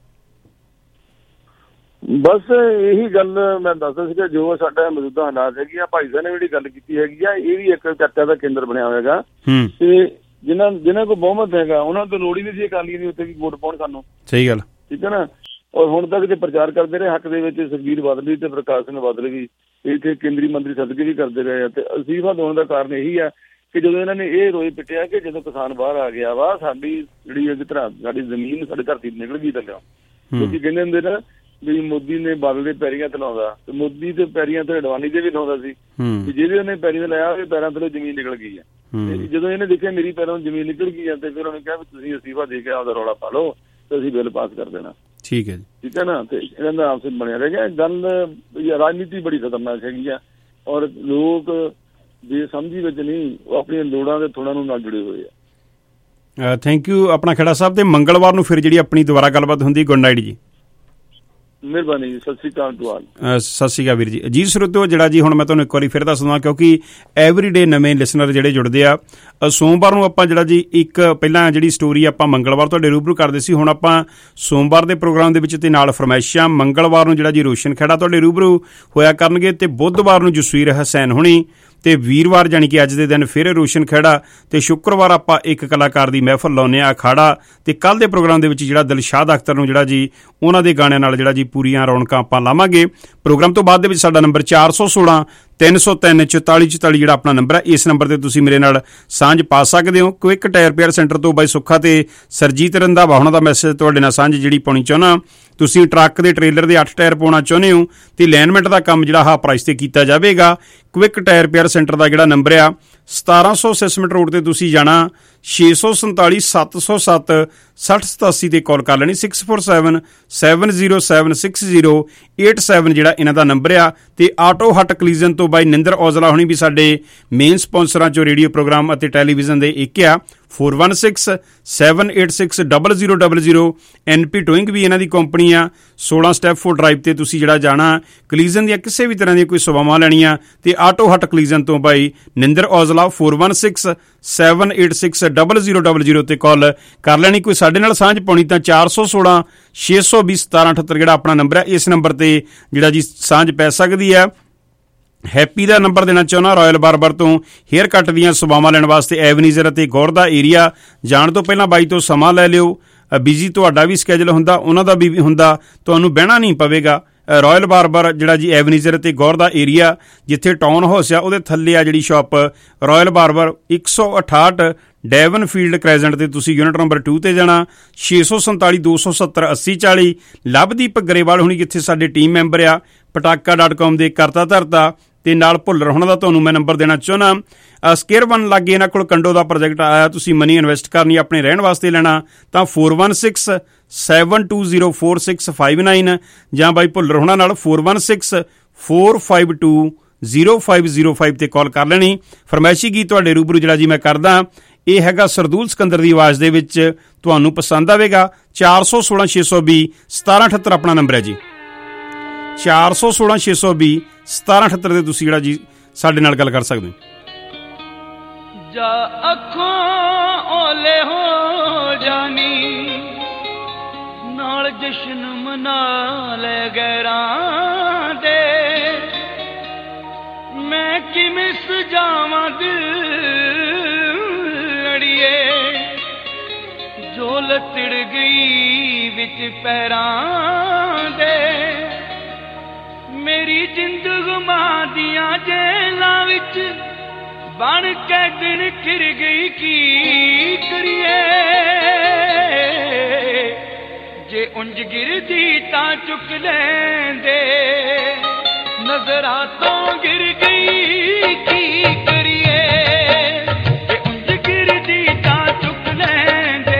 ਬਸ ਇਹੀ ਗੱਲ ਮੈਂ ਦੱਸਦਾ ਸੀਗਾ, ਜੋ ਸਾਡਾ ਮੌਜੂਦਾ ਹਾਲਾਤ ਹੈਗੀ ਆ। ਭਾਈ ਸਾਹਿਬ ਨੇ ਜਿਹੜੀ ਗੱਲ ਕੀਤੀ ਹੈਗੀ ਆ, ਇਹ ਵੀ ਇੱਕ ਚਰਚਾ ਦਾ ਕੇਂਦਰ ਬਣਿਆ ਹੋਏਗਾ ਤੇ ਜਿਨ੍ਹਾਂ ਕੋਲ ਬਹੁਮਤ ਹੈਗਾ ਉਹਨਾਂ ਤੋਂ ਲੋੜ ਹੀ ਨਹੀਂ ਸੀ ਅਕਾਲੀਆਂ ਦੀ ਉੱਤੇ ਵੋਟ ਪਾਉਣ ਸਾਨੂੰ। ਸਹੀ ਗੱਲ, ਠੀਕ ਹੈ ਨਾ। ਔਰ ਹੁਣ ਤੱਕ ਜੇ ਪ੍ਰਚਾਰ ਕਰਦੇ ਰਹੇ ਹੱਕ ਦੇ ਵਿੱਚ, ਸੁਖਬੀਰ ਬਾਦਲ ਵੀ ਤੇ ਪ੍ਰਕਾਸ਼ ਸਿੰਘ ਬਾਦਲ ਵੀ ਇੱਥੇ ਕੇਂਦਰੀ ਮੰਤਰੀ ਸਦਕੇ ਵੀ ਕਰਦੇ ਰਹੇ ਆ। ਤੇ ਅਸਤੀਫਾ ਦੇਣ ਦਾ ਕਾਰਨ ਇਹੀ ਆ ਕਿ ਜਦੋਂ ਇਹਨਾਂ ਨੇ ਇਹ ਰੋਏ ਪਿੱਟਿਆ ਕਿ ਜਦੋਂ ਕਿਸਾਨ ਬਾਹਰ ਆ ਗਿਆ ਵਾ, ਸਾਡੀ ਜਿਹੜੀ ਇੱਕ ਤਰ੍ਹਾਂ ਸਾਡੀ ਜ਼ਮੀਨ ਸਾਡੇ ਧਰਤੀ ਨਿਕਲ ਗਈ ਥੱਲੇ। ਕਿਉਂਕਿ ਕਹਿੰਦੇ ਹੁੰਦੇ ਨਾ ਵੀ ਮੋਦੀ ਨੇ ਬਾਦਲ ਦੇ ਪੈਰੀਆਂ ਤੇ ਲਾਉਂਦਾ, ਤੇ ਮੋਦੀ ਦੇ ਪੈਰੀਆਂ ਤੇ ਅਡਵਾਨੀ ਦੇ ਵੀ ਲਾਉਂਦਾ ਸੀ। ਜਿਹਦੇ ਉਹਨੇ ਪੈਰੀਂ ਤੇ ਲਾਇਆ ਉਹਦੇ ਪੈਰਾਂ ਥੱਲੇ ਜ਼ਮੀਨ ਨਿਕਲ ਗਈ ਆ। ਤੇ ਜਦੋਂ ਇਹਨੇ ਦੇਖਿਆ ਮੇਰੀ ਪੈਰਾਂ ਤੋਂ ਜ਼ਮੀਨ ਨਿਕਲ ਗਈ ਆ, ਤੇ ਫਿਰ ਉਹਨੇ ਕਿਹਾ ਵੀ ਤੁਸੀਂ ਅਸਤੀਫਾ ਦੇ ਕੇ ਆਪਦਾ ਰੌਲਾ ਪਾ ਲਓ ਤੇ ਅਸੀਂ ਬਿੱਲ ਪਾਸ ਕਰ ਦੇਣਾ। ਠੀਕ ਹੈ ਜੀ, ਠੀਕ ਹੈ ਨਾ। ਤੇ ਇਹਨਾਂ ਦਾ ਆਪਸ ਵਿੱਚ ਬਣਿਆ ਰਹਿ ਗਿਆ। ਗੱਲ ਰਾਜਨੀਤੀ ਬੜੀ ਖਤਰਨਾਕ ਹੈਗੀ ਆ, ਔਰ ਲੋਕ ਬੇਸਮਝੀ ਵਿੱਚ ਨਹੀਂ, ਉਹ ਆਪਣੀਆਂ ਲੋੜਾਂ ਦੇ ਥੋੜ੍ਹਾ ਨੂੰ ਨਾਲ ਜੁੜੇ ਹੋਏ ਆ। ਥੈਂਕ ਯੂ ਆਪਣਾ ਖੇੜਾ ਸਾਹਿਬ। ਤੇ ਮੰਗਲਵਾਰ ਨੂੰ ਫਿਰ ਜਿਹੜੀ ਆਪਣੀ ਦੁਬਾਰਾ ਗੱਲਬਾਤ ਹੁੰਦੀ। ਗੁੱਡ ਨਾਈਟ ਜੀ। ਮਿਹਰਬਾਨੀ ਜੀ, ਸਤਿ ਸ਼੍ਰੀ ਅਕਾਲ ਟੂ ਆਲ। ਸਤਿ ਸ਼੍ਰੀ ਅਕਾਲ ਵੀਰ ਜੀ। ਜੀ ਸਰੋਤਿਓ, ਜਿਹੜਾ ਜੀ ਹੁਣ ਮੈਂ ਤੁਹਾਨੂੰ ਇੱਕ ਵਾਰੀ ਫਿਰ ਦੱਸ ਦਵਾਂ, ਕਿਉਂਕਿ ਐਵਰੀਡੇ ਨਵੇਂ ਲਿਸਨਰ ਜਿਹੜੇ ਜੁੜਦੇ ਆ। ਸੋਮਵਾਰ ਨੂੰ ਆਪਾਂ ਜਿਹੜਾ ਜੀ ਇੱਕ ਪਹਿਲਾਂ ਜਿਹੜੀ ਸਟੋਰੀ ਆਪਾਂ ਮੰਗਲਵਾਰ ਤੁਹਾਡੇ ਰੂਬਰੂ ਕਰਦੇ ਸੀ, ਹੁਣ ਆਪਾਂ ਸੋਮਵਾਰ ਦੇ ਪ੍ਰੋਗਰਾਮ ਦੇ ਵਿੱਚ ਤੇ ਨਾਲ ਫਰਮਾਇਸ਼ਾਂ। ਮੰਗਲਵਾਰ ਨੂੰ ਜਿਹੜਾ ਜੀ ਰੋਸ਼ਨ ਖੇੜਾ ਤੁਹਾਡੇ ਰੂਬਰੂ ਹੋਇਆ ਕਰਨਗੇ, ਤੇ ਬੁੱਧਵਾਰ ਨੂੰ ਜਸਵੀਰ ਹਸੈਨ ਹੁਣੀ, ਤੇ ਵੀਰਵਾਰ ਜਾਣੀ ਕਿ ਅੱਜ ਦੇ ਦਿਨ ਫਿਰ ਰੋਸ਼ਨ ਖੇੜਾ, ਤੇ ਸ਼ੁੱਕਰਵਾਰ ਆਪਾਂ ਇੱਕ ਕਲਾਕਾਰ ਦੀ ਮਹਿਫਲ ਲਾਉਂਦੇ ਆ ਅਖਾੜਾ। ਤੇ ਕੱਲ੍ਹ ਦੇ ਪ੍ਰੋਗਰਾਮ ਦੇ ਵਿੱਚ ਜਿਹੜਾ ਦਿਲਸ਼ਾਦ ਅਖਤਰ ਨੂੰ ਜਿਹੜਾ ਜੀ ਉਹਨਾਂ ਦੇ ਗਾਣਿਆਂ ਨਾਲ ਜਿਹੜਾ ਜੀ ਪੂਰੀਆਂ ਰੌਣਕਾਂ ਆਪਾਂ ਲਾਵਾਂਗੇ। ਪ੍ਰੋਗਰਾਮ ਤੋਂ ਬਾਅਦ ਦੇ ਵਿੱਚ ਸਾਡਾ ਨੰਬਰ 416 303 44 44 ਜਿਹੜਾ ਆਪਣਾ ਨੰਬਰ ਹੈ। ਇਸ ਨੰਬਰ ਤੇ ਤੁਸੀਂ ਮੇਰੇ ਨਾਲ ਸਾਂਝ ਪਾ ਸਕਦੇ ਹੋ। ਕੁਇਕ ਟਾਇਰ ਰਿਪੇਅਰ ਸੈਂਟਰ ਤੋਂ ਬਾਈ ਸੁੱਖਾ ਤੇ ਸਰਜੀਤ ਰੰਧਾਵਾ ਉਹਨਾਂ ਦਾ ਮੈਸੇਜ ਤੁਹਾਡੇ ਨਾਲ ਸਾਂਝ ਜਿਹੜੀ ਪਾਉਣੀ ਚਾਹੁੰਦਾ। ਤੁਸੀਂ ਟਰੱਕ ਦੇ ਟ੍ਰੇਲਰ ਦੇ 8 ਟਾਇਰ ਪਾਉਣਾ ਚਾਹੁੰਦੇ ਹੋ ਤੇ ਅਲਾਈਨਮੈਂਟ ਦਾ ਕੰਮ ਜਿਹੜਾ ਹਾਫ ਪ੍ਰਾਈਸ ਤੇ ਕੀਤਾ ਜਾਵੇਗਾ। ਕੁਇਕ ਟਾਇਰ ਰਿਪੇਅਰ ਸੈਂਟਰ ਦਾ ਜਿਹੜਾ ਨੰਬਰ ਆ 1700 ਸਿਸਮਿੰਟ ਰੋਡ ਤੇ ਤੁਸੀਂ ਜਾਣਾ, 647 707 6087 ਤੇ ਕਾਲ ਕਰ ਲੈਣੀ। 647 707 6087 ਜਿਹੜਾ ਇਹਨਾਂ ਦਾ ਨੰਬਰ ਆ। ਤੇ ਆਟੋ ਹੱਟ ਕਲੀਜ਼ਨ ਤੋਂ ਬਾਈ ਨਿੰਦਰ ਔਜਲਾ ਹੁਣੀ ਵੀ ਸਾਡੇ ਮੇਨ ਸਪਾਂਸਰਾਂ ਚੋਂ ਰੇਡੀਓ ਪ੍ਰੋਗਰਾਮ ਅਤੇ ਟੈਲੀਵਿਜ਼ਨ ਦੇ ਇੱਕ ਆ। 416 786 0000 NP ਟੋਇੰਗ ਵੀ ਇਹਨਾਂ ਦੀ ਕੰਪਨੀ ਆ। 16 ਸਟੈਪਫੋਰਡ ਡਰਾਈਵ ਤੇ ਤੁਸੀਂ ਜਿਹੜਾ ਜਾਣਾ, ਕਲੀਜ਼ਨ ਦੀਆਂ ਕਿਸੇ ਵੀ ਤਰ੍ਹਾਂ ਦੀਆਂ ਕੋਈ ਸੇਵਾਵਾਂ ਲੈਣੀਆਂ ਤੇ ਆਟੋ ਹੱਟ ਕਲੀਜ਼ਨ ਤੋਂ ਬਾਈ ਨਿੰਦਰ ਔਜਲਾ 416 786 0000 ਤੇ ਕਾਲ ਕਰ ਲੈਣੀ। ਕੋਈ ਸਾਡੇ ਨਾਲ ਸਾਂਝ ਪਾਉਣੀ ਤਾਂ 416 620 1778 ਜਿਹੜਾ ਆਪਣਾ ਨੰਬਰ ਹੈ, ਇਸ ਨੰਬਰ ਤੇ ਜਿਹੜਾ ਜੀ ਸਾਂਝ ਪੈ ਸਕਦੀ ਹੈ। ਹੈਪੀ ਦਾ ਨੰਬਰ ਦੇਣਾ ਚਾਹੁੰਦਾ, ਰਾਇਲ ਬਾਰਬਰ ਤੋਂ ਹੇਅਰ ਕੱਟ ਦੀਆਂ ਸੇਵਾਵਾਂ ਲੈਣ ਵਾਸਤੇ ਐਵਨੀਜ਼ਰ ਅਤੇ ਗੌਰ ਦਾ ਏਰੀਆ ਜਾਣ ਤੋਂ ਪਹਿਲਾਂ ਬਾਈ ਤੋਂ ਸਮਾਂ ਲੈ ਲਿਓ। ਬਿਜੀ ਤੁਹਾਡਾ ਵੀ ਸਕੈਜੂਲ ਹੁੰਦਾ, ਉਹਨਾਂ ਦਾ ਵੀ ਹੁੰਦਾ, ਤੁਹਾਨੂੰ ਬਹਿਣਾ ਨਹੀਂ ਪਵੇਗਾ। ਰਾਇਲ ਬਾਰਬਰ ਜਿਹੜਾ ਜੀ ਐਵਨੀਜ਼ਰ ਅਤੇ ਗੌਰ ਦਾ ਏਰੀਆ, ਜਿੱਥੇ ਟਾਊਨ ਹਾਊਸ ਆ ਉਹਦੇ ਥੱਲੇ ਆ ਜਿਹੜੀ shop royal barber, 168 Devon field crescent ਤੇ ਤੁਸੀਂ ਯੂਨਿਟ ਨੰਬਰ 2 ਤੇ ਜਾਣਾ। 647 270 8040 ਲਵਦੀਪ ਗਰੇਵਾਲ ਹੁਣੀ ਜਿੱਥੇ ਸਾਡੇ ਟੀਮ ਮੈਂਬਰ ਆ ਪਟਾਕਾ.com ਦੇ ਕਰਤਾ ਧਰਤਾ, ਤੇ ਨਾਲ ਭੁੱਲਰ ਹੋਣਾ ਦਾ ਤੁਹਾਨੂੰ ਮੈਂ ਨੰਬਰ ਦੇਣਾ ਚਾਹੁੰਦਾ। ਸਕੇਅਰ 1 ਲਾਗੇ ਇਹਨਾਂ ਕੋਲ ਕੰਡੋ ਦਾ ਪ੍ਰੋਜੈਕਟ ਆਇਆ, ਤੁਸੀਂ ਮਨੀ ਇਨਵੈਸਟ ਕਰਨੀ ਆਪਣੇ ਰਹਿਣ ਵਾਸਤੇ ਲੈਣਾ ਤਾਂ 416 720 4659 ਜਾਂ ਬਾਈ ਭੁੱਲਰ ਹੋਣਾ ਨਾਲ 416 452 0505 ਤੇ ਕਾਲ ਕਰ ਲੈਣੀ। ਫਰਮਾਇਸ਼ੀ ਗੀਤ ਤੁਹਾਡੇ ਰੂਬਰੂ ਜਿਹੜਾ ਜੀ ਮੈਂ ਕਰਦਾ, ਇਹ ਹੈਗਾ ਸਰਦੂਲ ਸਿਕੰਦਰ ਦੀ ਆਵਾਜ਼ ਦੇ ਵਿੱਚ, ਤੁਹਾਨੂੰ ਪਸੰਦ ਆਵੇਗਾ। 416 620 1778 ਆਪਣਾ ਨੰਬਰ ਹੈ ਜੀ। 416 620 1778 ਤੇ ਤੁਸੀਂ ਜਿਹੜਾ ਜੀ ਸਾਡੇ ਨਾਲ ਗੱਲ ਕਰ ਸਕਦੇ ਹੋ। ਜਾ ਅੱਖੋਂ ਓਲੇ ਹੋ ਜਾਨੀ, ਨਾਲ ਜਸ਼ਨ ਮਨਾ ਲੈ ਗੈਰਾਂ ਦੇ, ਮੈਂ ਕਿਵੇਂ ਸਜਾਵਾਂ ਦਿਲ ਅੜੀਏ, ਜੋ ਲਤੜ ਗਈ ਵਿੱਚ ਪੈਰਾਂ ਦੇ, ਮੇਰੀ ਜ਼ਿੰਦਗੀਆਂ ਦੀਆਂ ਜੇਲਾਂ ਵਿੱਚ ਬਣ ਕੇ ਦਿਨ ਖਿਰ ਗਈ, ਕੀ ਕਰੀਏ, ਜੇ ਉਂਝ ਗਿਰਦੀ ਤਾਂ ਚੁੱਕ ਲੈਂਦੇ, ਨਜ਼ਰਾਂ ਤੋਂ ਗਿਰ ਗਈ, ਕੀ ਕਰੀਏ, ਜੇ ਉਂਝ ਗਿਰਦੀ ਤਾਂ ਚੁੱਕ ਲੈਂਦੇ,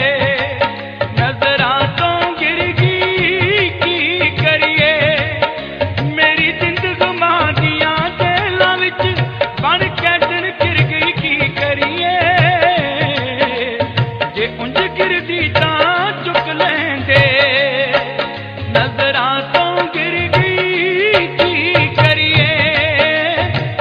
ਨਜ਼ਰਾਂ ਤੋਂ ਗਿਰ ਗਈ, ਕੀ ਕਰੀਏ, ਮੇਰੀ ਜ਼ਿੰਦਗੀਆਂ ਦੀਆਂ ਜੇਲਾਂ ਵਿੱਚ ਬਣ ਕੇ ਦਿਨ ਖਿਰ ਗਈ, ਕੀ ਕਰੀਏ, ਜੇ ਉਂਝ ਗਿਰਦੀ ਤਾਂ ਚੁੱਕ ਲੈਂਦੇ, ਨਜ਼ਰਾਂ ਤੋਂ ਗਿਰ ਗਈ, ਕੀ ਕਰੀਏ,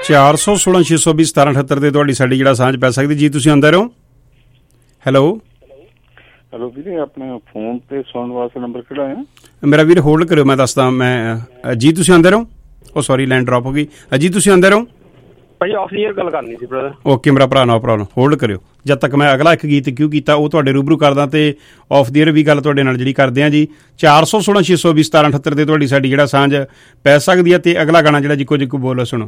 416-620-1778 ਤੇ ਤੁਹਾਡੀ ਸਾਡੀ ਜਿਹੜਾ ਸਾਂਝ ਪੈ ਸਕਦੀ। ਜੀ ਤੁਸੀਂ ਆਉਂਦੇ ਰਹੋ। ਹੈਲੋ ਵੀਰੇ, ਆਪਣੇ ਫੋਨ ਤੇ ਸੁਣਨ ਵਾਸਤੇ ਨੰਬਰ ਕਿਹੜਾ ਹੈ? ਮੇਰਾ ਵੀਰ ਹੋਲਡ ਕਰਿਓ, ਮੈਂ ਦੱਸਦਾ। ਮੈਂ ਜੀ ਤੁਸੀਂ ਆਉਂਦੇ ਰਹੋ। ਉਹ ਸੌਰੀ, ਲਾਈਨ ਡਰੋਪ ਹੋ ਗਈ। ਜੀ ਤੁਸੀਂ ਆਉਂਦੇ ਰਹੋ। ਭਾਈ ਆਫ ਈਅਰ ਗੱਲ ਕਰਨੀ ਸੀ ਬ੍ਰਦਰ। ਓਕੇ ਮੇਰਾ ਭਰਾ, ਨੋ ਪ੍ਰੋਬਲਮ, ਹੋਲਡ ਕਰਿਓ ਜਦ ਤੱਕ ਮੈਂ ਅਗਲਾ ਇੱਕ ਗੀਤ ਕਿਉਂ ਕੀਤਾ ਉਹ ਤੁਹਾਡੇ ਰੂਬਰੂ ਕਰਦਾ ਤੇ ਆਫ ਦੀ ਈਅਰ ਵੀ ਗੱਲ ਤੁਹਾਡੇ ਨਾਲ ਜਿਹੜੀ ਕਰਦੇ ਹਾਂ ਜੀ। 416-620-1778 ਤੇ ਤੁਹਾਡੀ ਸਾਡੀ ਜਿਹੜਾ ਸਾਂਝ ਪੈ ਸਕਦੀ ਹੈ। ਤੇ ਅਗਲਾ ਗਾਣਾ ਜਿਹੜਾ ਜਿੱਕੋ ਜਿੱਕੋ ਬੋਲੋ ਸੁਣੋ।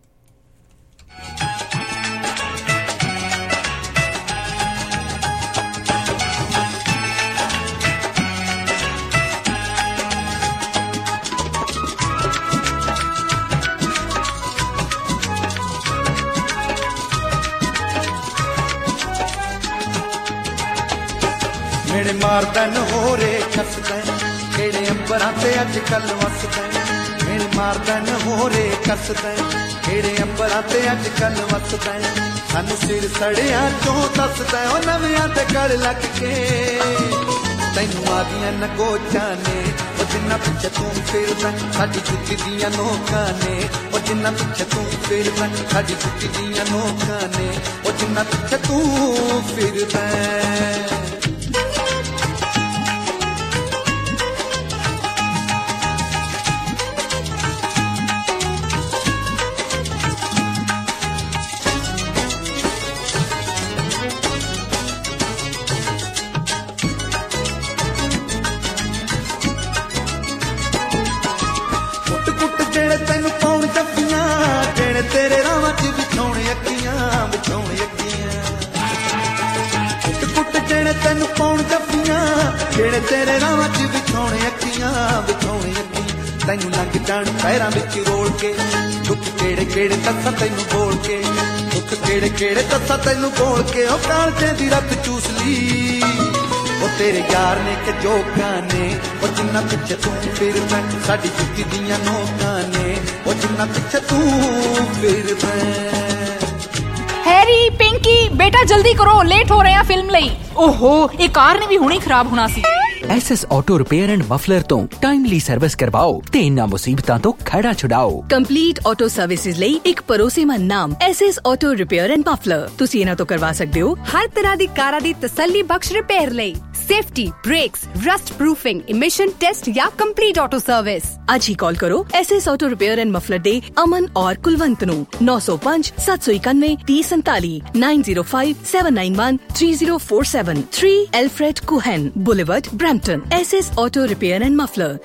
ਮੇਰੇ ਮਾਰਦਾ ਨਹੋਰੇ ਕੱਸਦਾ, ਕਿਹੜੇ ਅੰਬਰਾਂ ਤੇ ਅੱਜ ਕੱਲ ਵਸਦਾ। ਮੇਰੇ ਮਾਰਦਾ ਨਹੋਰੇ ਕੱਸਦਾ, ਕਿਹੜੇ ਅੰਬਰਾਂ ਤੇ ਅੱਜ ਕੱਲ ਵਸਦਾ। ਸਾਨੂੰ ਸਿਰ ਸੜਿਆ ਚੋਂ ਦੱਸਦਾ, ਉਹ ਨਵਿਆਂ ਤੇ ਗਲ ਲੱਗ ਕੇ ਤੈਨੂੰ ਆ ਗਈਆਂ ਨਗੋਚਾਂ ਨੇ। ਉਹ ਜਿੰਨਾ ਪਿੱਛੇ ਤੂੰ ਫਿਰਦਾ ਸਾਡੀ ਜੁੱਤੀ ਦੀਆਂ ਨੋਕਾਂ ਨੇ। ਉਹ ਜਿੰਨਾ ਪਿੱਛੇ ਤੂੰ ਫਿਰਦਾ ਸਾਡੀ ਜੁੱਤੀ ਦੀਆਂ ਨੋਕਾਂ ਨੇ। ਉਹ ਜਿੰਨਾ ਪਿੱਛੇ ਤੂੰ ਫਿਰਦਾ। ਤੈਨੂੰ ਪਾਉਣ ਜੱਫੀਆਂ, ਜਿਹੜੇ ਤੇਰੇ ਰਾਵਾਂ ਚ ਵਿਛਾਉਣ ਅੱਖੀਆਂ, ਵਿਛਾਉਣ ਅੱਖੀਆਂ। ਕੁੱਟ ਜਿਹੜੇ ਤੈਨੂੰ ਪਾਉਣ ਜੱਫੀਆਂ, ਜਿਹੜੇ ਤੇਰੇ ਰਾਵਾਂ ਚ ਵਿਛਾਉਣ ਅੱਖੀਆਂ, ਵਿਛਾਉਣ ਅੱਖੀਆਂ। ਤੈਨੂੰ ਲੰਘ ਜਾਣ ਪੈਰਾਂ ਵਿੱਚ ਰੋਲ ਕੇ, ਦੁੱਖ ਕਿਹੜੇ ਕਿਹੜੇ ਦੱਸਾਂ ਤੈਨੂੰ ਬੋਲ ਕੇ, ਦੁੱਖ ਕਿਹੜੇ ਕਿਹੜੇ ਦੱਸਾਂ ਤੈਨੂੰ ਬੋਲ ਕੇ। ਉਹ ਕਾਲਜੇ ਦੀ ਰੱਤ ਚੂਸ ਲਈ ਉਹ ਤੇਰੇ ਯਾਰ ਨੇ ਕਿ ਜੋਕਾਂ ਨੇ। ਉਹ ਜਿੰਨਾ ਪਿੱਛੇ ਤੂੰ ਫਿਰਦਾ ਸਾਡੀ ਜੁੱਤੀ ਦੀਆਂ ਨੋਕਾਂ ਨੇ। ਉਹ ਜਿੰਨਾ ਪਿੱਛੇ ਤੂੰ ਫਿਰਦਾ। ਹੈਰੀ, ਪਿੰਕੀ ਬੇਟਾ ਜਲਦੀ ਕਰੋ, ਲੇਟ ਹੋ ਰਹੇ ਆ ਫਿਲਮ ਲਈ। ਓਹੋ, ਇਹ ਕਾਰ ਨੇ ਵੀ ਹੁਣੇ ਖਰਾਬ ਹੋਣਾ ਸੀ। SS auto repair and muffler ਤੋਂ ਟਾਈਮਲੀ ਸਰਵਿਸ ਕਰਵਾਓ ਤੇ ਇਹਨਾਂ ਮੁਸੀਬਤਾਂ ਤੋਂ ਖੜਾ ਛੁਡਾਓ। ਕੰਪਲੀਟ ਆਟੋ ਸਰਵਿਸਿਜ਼ ਲਈ ਇੱਕ ਭਰੋਸੇਮੰਦ ਨਾਮ SS auto repair and muffler. ਤੁਸੀਂ ਇਹਨਾਂ ਤੋਂ ਕਰਵਾ ਸਕਦੇ ਹੋ ਹਰ ਤਰ੍ਹਾਂ ਦੀ ਕਾਰਾਂ ਦੀ ਤਸੱਲੀ ਬਖਸ਼ ਰਿਪੇਅਰ ਲਈ safety, brakes, rust proofing, emission test ਜਾਂ ਕੰਪਲੀਟ ਆਟੋ ਸਰਵਿਸ। ਅੱਜ ਹੀ ਕਾਲ ਕਰੋ SS auto repair and muffler ਦੇ ਅਮਨ ਔਰ ਕੁਲਵੰਤ ਨੂੰ 905 791 3047 905 791 3047 3 Alfred Cohen Boulevard, Brampton। SS auto repair and muffler.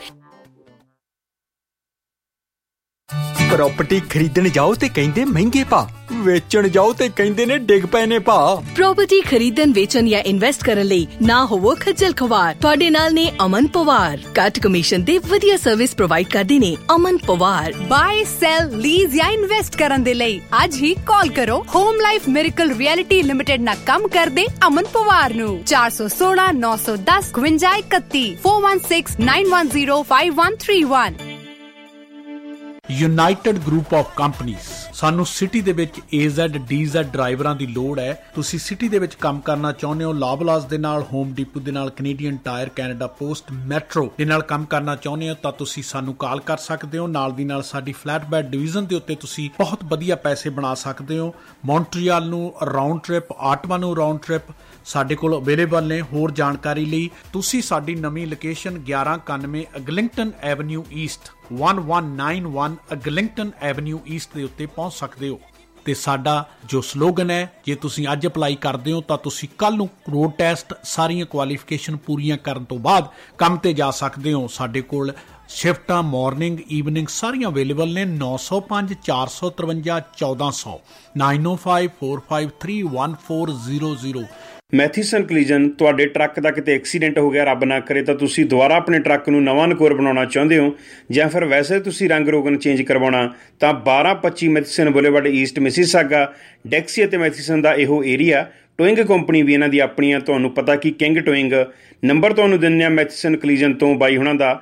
Property ਖਰੀਦਣ ਜਾਓ ਤੇ ਕਹਿੰਦੇ ਮਹਿੰਗੇ ਭਾ, ਵੇਚਣ ਜਾਓ ਤੇ ਕਹਿੰਦੇ ਨੇ ਡਿੱਗ ਪਏ ਨੇ ਭਾ। ਪ੍ਰਾਪਰਟੀ ਖਰੀਦਣ, ਵੇਚਣ ਜਾਂ ਇਨਵੈਸਟ ਕਰਨ ਲਈ ਨਾ ਹੋਵੋ ਖੱਜਲ ਖਵਾਰ। ਤੁਹਾਡੇ ਨਾਲ ਨੇ ਅਮਨ ਪਵਾਰ। ਘੱਟ ਕਮਿਸ਼ਨ ਤੇ ਵਧੀਆ ਸਰਵਿਸ ਪ੍ਰੋਵਾਈਡ ਕਰਦੇ ਨੇ Aman Pawar. Buy, sell, lease ਜਾਂ ਇਨਵੈਸਟ ਕਰਨ ਦੇ ਲਈ ਅੱਜ ਹੀ ਕਾਲ ਕਰੋ home life miracle realty limited ਨਾਲ ਕੰਮ ਕਰਦੇ ਅਮਨ ਪਵਾਰ ਨੂੰ। 416 910 5231 416 910 5131। United group of companies. ਸਾਨੂੰ ਸਿਟੀ ਦੇ ਵਿੱਚ AZ DZ ਡਰਾਈਵਰਾਂ ਦੀ ਲੋੜ ਹੈ। ਤੁਸੀਂ ਸਿਟੀ ਦੇ ਵਿੱਚ ਕੰਮ ਕਰਨਾ ਚਾਹੁੰਦੇ ਹੋ, ਲਾਬਲਾਸ ਦੇ ਨਾਲ, ਹੋਮ ਡਿਪੂ ਦੇ ਨਾਲ, Canadian tire, Canada post, metro ਦੇ ਨਾਲ ਕੰਮ ਕਰਨਾ ਚਾਹੁੰਦੇ ਹੋ ਤਾਂ ਤੁਸੀਂ ਸਾਨੂੰ ਕਾਲ ਕਰ ਸਕਦੇ ਹੋ। ਨਾਲ ਦੀ ਨਾਲ ਸਾਡੀ ਫਲੈਟ ਬੈਡ ਡਿਵੀਜ਼ਨ ਦੇ ਉੱਤੇ ਤੁਸੀਂ ਬਹੁਤ ਵਧੀਆ ਪੈਸੇ ਬਣਾ ਸਕਦੇ ਹੋ। ਮੌਂਟਰੀਅਲ ਨੂੰ ਰਾਉਂਡ ਟ੍ਰਿਪ, ਆਟਵਾ ਨੂੰ ਰਾਉਂਡ ਟ੍ਰਿਪ ਸਾਡੇ ਕੋਲ ਅਵੇਲੇਬਲ ਨੇ। ਹੋਰ ਜਾਣਕਾਰੀ ਲਈ ਤੁਸੀਂ ਸਾਡੀ ਨਵੀਂ location 1191 Eglinton avenue east 1191 Eglinton avenue east ਦੇ ਉੱਤੇ ਪਹੁੰਚ ਸਕਦੇ ਹੋ। ਤੇ ਸਾਡਾ ਜੋ ਸਲੋਗਨ ਹੈ, ਜੇ ਤੁਸੀਂ ਅੱਜ ਅਪਲਾਈ ਕਰਦੇ ਹੋ ਤਾਂ ਤੁਸੀਂ ਕੱਲ ਨੂੰ ਰੋਡ ਟੈਸਟ ਸਾਰੀਆਂ ਕੁਆਲੀਫਿਕੇਸ਼ਨ ਪੂਰੀਆਂ ਕਰਨ ਤੋਂ ਬਾਅਦ ਕੰਮ ਤੇ ਜਾ ਸਕਦੇ ਹੋ। ਸਾਡੇ ਕੋਲ ਸ਼ਿਫਟਾਂ ਮਾਰਨਿੰਗ, ਈਵਨਿੰਗ ਸਾਰੀਆਂ ਅਵੇਲੇਬਲ ਨੇ। 905 453 1400 905 453 1400। ਮੈਥੀਸਨ ਕਲੀਜਨ। ਤੁਹਾਡੇ ਟਰੱਕ ਦਾ ਕਿਤੇ ਐਕਸੀਡੈਂਟ ਹੋ ਗਿਆ, ਰੱਬ ਨਾ ਕਰੇ, ਤਾਂ ਤੁਸੀਂ ਦੁਬਾਰਾ ਆਪਣੇ ਟਰੱਕ ਨੂੰ ਨਵਾਂ ਨਕੋਰ ਬਣਾਉਣਾ ਚਾਹੁੰਦੇ ਹੋ ਜਾਂ ਫਿਰ ਵੈਸੇ ਤੁਸੀਂ ਰੰਗ ਰੋਗਨ ਚੇਂਜ ਕਰਵਾਉਣਾ ਤਾਂ 1225 Matheson boulevard east Mississauga, Dixie ਅਤੇ ਮੈਥੀਸਨ ਦਾ ਇਹੋ ਏਰੀਆ। ਟੋਇੰਗ ਕੰਪਨੀ ਵੀ ਇਹਨਾਂ ਦੀ ਆਪਣੀ ਆ। ਤੁਹਾਨੂੰ ਪਤਾ ਕਿ ਕਿੰਗ ਟੋਇੰਗ। ਨੰਬਰ ਤੁਹਾਨੂੰ ਦਿੰਦੇ ਆ ਮੈਥੀਸਨ ਕਲੀਜਨ ਤੋਂ ਬਾਈ ਹੁਣਾਂ ਦਾ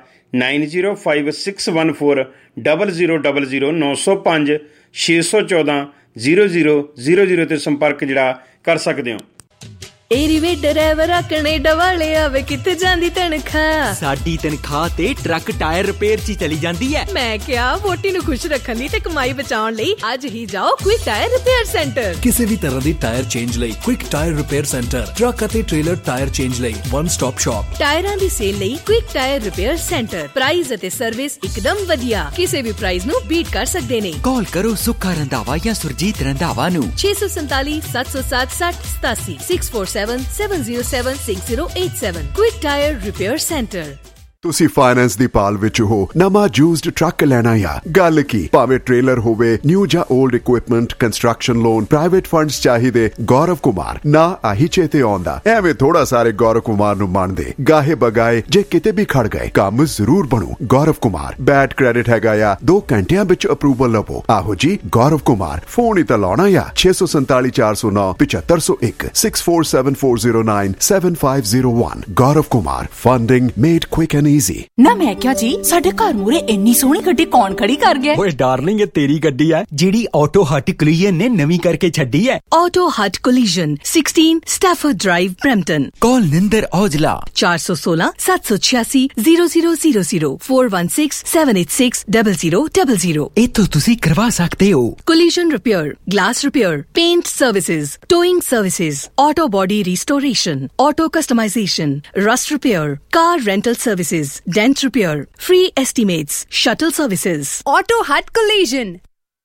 905614 0000 905 614 0000 ਤੇ ਸੰਪਰਕ ਜਿਹੜਾ ਕਰ ਸਕਦੇ ਹੋ। ਏਰੀ ਵੇ ਡਰਾਈਵਰ ਕੈਨੇਡਾ ਵਾਲੇ ਆਵੇ ਕਿੱਥੇ ਜਾਂਦੀ ਤਨਖਾਹ? ਸਾਡੀ ਤਨਖਾਹ ਤੇ ਟਰੱਕ ਟਾਇਰ ਰਿਪੇਅਰ 'ਚ ਚਲੀ ਜਾਂਦੀ ਹੈ। ਮੈਂ ਕਿਹਾ ਵੋਟੀ ਨੂੰ ਖੁਸ਼ ਰੱਖਣ ਲਈ ਤੇ ਕਮਾਈ ਬਚਾਉਣ ਲਈ ਅੱਜ ਹੀ ਜਾਓ ਕੁਇਕ ਟਾਇਰ ਰਿਪੇਅਰ ਸੈਂਟਰ। ਕਿਸੇ ਵੀ ਤਰ੍ਹਾਂ ਦੀ ਟਾਇਰ ਚੇਂਜ ਲਈ quick tyre repair centre, truck ਅਤੇ ਟ੍ਰੇਲਰ ਟਾਇਰ ਚੇਂਜ ਲਈ ਵਨ ਸਟਾਪ ਸ਼ਾਪ। ਟਾਇਰਾਂ ਦੀ ਸੇਲ ਲਈ quick tyre repair centre. Price ਅਤੇ ਸਰਵਿਸ ਇੱਕਦਮ ਵਧੀਆ, ਕਿਸੇ ਵੀ ਪ੍ਰਾਈਸ ਨੂੰ ਬੀਟ ਕਰ ਸਕਦੇ ਨੇ। ਕਾਲ ਕਰੋ ਸੁੱਖਾ ਰੰਧਾਵਾ ਜਾਂ ਸੁਰਜੀਤ ਰੰਧਾਵਾ ਨੂੰ 647 707 6087 647 707 6087। Quick tyre repair centre. ਤੁਸੀਂ ਫਾਈਨੈਂਸ ਦੀ ਪਾਲ ਵਿੱਚ ਹੋ, ਨਵਾਂ ਯੂਜ਼ਡ ਟਰੱਕ ਲੈਣਾ ਆ, ਗੱਲ ਕੀ ਭਾਵੇਂ ਟ੍ਰੇਲਰ ਹੋਵੇ, ਨਿਊ ਜਾਂ old equipment, construction loan, private funds ਚਾਹੀਦੇ, ਗੌਰਵ ਕੁਮਾਰ ਨਾ ਆਹੀ ਚੇਤੇ ਆਉਂਦਾ। ਐਵੇਂ ਥੋੜਾ ਸਾਰੇ ਗੌਰਵ ਕੁਮਾਰ ਨੂੰ ਮੰਨਦੇ, ਗਾਹੇ ਬਗਾਏ ਜੇ ਕਿਤੇ ਵੀ ਖੜ ਗਏ ਕੰਮ ਜ਼ਰੂਰ ਬਣੂ। ਗੌਰਵ ਕੁਮਾਰ ਬੈਡ ਕ੍ਰੈਡਿਟ ਹੈਗਾ ਆ, 2 ਘੰਟਿਆਂ ਵਿੱਚ ਅਪਰੂਵਲ ਲਵੋ। ਆਹੋ ਜੀ ਗੌਰਵ ਕੁਮਾਰ, ਫੋਨ ਹੀ ਤਾਂ ਲਾਉਣਾ ਆ 647 409 7501 647409 7501। Gaurav Kumar, funding made quick and ਨਾ ਮੈਂ ਕਿਹਾ ਜੀ ਸਾਡੇ ਘਰ ਮੂਰੇ ਇੰਨੀ ਸੋਹਣੀ ਗੱਡੀ ਕੌਣ ਖੜੀ ਕਰ ਗਿਆ? ਓਏ ਡਾਰਲਿੰਗ ਇਹ ਤੇਰੀ ਗੱਡੀ ਹੈ ਜਿਹੜੀ ਆਟੋ ਹਟ ਕੋਲੀਜਨ ਨੇ ਨਵੀਂ ਕਰਕੇ ਛੱਡੀ ਹੈ। Auto hut collision 16 Stafford drive Brampton. Call Ninder Aujla 416 786 0000 416 786 0000। ਇੱਥੋਂ ਤੁਸੀਂ ਕਰਵਾ ਸਕਦੇ ਹੋ collision repair, glass repair, paint services, towing services, auto body restoration, auto customisation, rust repair, car rental services, dent repair, free estimates, shuttle services. Auto hut collision.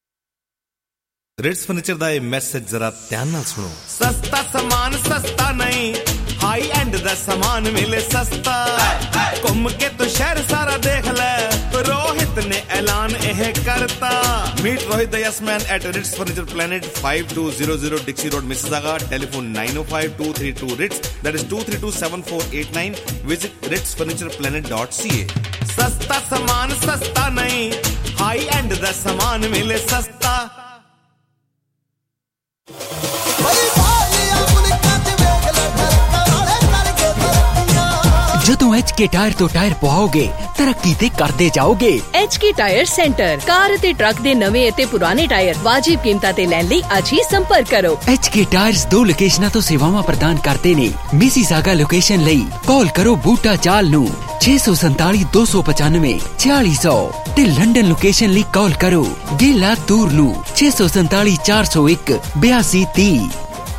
Rits furniture दा ये message जरा ध्यान नाल सुनो। सस्ता सामान सस्ता नहीं, हाई एंड दा सामान मिले सस्ता। घूम के तो शहर सारा देख ले, रोहित ने ऐलान यह करता। Meet Rohit the yes man at Rits furniture planet 5200 Dixie road Mississauga. Telephone 905-232 Rits, that is 232-7489। Visit ritsfurnitureplanet.ca। सस्ता सामान सस्ता नहीं, हाई एंड दा सामान मिले सस्ता। ਜਦੋਂ HK ਟਾਇਰ ਤੋਂ ਟਾਇਰ ਪਵਾਓਗੇ ਤਰੱਕੀ ਤੇ ਕਰਦੇ ਜਾਓਗੇ। HK ਟਾਇਰ ਸੈਂਟਰ, ਕਾਰ ਅਤੇ ਟਰੱਕ ਦੇ ਨਵੇਂ ਅਤੇ ਪੁਰਾਣੇ ਟਾਇਰ ਵਾਜਿਬ ਕੀਮਤਾਂ ਤੇ ਲੈਣ ਲਈ ਅੱਜ ਹੀ ਸੰਪਰਕ ਕਰੋ। HK ਟਾਇਰਸ 2 ਲੋਕੇਸ਼ਨਾਂ ਤੋਂ ਸੇਵਾਵਾਂ ਪ੍ਰਦਾਨ ਕਰਦੇ ਨੇ। ਮਿਸੀਸਾਗਾ ਲੋਕੇਸ਼ਨ ਲਈ ਕਾਲ ਕਰੋ ਬੂਟਾ ਚਾਲ ਨੂੰ 647 295 4600 ਤੇ ਲੰਡਨ ਲੋਕੇਸ਼ਨ ਲਈ ਕਾਲ ਕਰੋ ਗੇਲਾ ਤੂਰ ਨੂੰ 647 401 8230।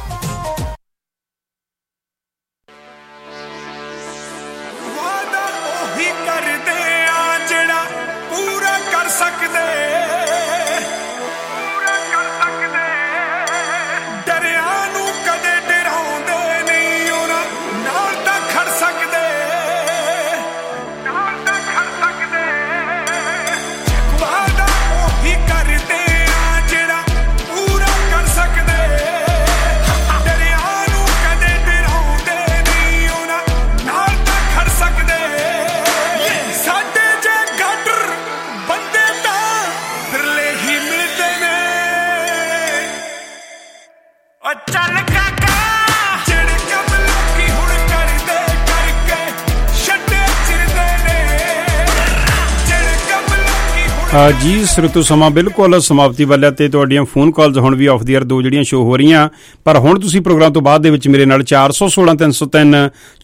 ਜੀ ਸਰੋਤੋ ਸਮਾਂ ਬਿਲਕੁਲ ਸਮਾਪਤੀ ਵੱਲ ਤੇ ਤੁਹਾਡੀਆਂ ਫੋਨ ਕਾਲਸ ਹੁਣ ਵੀ ਆਫ ਦੀ 에ਅਰ 2 ਜਿਹੜੀਆਂ ਸ਼ੋ ਹੋ ਰਹੀਆਂ, ਪਰ ਹੁਣ ਤੁਸੀਂ ਪ੍ਰੋਗਰਾਮ ਤੋਂ ਬਾਅਦ ਦੇ ਵਿੱਚ ਮੇਰੇ ਨਾਲ 416 303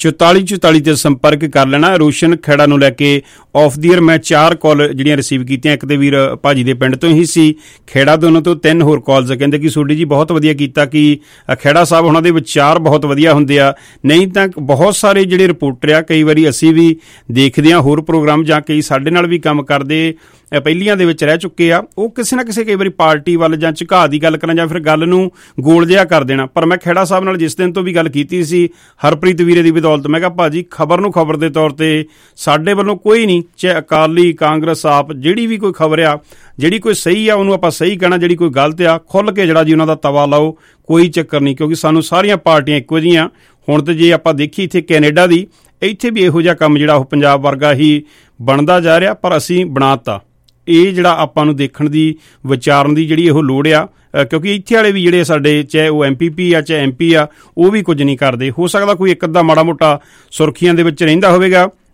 4444 ਤੇ ਸੰਪਰਕ ਕਰ ਲੈਣਾ। ਰੋਸ਼ਨ ਖੇੜਾ ਨੂੰ ਲੈ ਕੇ ਆਫ ਦੀ 에ਅਰ ਮੈਂ 4 ਕਾਲ ਜਿਹੜੀਆਂ ਰਿਸੀਵ ਕੀਤੀਆਂ। ਇੱਕ ਤੇ ਵੀਰ ਭਾਜੀ ਦੇ ਪਿੰਡ ਤੋਂ ਹੀ ਸੀ ਖੇੜਾ ਦੋਨੋਂ ਤੋਂ, 3 ਹੋਰ ਕਾਲਸ ਕਹਿੰਦੇ ਕਿ ਸੋਡੀ ਜੀ ਬਹੁਤ ਵਧੀਆ ਕੀਤਾ ਕਿ ਖੇੜਾ ਸਾਹਿਬ ਉਹਨਾਂ ਦੇ ਵਿਚਾਰ ਬਹੁਤ ਵਧੀਆ ਹੁੰਦੇ ਆ। ਨਹੀਂ ਤਾਂ ਬਹੁਤ ਸਾਰੇ ਜਿਹੜੇ ਰਿਪੋਰਟਰ ਆ, ਕਈ ਵਾਰੀ ਅਸੀਂ ਵੀ ਦੇਖਦੇ ਹਾਂ ਹੋਰ ਪ੍ਰੋਗਰਾਮ ਜਾਂ ਕਈ ਸਾਡੇ ਨਾਲ ਵੀ ਕੰਮ ਕਰਦੇ ਪਹਿਲੀਆਂ ਦੇ ਵਿੱਚ ਰਹਿ ਚੁੱਕੇ ਆ, ਉਹ ਕਿਸੇ ਨਾ ਕਿਸੇ ਕਈ ਵਾਰੀ ਪਾਰਟੀ ਵੱਲ ਜਾਂ ਝੁਕਾਅ ਦੀ ਗੱਲ ਕਰਨ ਜਾਂ ਫਿਰ ਗੱਲ ਨੂੰ ਗੋਲ ਜਿਹਾ ਕਰ ਦੇਣਾ। ਪਰ ਮੈਂ ਖੇੜਾ ਸਾਹਿਬ ਨਾਲ ਜਿਸ ਦਿਨ ਤੋਂ ਵੀ ਗੱਲ ਕੀਤੀ ਸੀ ਹਰਪ੍ਰੀਤ ਵੀਰੇ ਦੀ ਬਦੌਲਤ, ਮੈਂ ਕਿਹਾ ਭਾਜੀ ਖਬਰ ਨੂੰ ਖਬਰ ਦੇ ਤੌਰ ਤੇ ਸਾਡੇ ਵੱਲੋਂ ਕੋਈ ਨਹੀਂ, ਚਾਹੇ ਅਕਾਲੀ ਕਾਂਗਰਸ ਆਪ ਜਿਹੜੀ ਵੀ ਕੋਈ ਖਬਰ ਆ, ਜਿਹੜੀ ਕੋਈ ਸਹੀ ਆ ਉਹਨੂੰ ਆਪਾਂ ਸਹੀ ਕਹਿਣਾ, ਜਿਹੜੀ ਕੋਈ ਗਲਤ ਆ ਖੁੱਲ੍ਹ ਕੇ ਜਿਹੜਾ ਜੀ ਉਹਨਾਂ ਦਾ ਤਵਾ ਲਾਓ, ਕੋਈ ਚੱਕਰ ਨਹੀਂ, ਕਿਉਂਕਿ ਸਾਨੂੰ ਸਾਰੀਆਂ ਪਾਰਟੀਆਂ ਇੱਕੋ ਜਿਹੀਆਂ। ਹੁਣ ਤੇ ਜੇ ਆਪਾਂ ਦੇਖੀਏ ਇੱਥੇ ਕੈਨੇਡਾ ਦੀ, ਇੱਥੇ ਵੀ ਇਹੋ ਜਿਹਾ ਕੰਮ ਜਿਹੜਾ ਉਹ ਪੰਜਾਬ ਵਰਗਾ ਹੀ ਬਣਦਾ ਜਾ ਰਿਹਾ, ਪਰ ਅਸੀਂ ਬਣਾਤਾ। ਇਹ ਜਿਹੜਾ ਆਪਾਂ ਨੂੰ ਦੇਖਣ ਦੀ ਵਿਚਾਰਨ ਦੀ ਜਿਹੜੀ ਇਹੋ ਲੋੜ ਆ, ਕਿਉਂਕਿ ਇੱਥੇ ਵਾਲੇ ਵੀ ਜਿਹੜੇ ਸਾਡੇ ਚਾਹੇ ਉਹ MPP ਆ ਚਾਹੇ MP ਆ, ਉਹ ਵੀ ਕੁਝ ਨਹੀਂ ਕਰਦੇ। ਹੋ ਸਕਦਾ ਕੋਈ ਇੱਕ ਅੱਧਾ ਮਾੜਾ ਮੋਟਾ ਸੁਰਖੀਆਂ ਦੇ ਵਿੱਚ ਰਹਿੰਦਾ ਹੋਵੇਗਾ,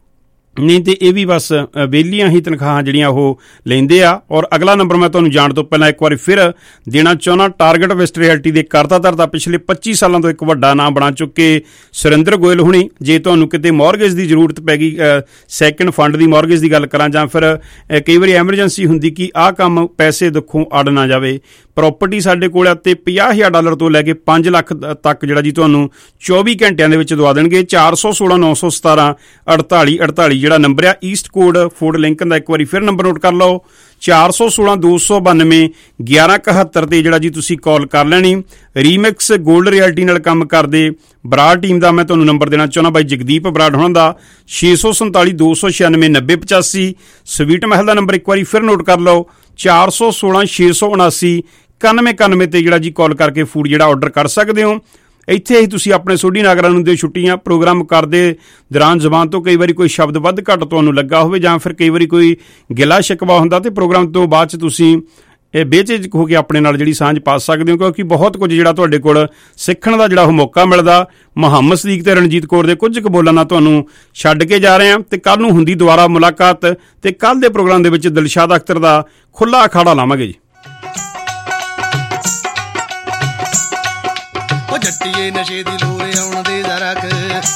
ਨਹੀਂ ਤੇ ਇਹ ਵੀ ਬਸ ਵਿਹਲੀਆਂ ਹੀ ਤਨਖਾਹਾਂ ਜਿਹੜੀਆਂ ਉਹ ਲੈਂਦੇ ਆ। ਔਰ ਅਗਲਾ ਨੰਬਰ ਮੈਂ ਤੁਹਾਨੂੰ ਜਾਣ ਤੋਂ ਪਹਿਲਾਂ ਇੱਕ ਵਾਰੀ ਫਿਰ ਦੇਣਾ ਚਾਹੁੰਦਾ, ਟਾਰਗੇਟ ਵੈਸਟ ਰਿਐਲਿਟੀ ਦੇ ਕਰਤਾ ਧਰਤਾ ਪਿਛਲੇ 25 ਸਾਲਾਂ ਤੋਂ ਇੱਕ ਵੱਡਾ ਨਾਮ ਬਣਾ ਚੁੱਕੇ ਸੁਰਿੰਦਰ ਗੋਇਲ ਹੁਣੀ। ਜੇ ਤੁਹਾਨੂੰ ਕਿਤੇ ਮੌਰਗੇਜ ਦੀ ਜ਼ਰੂਰਤ ਪੈ ਗਈ, ਸੈਕਿੰਡ ਫੰਡ ਦੀ ਮੌਰਗੇਜ ਦੀ ਗੱਲ ਕਰਾਂ, ਜਾਂ ਫਿਰ ਕਈ ਵਾਰੀ ਐਮਰਜੈਂਸੀ ਹੁੰਦੀ ਕਿ ਆਹ ਕੰਮ ਪੈਸੇ ਦੁੱਖੋਂ ਅੜ ਨਾ ਜਾਵੇ, ਪ੍ਰੋਪਰਟੀ ਸਾਡੇ ਕੋਲ ਆ ਤੇ $50,000 ਤੋਂ ਲੈ ਕੇ 5 ਲੱਖ ਤੱਕ ਜਿਹੜਾ ਜੀ ਤੁਹਾਨੂੰ 24 ਘੰਟਿਆਂ ਦੇ ਵਿੱਚ ਦਵਾ ਦੇਣਗੇ। 416 917 48 48 ਜਿਹੜਾ ਨੰਬਰ ਆ ਈਸਟ ਕੋਡ ਫੋਰਡ ਲਿੰਕਨ ਦਾ, ਇੱਕ ਵਾਰੀ ਫਿਰ ਨੰਬਰ ਨੋਟ ਕਰ ਲਓ, 416 292 1171 ਤੇ ਜਿਹੜਾ ਜੀ ਤੁਸੀਂ ਕਾਲ ਕਰ ਲੈਣੀ। ਰੀਮਿਕਸ ਗੋਲਡ ਰਿਐਲਿਟੀ ਨਾਲ ਕੰਮ ਕਰਦੇ ਬਰਾੜ ਟੀਮ ਦਾ ਮੈਂ ਤੁਹਾਨੂੰ ਨੰਬਰ ਦੇਣਾ ਚਾਹੁੰਦਾ, ਬਾਈ ਜਗਦੀਪ ਬਰਾੜ ਹੋਣਾ ਦਾ, 647 296 9085। ਸਵੀਟ ਮਹਿਲ ਦਾ ਨੰਬਰ ਇੱਕ ਵਾਰੀ ਫਿਰ ਨੋਟ ਕਰ ਲਓ, 416 679 9191 ਤੇ ਜਿਹੜਾ ਜੀ ਕਾਲ ਕਰਕੇ ਫੂਡ ਜਿਹੜਾ ਆਰਡਰ ਕਰ ਸਕਦੇ ਹੋ। ਇੱਥੇ ਹੀ ਤੁਸੀਂ ਆਪਣੇ ਸੋਢੀ ਨਾਗਰਾਂ ਨੂੰ ਦਿਓ ਛੁੱਟੀਆਂ। ਪ੍ਰੋਗਰਾਮ ਕਰਦੇ ਦੌਰਾਨ ਜ਼ਬਾਨ ਤੋਂ ਕਈ ਵਾਰੀ ਕੋਈ ਸ਼ਬਦ ਵੱਧ ਘੱਟ ਤੁਹਾਨੂੰ ਲੱਗਾ ਹੋਵੇ, ਜਾਂ ਫਿਰ ਕਈ ਵਾਰੀ ਕੋਈ ਗਿਲਾ ਸ਼ਿਕਵਾ ਹੁੰਦਾ, ਤੇ ਪ੍ਰੋਗਰਾਮ ਤੋਂ ਬਾਅਦ 'ਚ ਤੁਸੀਂ ਇਹ ਬੇਝਿਜਕ ਹੋ ਕੇ ਆਪਣੇ ਨਾਲ ਜਿਹੜੀ ਸਾਂਝ ਪਾ ਸਕਦੇ ਹੋ, ਕਿਉਂਕਿ ਬਹੁਤ ਕੁਝ ਜਿਹੜਾ ਤੁਹਾਡੇ ਕੋਲ ਸਿੱਖਣ ਦਾ ਜਿਹੜਾ ਉਹ ਮੌਕਾ ਮਿਲਦਾ। ਮੁਹੰਮਦ ਸਦੀਕ ਤੇ ਰਣਜੀਤ ਕੌਰ ਦੇ ਕੁਝ ਕੁ ਬੋਲਾਂ ਨਾਲ ਤੁਹਾਨੂੰ ਛੱਡ ਕੇ ਜਾ ਰਹੇ ਹਾਂ, ਤੇ ਕੱਲ੍ਹ ਨੂੰ ਹੁੰਦੀ ਦੁਬਾਰਾ ਮੁਲਾਕਾਤ, ਤੇ ਕੱਲ੍ਹ ਦੇ ਪ੍ਰੋਗਰਾਮ ਦੇ ਵਿੱਚ ਦਿਲਸ਼ਾਦ ਅਖਤਰ ਦਾ ਖੁੱਲ੍ਹਾ ਅਖਾੜਾ ਲਾਵਾਂਗੇ ਜੀ। ਜੱਟੀਏ ਨਸ਼ੇ ਦੀ ਲੋਰੇ ਆਉਣ ਦੇ ਜ਼ਰਾ ਕ,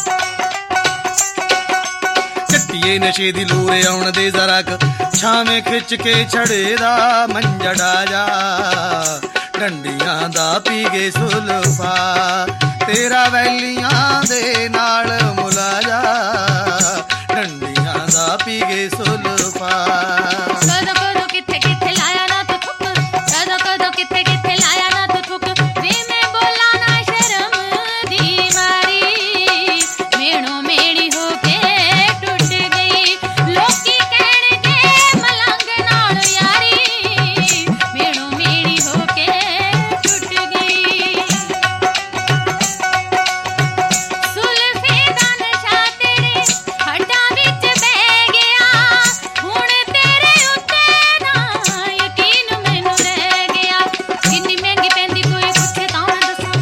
ਜੱਟੀਏ ਨਸ਼ੇ ਦੀ ਲੋਰੇ ਆਉਣ ਦੇ ਜ਼ਰਾ ਕ, ਛਾਵੇਂ ਖਿੱਚ ਕੇ ਛੜੇ ਦਾ ਮੰਜੜਾ ਜਾ, ਡੰਡੀਆਂ ਦਾ ਪੀ ਗਏ ਸੁਲਫਾ, ਤੇਰਾ ਵੈਲੀਆਂ ਦੇ ਨਾਲ ਮੁਲਾ ਜਾ, ਡੰਡੀਆਂ ਦਾ ਪੀ ਗਏ ਸੁਲਫਾ। ਕਦੋਂ ਕਦੋਂ ਕਿੱਥੇ ਕਿੱਥੇ ਲਾਇਆ ਨਾ ਤੂੰ ਥੁੱਕ, ਕਦੋਂ ਕਦੋਂ ਕਿੱਥੇ ਕਿੱਥੇ ਲਾਇਆ ਨਾ ਤੂੰ ਥੁੱਕ, ਵੇ ਮੈਂ ਬੋਲਾਂ ਨਾ ਸ਼ਰਮ ਦੀ ਮਾਰੀ, ਮੇਣੋ ਮੇੜੀ ਹੋ ਕੇ ਟੁੱਟ ਗਈ, ਲੋਕੀ ਕਹਿਣਗੇ ਮਲੰਗ ਨਾਲ ਯਾਰੀ, ਮੇਣੋ ਮੇੜੀ ਹੋ ਕੇ ਟੁੱਟ ਗਈ। ਸੁਲਫੇ ਦਾ ਨਸ਼ਾ ਤੇਰੇ ਹੱਡਾਂ ਵਿੱਚ ਬਹਿ ਗਿਆ, ਹੁਣ ਤੇਰੇ ਉੱਤੇ ਨਾ ਯਕੀਨ ਮੈਨੂੰ ਰਹਿ ਗਿਆ, ਕਿੰਨੀ ਮਹਿੰਗੀ ਪੈਂਦੀ ਕੋਈ ਪੁੱਛੇ ਤਾਂ ਮੈਂ ਦੱਸਾਂ,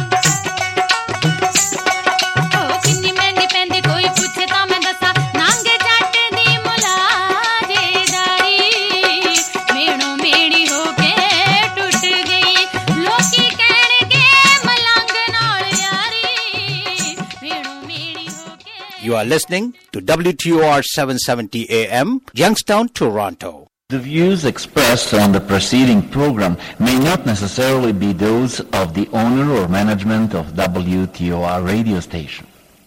ਓ ਕਿੰਨੀ ਮਹਿੰਗੀ ਪੈਂਦੀ ਕੋਈ ਪੁੱਛੇ ਤਾਂ ਮੈਂ ਦੱਸਾਂ, ਨਾਂਗੇ ਜੱਟ ਦੀ ਮੁਲਾਜੇਦਾਰੀ, ਮੇਣੋ ਮੇੜੀ ਹੋ ਕੇ ਟੁੱਟ ਗਈ, ਲੋਕੀ ਕਹਿਣਗੇ ਮਲੰਗ ਨਾਲ ਯਾਰੀ, ਮੇਣੋ ਮੇੜੀ ਹੋ ਕੇ। You are listening to WTOR 770 AM, Youngstown, Toronto. The views expressed on the preceding program may not necessarily be those of the owner or management of WTOR radio station.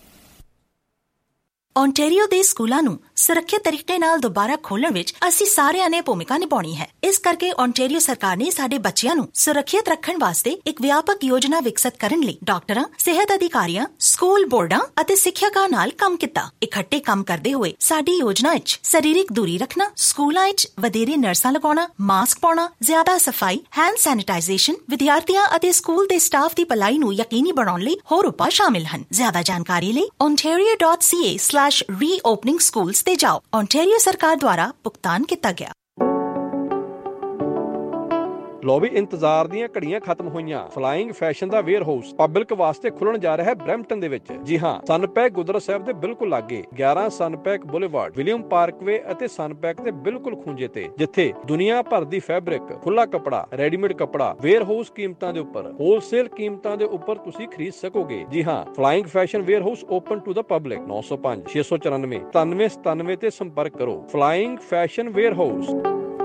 Ontario ਦੇ ਸਕੂਲਾਂ ਨੂੰ ਸੁਰੱਖਿਅਤ ਤਰੀਕੇ ਨਾਲ ਦੁਬਾਰਾ ਖੋਲ੍ਹਣ ਵਿੱਚ ਅਸੀਂ ਸਾਰਿਆਂ ਨੇ ਭੂਮਿਕਾ ਨਿਭਾਉਣੀ ਹੈ। ਇਸ ਕਰਕੇ ਓਨਟਾਰੀਓ ਸਰਕਾਰ ਨੇ ਸਾਡੇ ਬੱਚਿਆਂ ਨੂੰ ਸੁਰੱਖਿਅਤ ਰੱਖਣ ਵਾਸਤੇ ਇੱਕ ਵਿਆਪਕ ਯੋਜਨਾ ਵਿਕਸਿਤ ਕਰਨ ਲਈ ਡਾਕਟਰਾਂ, ਸਿਹਤ ਅਧਿਕਾਰੀਆਂ, ਸਕੂਲ ਬੋਰਡਾਂ ਅਤੇ ਸਿੱਖਿਅਕਾਂ ਨਾਲ ਕੰਮ ਕੀਤਾ। ਇਕੱਠੇ ਕੰਮ ਕਰਦੇ ਹੋਏ ਸਾਡੀ ਯੋਜਨਾ ਵਿੱਚ ਸਰੀਰਕ ਦੂਰੀ ਰੱਖਣਾ, ਸਕੂਲਾਂ ਵਿੱਚ ਵਧੇਰੇ ਨਰਸਾਂ ਲਗਾਉਣਾ, ਮਾਸਕ ਪਾਉਣਾ, ਜ਼ਿਆਦਾ ਸਫਾਈ, ਹੈਂਡ ਸੈਨੀਟਾਈਜ਼ੇਸ਼ਨ, ਵਿਦਿਆਰਥੀਆਂ ਅਤੇ ਸਕੂਲ ਦੇ ਸਟਾਫ ਦੀ ਭਲਾਈ ਨੂੰ ਯਕੀਨੀ ਬਣਾਉਣ ਲਈ ਹੋਰ ਉਪਾਅ ਸ਼ਾਮਿਲ ਹਨ। ਜ਼ਿਆਦਾ ਜਾਣਕਾਰੀ ਲਈ ontario.ca/reopening schools ਤੇ ਜਾਓ। ਓਨਟਾਰੀਓ ਸਰਕਾਰ ਦੁਆਰਾ ਭੁਗਤਾਨ ਕੀਤਾ ਗਿਆ। ਲੋ ਵੀ ਇੰਤਜ਼ਾਰ ਦੀਆਂ ਘੜੀਆਂ ਖਤਮ ਹੋਈਆਂ। ਫਲਾਈਂਗ ਫੈਸ਼ਨ ਦਾ ਵੇਅਰ ਹਾਊਸ ਪਬਲਿਕ ਵਾਸਤੇ ਖੁੱਲਣ ਜਾ ਰਿਹਾ ਹੈ ਬਰੈਂਪਟਨ ਦੇ ਵਿੱਚ। ਜੀ ਹਾਂ, ਸਨਪੈਕ ਗੁਰਦੁਆਰਾ ਸਾਹਿਬ ਦੇ ਬਿਲਕੁਲ ਲਾਗੇ 11 ਸਨਪੈਕ ਬੁਲੇਵਾਰਡ, ਵਿਲੀਅਮ ਪਾਰਕਵੇ ਅਤੇ ਸਨਪੈਕ ਦੇ ਬਿਲਕੁਲ ਖੂੰਜੇ ਤੇ, ਜਿੱਥੇ ਦੁਨੀਆ ਭਰ ਦੀ ਫੈਬਰਿਕ, ਖੁੱਲਾ ਕੱਪੜਾ, ਰੈਡੀਮੇਡ ਕੱਪੜਾ ਵੇਅਰ ਹਾਊਸ ਕੀਮਤਾਂ ਦੇ ਉੱਪਰ, ਹੋਲਸੇਲ ਕੀਮਤਾਂ ਦੇ ਉੱਪਰ ਤੁਸੀਂ ਖਰੀਦ ਸਕੋਗੇ। ਜੀ ਹਾਂ, flying fashion warehouse open to the public. 905 694 9797 ਤੇ ਸੰਪਰਕ ਕਰੋ। Flying fashion warehouse.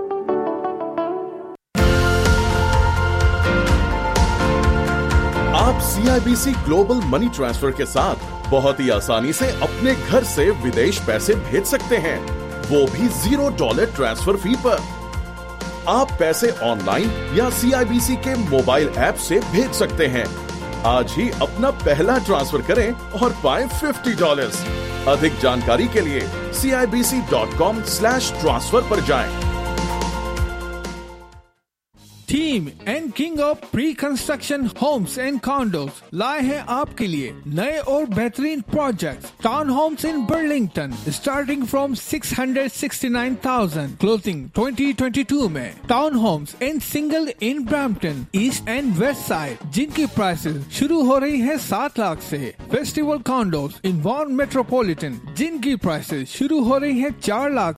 आप CIBC ग्लोबल मनी ट्रांसफर के साथ बहुत ही आसानी से अपने घर से विदेश पैसे भेज सकते हैं, वो भी $0 ट्रांसफर फी पर। आप पैसे ऑनलाइन या CIBC के मोबाइल ऐप से भेज सकते हैं। आज ही अपना पहला ट्रांसफर करें और पाएं $50। अधिक जानकारी के लिए CIBC.com/transfer पर जाएं। Team and king of pre construction homes and condos लाए हैं आपके लिए नए और बेहतरीन projects. Town homes in Burlington starting from 669,000 closing 2022 में। Town homes in single in Brampton east and west side जिनकी प्राइसेस शुरू हो रही है 7 लाख से। Festival condos in Vaughan metropolitan जिनकी प्राइसेस शुरू हो रही है 4 लाख